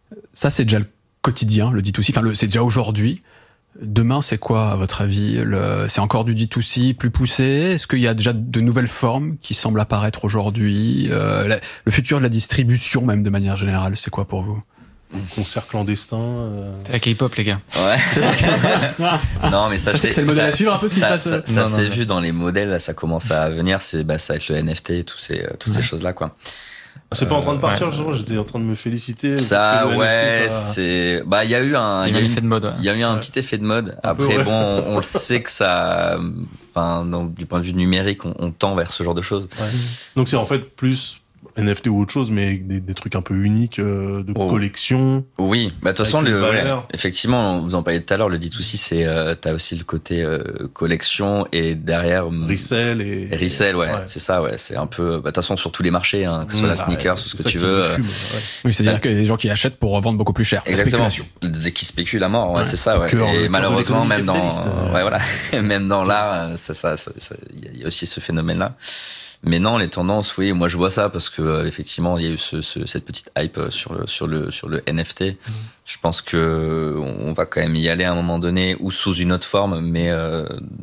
ça c'est déjà le quotidien, le D deux C, enfin, le, c'est déjà aujourd'hui. Demain, c'est quoi, à votre avis? Le, c'est encore du D deux C plus poussé? Est-ce qu'il y a déjà de nouvelles formes qui semblent apparaître aujourd'hui? euh, la- Le futur de la distribution, même de manière générale, c'est quoi pour vous? Concert clandestin. euh, C'est la K-pop, les gars. Ouais. non mais ça, Ça, c'est, c'est le modèle ça- à suivre un peu ce qui se ça, passe. ça, ça Non, non, s'est mais- vu dans les modèles, là, ça commence à venir, c'est bah ça va être le N F T, tous ces euh, toutes Ouais. ces choses là quoi. C'est pas en train de partir, ouais. justement, j'étais en train de me féliciter. Ça que le ouais, N F T, ça- c'est bah il y a eu un Il y il y a a un eu effet de mode. ouais. il y a eu un Ouais. petit effet de mode. Un peu, Après ouais. bon, on, on le sait que ça enfin dans- du point de vue numérique, on, on tend vers ce genre de choses. Ouais. Donc c'est en fait plus N F T ou autre chose, mais avec des, des trucs un peu uniques euh, de Oh. collection. Oui, bah de toute Avec façon une le ouais, valeur. effectivement, vous en parliez tout à l'heure, le D deux C c'est euh, t'as aussi le côté euh, collection et derrière hum, Resell et... et resell, ouais, Ouais. c'est ça, ouais, c'est un peu bah de toute façon sur tous les marchés hein, que ce soit Mmh, la bah, sneakers ou c'est ce que ça tu qui veux. me euh, fume, ouais. Oui, c'est-à-dire qu'il y a des gens qui achètent pour revendre beaucoup plus cher. La Exactement. spéculation. Dès qu'ils spéculent à mort, ouais, Ouais. c'est ça, Le ouais. cœur- le cœur Et de malheureusement, l'économie même dans, capitaliste, euh. ouais, voilà, même dans l'art, ça, ça, ça, ça- il y a- il y a aussi ce phénomène-là. Mais non, les tendances, oui, moi je vois ça parce que euh, effectivement, il y a eu ce, ce, cette petite hype euh, sur le sur le sur le N F T. Je pense que on va quand même y aller à un moment donné ou sous une autre forme, mais euh,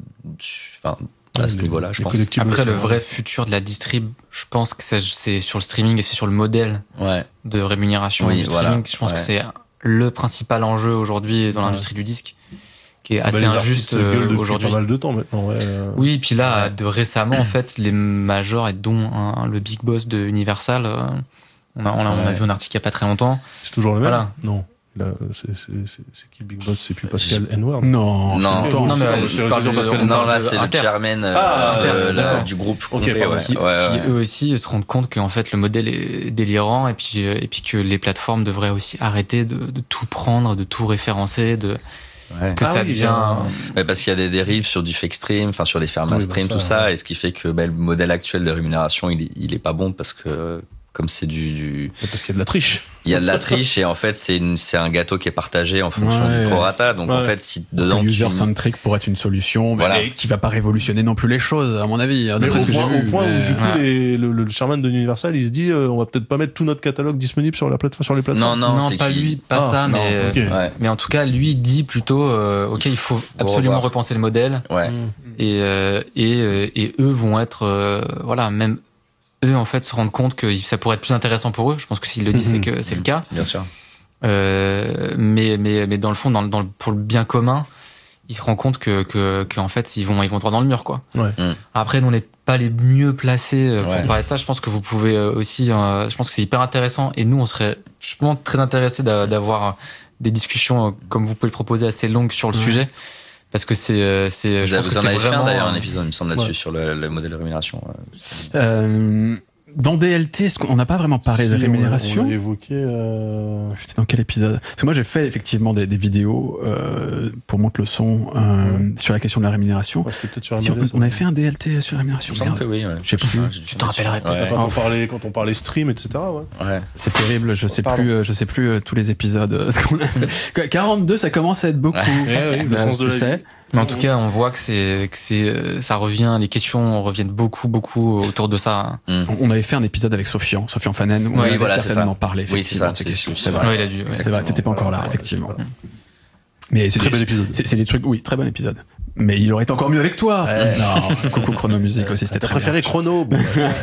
enfin à ce Les- niveau-là, je les pense. collectibles, Après, le c'est- vrai futur de la distrib, je pense que c'est, c'est sur le streaming et c'est sur le modèle Ouais. de rémunération Oui, du streaming. voilà. Je pense Ouais. que c'est le principal enjeu aujourd'hui dans ouais. l'industrie du disque, qui est bah, assez injuste euh, aujourd'hui. Pas mal de temps maintenant. Ouais. Oui, et puis là, ouais. de récemment, en fait, les majors, et dont hein, le big boss de Universal, euh, on, a, on, a, ouais. on a vu un article il y a pas très longtemps. C'est toujours le même. Voilà. Non. Là, c'est, c'est, c'est, c'est qui le big boss? C'est plus Pascal N-Word? Non, non, non, non, mais euh, je parle de Pascal. Non, là, c'est le chairman ah, euh, Inter, la, du groupe. Ok, complet, ouais. Qui, ouais, ouais, qui ouais. eux aussi se rendent compte qu'en fait le modèle est délirant et puis et puis que les plateformes devraient aussi arrêter de, de tout prendre, de tout référencer, de Ouais. que ah ça oui, devient ouais, parce qu'il y a des dérives sur du fake stream, enfin sur les formats oui, stream, bah ça, tout ça, ouais. et ce qui fait que bah, le modèle actuel de rémunération, il est, il est pas bon parce que comme c'est du, du... parce qu'il y a de la triche. Il y a de la triche et en fait c'est une, c'est un gâteau qui est partagé en fonction ouais. du prorata. Donc ouais. en fait si dedans le tu... user centric pourrait être une solution, voilà. mais qui va pas révolutionner non plus les choses, à mon avis. Mais au, ce que point, j'ai au vu, point mais... où du coup ouais. les, le, le chairman de Universal il se dit euh, on va peut-être pas mettre tout notre catalogue disponible sur la plateforme, sur les plateformes. Non non, non c'est pas qui... lui, pas ah, ça, non, mais okay. ouais. mais en tout cas lui dit plutôt euh, ok il faut absolument revoir. repenser le modèle Ouais. Mmh. et euh, et euh, et eux vont être euh, voilà même eux en fait se rendent compte que ça pourrait être plus intéressant pour eux. Je pense que s'ils le disent, Mm-hmm. c'est que c'est le cas. Bien sûr. Euh, mais mais mais dans le fond, dans, dans le, pour le bien commun, ils se rendent compte que que qu'en fait ils vont ils vont droit dans le mur quoi. Ouais. Mm. Après, nous on n'est pas les mieux placés pour Ouais. parler de ça. Je pense que vous pouvez aussi. Euh, je pense que c'est hyper intéressant et nous on serait je pense très intéressés d'a, d'avoir des discussions euh, comme vous pouvez le proposer assez longues sur le Ouais. sujet. Parce que c'est, c'est, Vous, je pense vous que en c'est avez vraiment, fait un, d'ailleurs un épisode, il me semble, là-dessus ouais. sur le, le modèle de rémunération. Euh, dans D L T, on n'a pas vraiment parlé de Si, rémunération. On, on a évoqué. Euh... C'est dans quel épisode? Parce que moi, j'ai fait effectivement des, des vidéos euh, pour monter le son euh, Ouais. sur la question de la rémunération. Ouais, c'était peut-être sur Si on, M L S, on avait fait un D L T sur la rémunération. Il me semble Merde. que oui. Ouais. Je sais plus. Ouais, j'ai dû Tu t'en tomber rappellerais dessus. peut-être Ouais. Quand, on parlait, quand on parlait stream, et cetera. Ouais. Ouais. C'est terrible. Je sais Pardon. plus. euh, Je sais plus euh, tous les épisodes. euh, ce qu'on a fait. quarante-deux, ça commence à être beaucoup. Ouais. Eh oui, le Bah, sens de tu la sais. vie. Mais en tout cas, on voit que c'est, que c'est, euh, ça revient, les questions reviennent beaucoup, beaucoup autour de ça. Mm. On avait fait un épisode avec Sofian, Sofian Fanen, où on Oui, avait voilà, c'est certainement ça. parlé Oui, c'est effectivement ça, de ces c'est questions. sûr, C'est c'est vrai. Ouais, il a dû. ouais. C'est vrai, t'étais pas encore là, Voilà, effectivement. voilà. Mais c'est Très des- bel épisode. C'est, c'est des trucs, oui, très bon épisode. Mais il aurait été encore mieux avec toi. Ouais. Non, coucou Chrono Music aussi, c'était T'as très préféré bien. Chrono. Bon,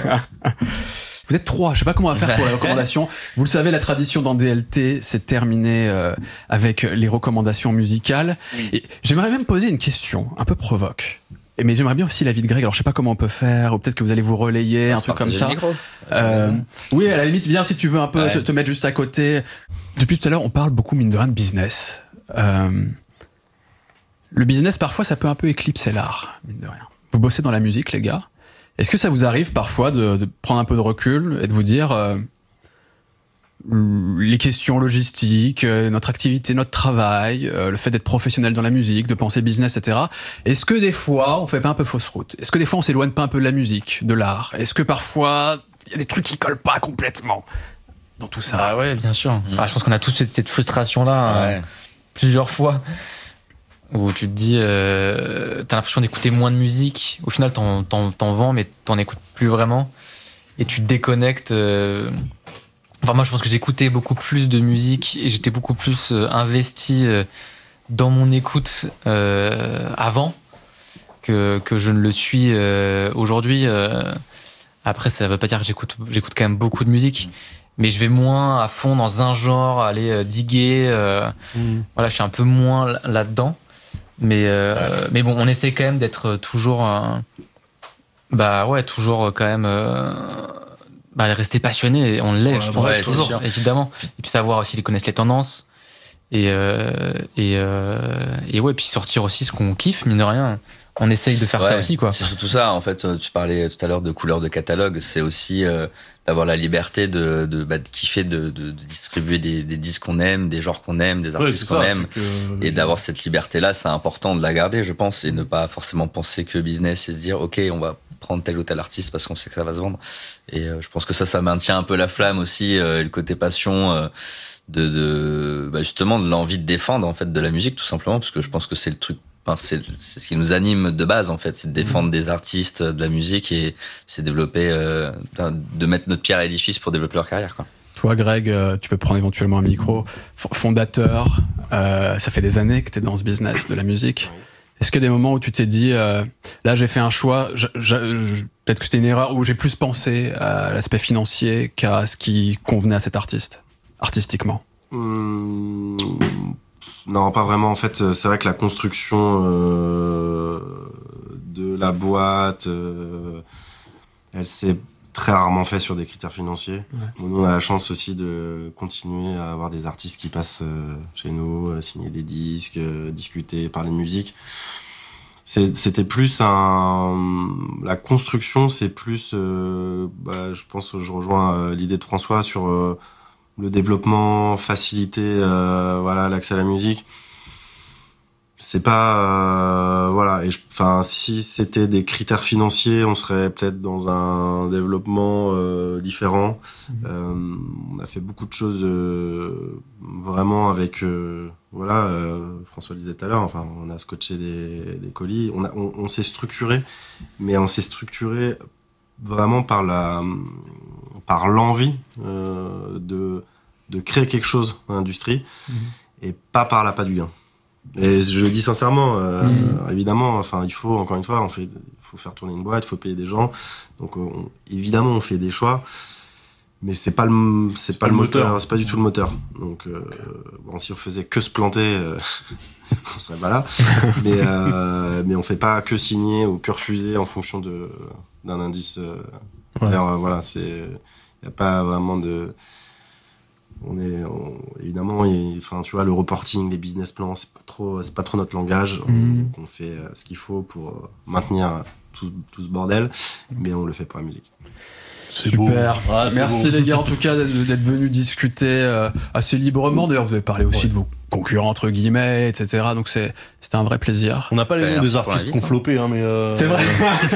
Vous êtes trois, je sais pas comment on va faire pour la recommandation. Vous le savez, la tradition dans D L T, c'est terminé euh, avec les recommandations musicales. Et j'aimerais même poser une question, un peu provoque. Et mais j'aimerais bien aussi l'avis de Greg. Alors je sais pas comment on peut faire, ou peut-être que vous allez vous relayer, un On se truc comme partage ça. le micro. Euh, oui, à la limite, viens si tu veux un peu Ouais. te, te mettre juste à côté. Depuis tout à l'heure, on parle beaucoup, mine de rien, de business. Euh, le business, parfois, ça peut un peu éclipser l'art, mine de rien. Vous bossez dans la musique, les gars. Est-ce que ça vous arrive parfois de, de prendre un peu de recul et de vous dire euh, les questions logistiques, euh, notre activité, notre travail, euh, le fait d'être professionnel dans la musique, de penser business, et cetera. Est-ce que des fois, on fait pas un peu fausse route? Est-ce que des fois, on s'éloigne pas un peu de la musique, de l'art? Est-ce que parfois, il y a des trucs qui collent pas complètement dans tout ça? Ah ouais, bien sûr. Enfin, je pense qu'on a tous cette, cette frustration-là euh, Ouais. plusieurs fois, où tu te dis, euh, t'as l'impression d'écouter moins de musique. Au final, t'en, t'en, t'en vends, mais t'en écoutes plus vraiment, et tu te déconnectes. Euh... Enfin, moi, je pense que j'écoutais beaucoup plus de musique et j'étais beaucoup plus euh, investi euh, dans mon écoute euh, avant que que je ne le suis euh, aujourd'hui. Euh... Après, ça veut pas dire que j'écoute j'écoute quand même beaucoup de musique. Mais je vais moins à fond dans un genre, aller euh, diguer. Euh, Mm. voilà, je suis un peu moins là- là-dedans. Mais euh, Ouais. mais bon, on essaie quand même d'être toujours, euh, bah ouais, toujours quand même, euh, bah rester passionné. Et on l'est, Ouais, je pense ouais, c'est toujours, sûr. évidemment. Et puis savoir aussi les connaissent les tendances. Et euh, et euh, et ouais, puis sortir aussi ce qu'on kiffe, mine de rien. On essaye de faire ça Ouais, aussi, quoi. C'est surtout ça, en fait. Tu parlais tout à l'heure de couleur de catalogue. C'est aussi euh, d'avoir la liberté de, de, bah, de kiffer, de, de, de distribuer des, des disques qu'on aime, des genres qu'on aime, des Ouais, artistes c'est qu'on ça, aime. c'est que- Et d'avoir cette liberté-là, c'est important de la garder, je pense, et ne pas forcément penser que business et se dire, OK, on va prendre tel ou tel artiste parce qu'on sait que ça va se vendre. Et euh, je pense que ça, ça maintient un peu la flamme aussi, euh, et le côté passion euh, de, de bah, justement de l'envie de défendre en fait de la musique, tout simplement, parce que je pense que c'est le truc. Enfin, c'est, c'est ce qui nous anime de base en fait, c'est de défendre des artistes, de la musique et c'est développer, euh, de mettre notre pierre à l'édifice pour développer leur carrière, quoi. Toi, Greg, euh, tu peux prendre éventuellement un micro. F- fondateur, euh, ça fait des années que tu es dans ce business de la musique. Est-ce qu'il y a des moments où tu t'es dit, euh, là j'ai fait un choix, je, je, je- peut-être que c'était une erreur, où j'ai plus pensé à l'aspect financier qu'à ce qui convenait à cet artiste, artistiquement? Hum, non, pas vraiment. En fait, c'est vrai que la construction euh, de la boîte, euh, elle s'est très rarement fait sur des critères financiers. Ouais. Bon, nous, on a la chance aussi de continuer à avoir des artistes qui passent euh, chez nous, euh, signer des disques, euh, discuter, parler de musique. C'est, c'était plus un... La construction, c'est plus... Euh, bah, je pense que je rejoins euh, l'idée de François sur euh, le développement, faciliter euh, voilà, l'accès à la musique. C'est pas... Euh, voilà. Et enfin, si c'était des critères financiers, on serait peut-être dans un développement euh, différent. Mmh. Euh, on a fait beaucoup de choses euh, vraiment avec... Euh, voilà, euh, François le disait tout à l'heure, enfin, on a scotché des, des colis. On, a, on, on s'est structuré, mais on s'est structuré vraiment par, la, par l'envie euh, de, de créer quelque chose dans l'industrie mmh. et pas par l'appât du gain. Et je le dis sincèrement, euh, mmh. évidemment, enfin, il faut, encore une fois, on fait, il faut faire tourner une boîte, il faut payer des gens. Donc, on, évidemment, on fait des choix, mais c'est pas le, c'est, c'est pas, pas le moteur, moteur, c'est pas du tout le moteur. Donc, euh, bon, si on faisait que se planter, euh, on serait pas là. mais, euh, mais on fait pas que signer ou que refuser en fonction de, d'un indice. Euh, ouais. D'ailleurs, voilà, c'est, y a pas vraiment de, On est on, évidemment, il, enfin tu vois, le reporting, les business plans, c'est pas trop, c'est pas trop notre langage. Mmh. On, donc on fait euh, ce qu'il faut pour maintenir tout, tout ce bordel, mais on le fait pour la musique. C'est super. Ah, c'est Merci beau. Les gars en tout cas d'être venus discuter euh, assez librement. D'ailleurs, vous avez parlé aussi ouais. de vos concurrents entre guillemets, et cetera. Donc c'est c'était un vrai plaisir. On n'a pas les noms des artistes qu'on flopé, hein, mais euh... c'est vrai.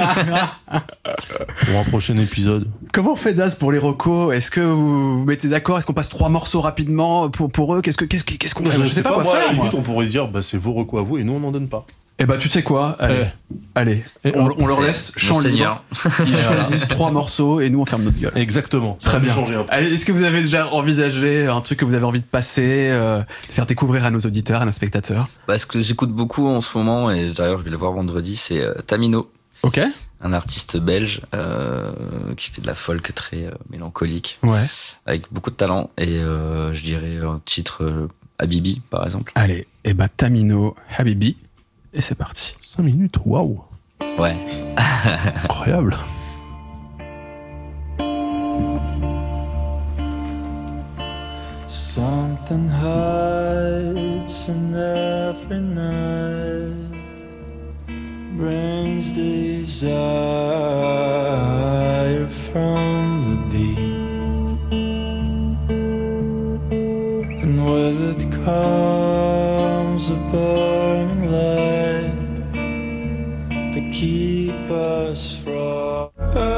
Pour un prochain épisode. Comment on fait Daz pour les recos? Est-ce que vous vous mettez d'accord? Est-ce qu'on passe trois morceaux rapidement pour pour eux? Qu'est-ce que qu'est-ce qu'est-ce qu'on fait? Je, je sais, sais pas, pas quoi moi, faire. Écoute, on pourrait dire bah c'est vos recos à vous et nous on n'en donne pas. Eh ben, tu sais quoi? Allez, eh. allez, et on, on leur laisse champ libre. Ils choisissent trois morceaux et nous on ferme notre gueule. Exactement. Très bien. Allez, est-ce que vous avez déjà envisagé un truc que vous avez envie de passer, euh, de faire découvrir à nos auditeurs, à nos spectateurs? Bah, ce que j'écoute beaucoup en ce moment, et d'ailleurs je vais le voir vendredi, c'est euh, Tamino. Ok. Un artiste belge euh, qui fait de la folk très euh, mélancolique, ouais, avec beaucoup de talent. Et euh, je dirais un titre euh, Habibi par exemple. Allez, et bah Tamino, Habibi. Et c'est parti. Cinq minutes, waouh. Ouais. Incroyable. Something hides in every night, brings desire from the deep, and with it comes a burning light to keep us from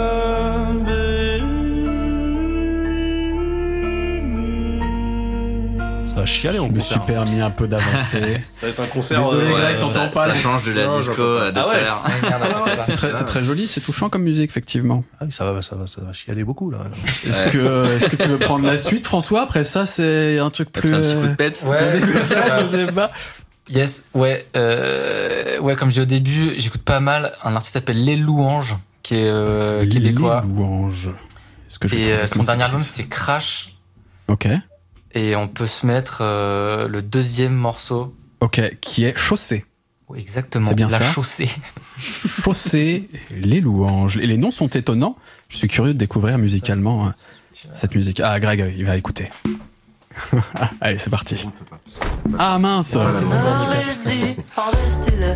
Ça va chialer en Je me concert. suis permis un peu d'avancer. Ça va être un concert. Désolé, euh, Greg, ouais, t'entends ça, pas. Ça change de la non, disco à de ah ouais. faire. C'est très, c'est très joli, c'est touchant comme musique, effectivement. Ah oui, ça va, ça va, ça va chialer beaucoup, là. Est-ce ouais. que, est-ce que tu veux prendre la suite, François? Après ça, c'est un truc plus... Un petit coup de peps. Ouais. Je sais pas. Yes, ouais, euh, ouais, comme j'ai au début, j'écoute pas mal un artiste qui s'appelle Les Louanges, qui est euh, québécois. Les Louanges. Est-ce que je Et euh, son dernier album, c'est Crash. Ok. Et on peut se mettre euh, le deuxième morceau. Ok, qui est Chaussée. Oui, exactement. C'est bien la ça. Chaussée. Chaussée, Les Louanges. Et les noms sont étonnants. Je suis curieux de découvrir musicalement euh, cette musique. Ah, Greg, il va écouter. Allez, c'est parti. Ah mince. On aurait dû en rester là.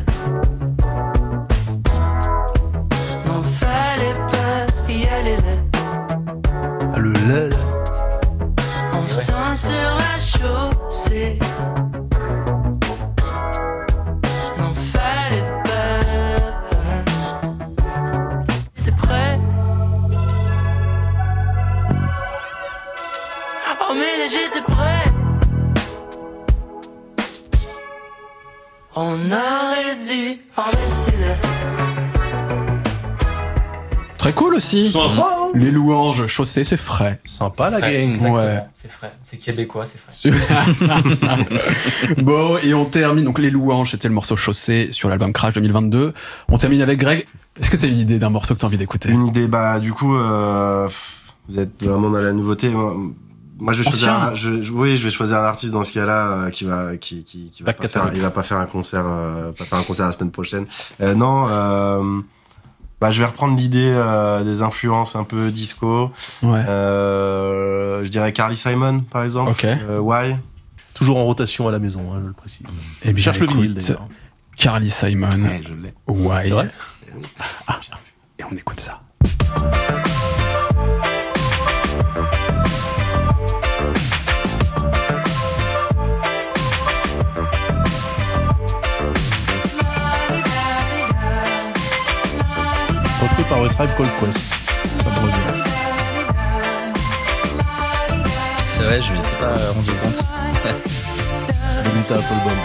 Non, fallait pas y aller là. Ah, le lait, là. On sent sur la chaussée. Non, fallait pas. T'es prêt? Oh, mais là, j'étais prêt. On aurait dû en rester là. Très cool aussi. Sympa, hein. Les Louanges, Chaussée, c'est frais. Sympa, la Frais, gang. exactement. Ouais. C'est frais. C'est québécois, c'est frais. Bon, et on termine. Donc, Les Louanges, c'était le morceau Chaussée sur l'album Crash deux mille vingt-deux. On termine avec Greg. Est-ce que t'as une idée d'un morceau que t'as envie d'écouter? Une idée, bah, du coup, euh, vous êtes vraiment dans la nouveauté. moi, je vais choisir. Ancien. Un, je, je- oui, je vais choisir un artiste dans ce cas-là euh, qui va, qui, qui, qui va Back pas faire, catalogue. il va pas faire un concert, euh, pas faire un concert la semaine prochaine. Euh, non, euh, bah, je vais reprendre l'idée euh, des influences un peu disco. Ouais. Euh, je dirais Carly Simon, par exemple. Ok. Euh, Why? Toujours en rotation à la maison, hein, je le précise. Eh bien, Cherche le écoute, vinyle d'ailleurs. Carly Simon, Ouais, je l'ai. Why. C'est vrai Ah, et on écoute ça. Repris par le Tribe Called Quest. Ça me revient. C'est vrai, je m'étais pas rendu compte. Le Meta Applebaum.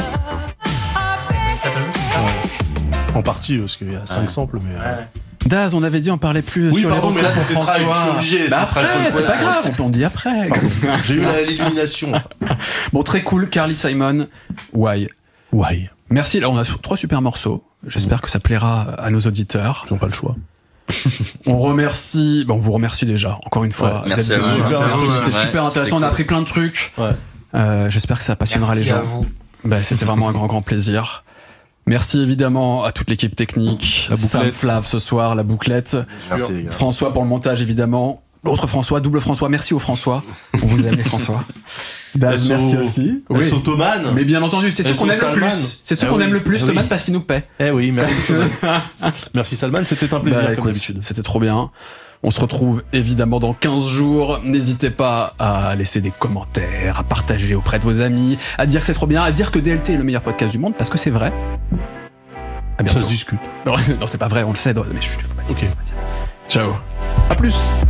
Ouais. En partie, parce qu'il y a cinq samples, mais. euh, Daz, on avait dit on parlait plus Oui, sur pardon, les mais là, recours c'était pour Tribe, François. je suis obligé, Bah c'est après, Tribe c'est pas Called grave, on dit après. J'ai eu la- l'illumination. Bon, très cool, Carly Simon, Why. Why? Merci, là on a trois super morceaux. J'espère que ça plaira à nos auditeurs. Ils n'ont pas le choix. On remercie, bon, on vous remercie déjà, encore une fois. Ouais, merci d'être à vous. venus. Super Merci, cool, C'était ouais, super intéressant, c'était on a cool. appris plein de trucs. Ouais. Euh, J'espère que ça passionnera Merci les gens. à vous. Bah, c'était vraiment un grand, grand plaisir. Merci évidemment à toute l'équipe technique. La Sam bouclette. Flav ce soir, la bouclette. Merci, les gars. François pour le montage évidemment. L'autre François, double François. Merci au François. On vous aime les François. Daz, S O- merci aussi. Oui. S O Thoman. Mais bien entendu, c'est ceux S O qu'on aime le Salman. plus. C'est ceux Eh qu'on oui. aime le plus, Eh Thomas, oui. parce qu'il nous paie. Eh oui, merci Salman. Merci Salman, c'était un plaisir Bah, comme écoute, d'habitude. c'était trop bien. On se retrouve évidemment dans quinze jours. N'hésitez pas à laisser des commentaires, à partager auprès de vos amis, à dire que c'est trop bien, à dire que D L T est le meilleur podcast du monde, parce que c'est vrai. À bientôt. Ça se discute. Non, non, c'est pas vrai, on le sait. non, Mais je, faut pas dire, Ok. faut pas dire. Ciao. À plus.